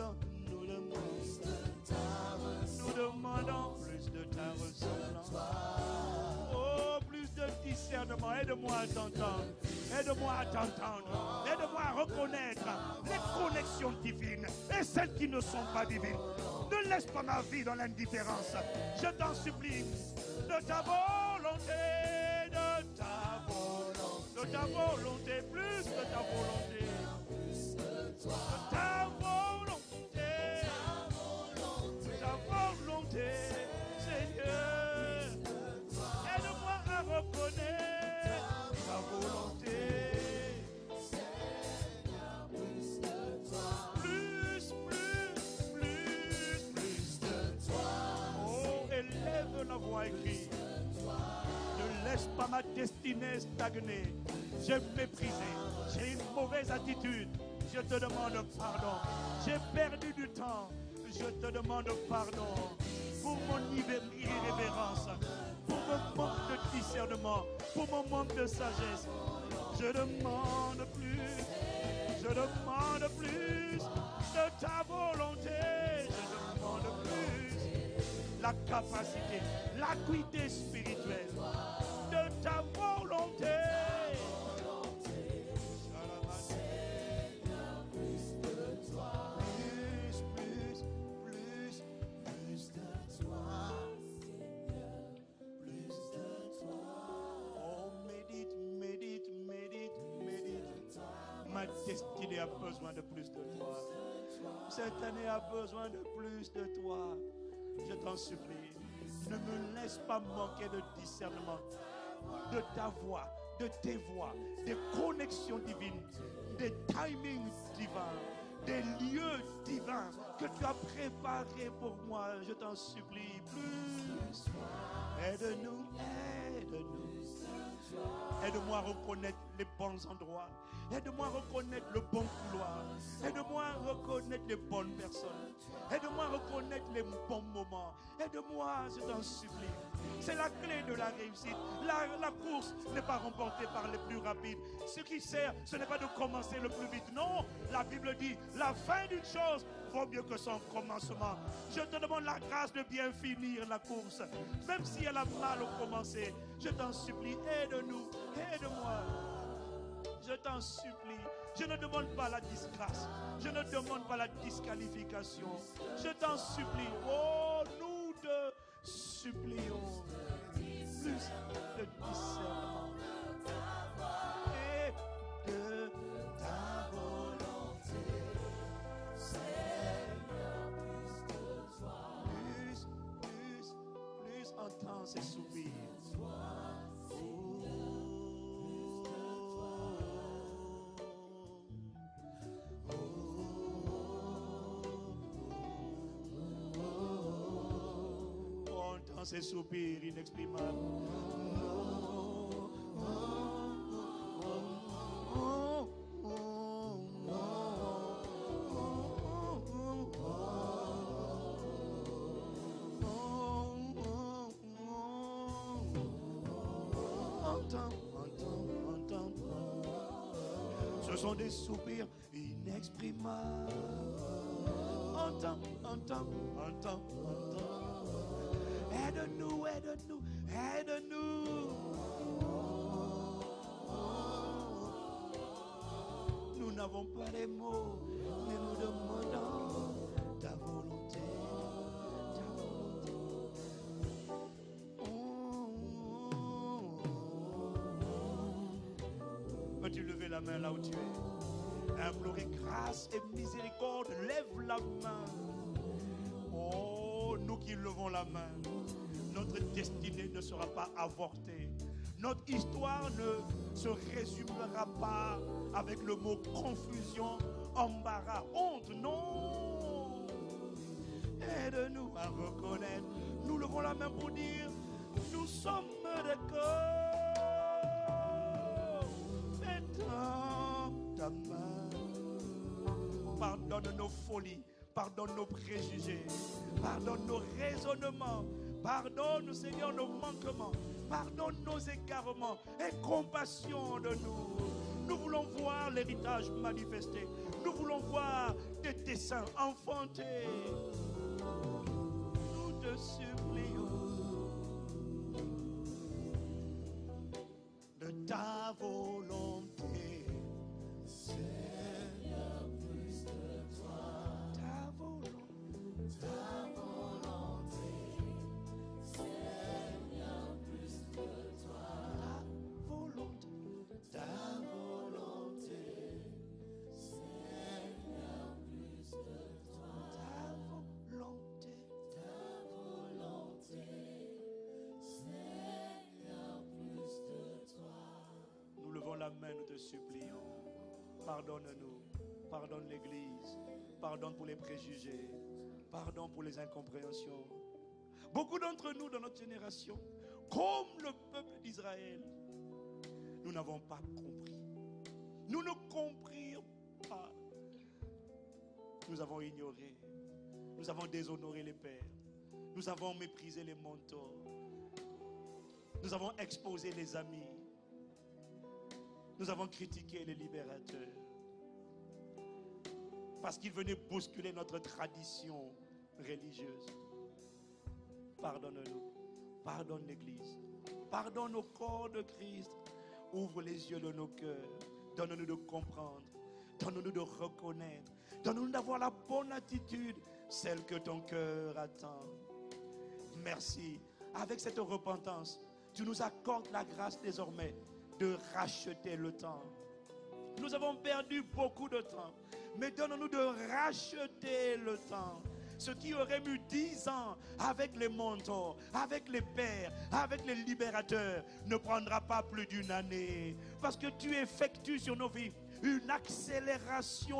demandons plus de ta ressemblance. Oh, plus de discernement. Aide-moi à t'entendre. Aide-moi à t'entendre. Aide-moi à reconnaître les connexions divines et celles qui ne sont pas divines. Ne laisse pas ma vie dans l'indifférence. Je t'en supplie. De ta volonté, de ta volonté, de ta volonté, plus de ta volonté. De ta volonté, ta volonté, Seigneur. Aide-moi à reconnaître ta volonté. Plus de toi. Oh, élève la voix et crie. Ne laisse pas ma destinée stagner. J'ai méprisé. J'ai une mauvaise attitude. Je te demande pardon. J'ai perdu du temps. Je te demande pardon pour mon irrévérence, pour mon manque de discernement, pour mon manque de sagesse. Je demande plus. Je demande plus de ta volonté. Je demande plus la capacité, l'acuité spirituelle de ta volonté. Ma destinée a besoin de plus de toi. Cette année a besoin de plus de toi. Je t'en supplie, ne me laisse pas manquer de discernement, de ta voix, de tes voix, des connexions divines, des timings divins, des lieux divins que tu as préparés pour moi. Je t'en supplie, plus. Aide-nous, aide-nous. Aide-moi à reconnaître les bons endroits. Aide-moi à reconnaître le bon couloir. Aide-moi à reconnaître les bonnes personnes. Aide-moi à reconnaître les bons moments. Aide-moi, je t'en supplie. C'est la clé de la réussite. La course n'est pas remportée par les plus rapides. Ce qui sert, ce n'est pas de commencer le plus vite. Non, la Bible dit, la fin d'une chose vaut mieux que son commencement. Je te demande la grâce de bien finir la course. Même si elle a mal au commencer, je t'en supplie, aide-nous, aide-moi. Je t'en supplie. Je ne demande pas la disgrâce. Je ne demande pas la disqualification. Je t'en supplie. Oh, nous te supplions plus de discernement et de ta volonté. Seigneur, plus entends ces soupirs. Entends ces soupirs inexprimables. Entends. Ce sont des soupirs inexprimables. Entends. Aide-nous. Nous n'avons pas les mots, mais nous demandons ta volonté. Peux-tu lever la main là où tu es? Implorer grâce et miséricorde. Lève la main. Oh, nous qui levons la main, notre destinée ne sera pas avortée. Notre histoire ne se résumera pas avec le mot confusion, embarras, honte. Non. Aide-nous à reconnaître. Nous levons la main pour dire, nous sommes d'accord. Fais-toi ta main. Pardonne nos folies. Pardonne nos préjugés. Pardonne nos raisonnements. Pardonne, Seigneur, nos manquements. Pardonne nos égarements. Aie compassion de nous. Nous voulons voir l'héritage manifesté. Nous voulons voir tes desseins enfantés. Nous te supplions de ta volonté. Seigneur, plus de toi. Ta volonté. Seigneur, plus de toi. Ta volonté. Seigneur, plus de toi. Ta volonté. Seigneur, plus de toi. Nous levons la main, nous te supplions. Pardonne-nous. Pardonne l'Église. Pardonne pour les préjugés. Pardon pour les incompréhensions. Beaucoup d'entre nous dans notre génération, comme le peuple d'Israël, nous n'avons pas compris. Nous ne comprirons pas. Nous avons ignoré. Nous avons déshonoré les pères. Nous avons méprisé les mentors. Nous avons exposé les amis. Nous avons critiqué les libérateurs. Parce qu'ils venaient bousculer notre tradition religieuse. Pardonne-nous. Pardonne l'Église. Pardonne au corps de Christ. Ouvre les yeux de nos cœurs. Donne-nous de comprendre. Donne-nous de reconnaître. Donne-nous d'avoir la bonne attitude, celle que ton cœur attend. Merci. Avec cette repentance, tu nous accordes la grâce désormais de racheter le temps. Nous avons perdu beaucoup de temps, mais donne-nous de racheter le temps. Ce qui aurait mis 10 ans avec les mentors, avec les pères, avec les libérateurs, ne prendra pas plus d'une année. Parce que tu effectues sur nos vies une accélération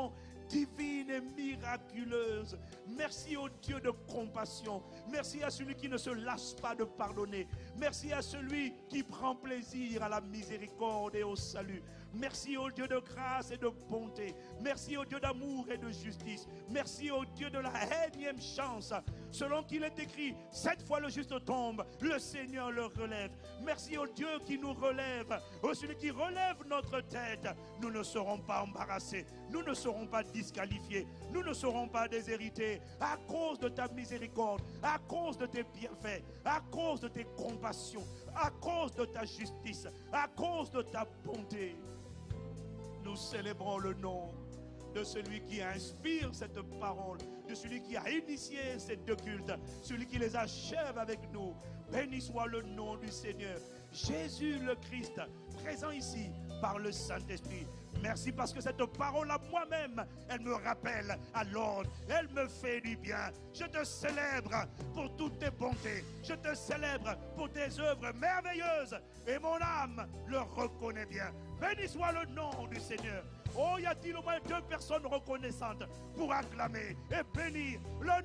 divine et miraculeuse. Merci au Dieu de compassion. Merci à celui qui ne se lasse pas de pardonner. Merci à celui qui prend plaisir à la miséricorde et au salut. Merci au Dieu de grâce et de bonté. Merci au Dieu d'amour et de justice. Merci au Dieu de la énième chance. Selon qu'il est écrit, 7 fois le juste tombe, le Seigneur le relève. Merci au Dieu qui nous relève. Au celui qui relève notre tête, nous ne serons pas embarrassés. Nous ne serons pas disqualifiés. Nous ne serons pas déshérités. À cause de ta miséricorde, à cause de tes bienfaits, à cause de tes compassions, à cause de ta justice, à cause de ta bonté. Nous célébrons le nom de celui qui inspire cette parole, de celui qui a initié ces deux cultes, celui qui les achève avec nous. Béni soit le nom du Seigneur. Jésus le Christ, présent ici par le Saint-Esprit. Merci parce que cette parole à moi-même, elle me rappelle à l'ordre, elle me fait du bien. Je te célèbre pour toutes tes bontés. Je te célèbre pour tes œuvres merveilleuses. Et mon âme le reconnaît bien. Béni soit le nom du Seigneur. Oh, y a-t-il au moins 2 personnes reconnaissantes pour acclamer et bénir le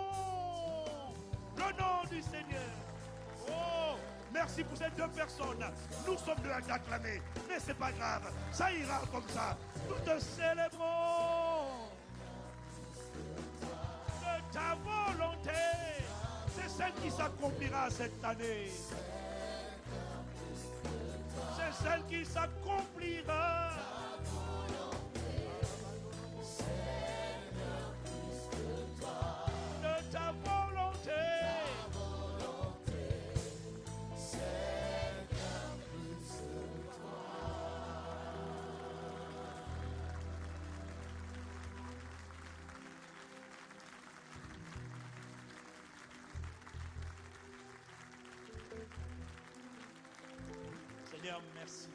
nom du Seigneur. Oh, merci pour ces 2 personnes. Nous sommes 2 à t'acclamer, mais c'est pas grave, ça ira comme ça. Nous te célébrons de ta volonté. C'est celle qui s'accomplira cette année. C'est celle qui s'accomplira. De ta volonté. Seigneur, merci.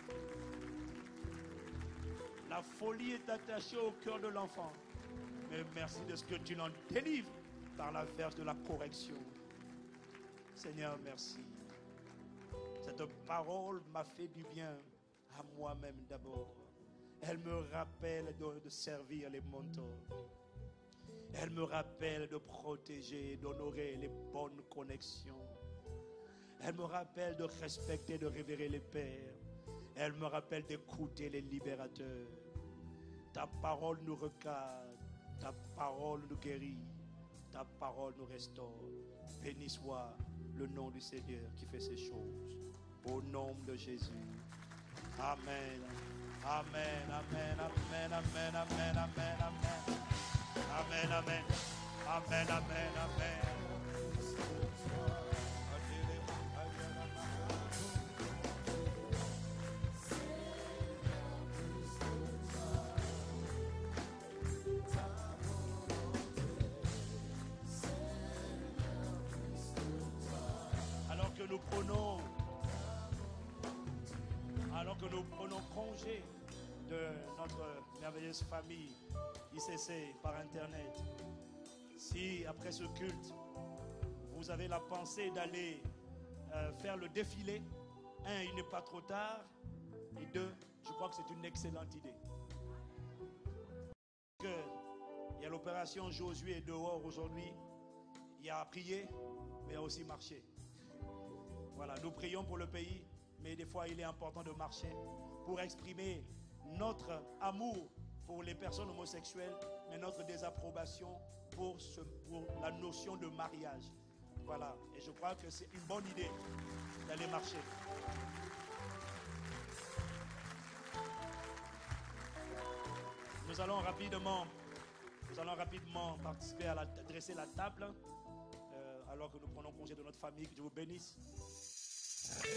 La folie est attachée au cœur de l'enfant. Mais merci de ce que tu l'en délivres par la verge de la correction. Seigneur, merci. Cette parole m'a fait du bien à moi-même d'abord. Elle me rappelle de servir les mentors. Elle me rappelle de protéger, d'honorer les bonnes connexions. Elle me rappelle de respecter, de révérer les pères. Elle me rappelle d'écouter les libérateurs. Ta parole nous recadre. Ta parole nous guérit. Ta parole nous restaure. Béni soit le nom du Seigneur qui fait ces choses. Au nom de Jésus. Amen. Amen. Amen. Amen. Amen. Amen. Amen. Amen. Amen. Amen. Amen. Amen. Amen. Alors que nous prenons congé de notre merveilleuse famille ICC par Internet, si après ce culte, vous avez la pensée d'aller faire le défilé, 1, il n'est pas trop tard, et 2, je crois que c'est une excellente idée. Il y a l'opération Josué dehors aujourd'hui, il y a prié, mais il y a aussi marché. Voilà, nous prions pour le pays, mais des fois il est important de marcher pour exprimer notre amour pour les personnes homosexuelles, mais notre désapprobation pour la notion de mariage. Voilà, et je crois que c'est une bonne idée d'aller marcher. Nous allons rapidement participer à dresser la table, alors que nous prenons congé de notre famille. Que Dieu vous bénisse.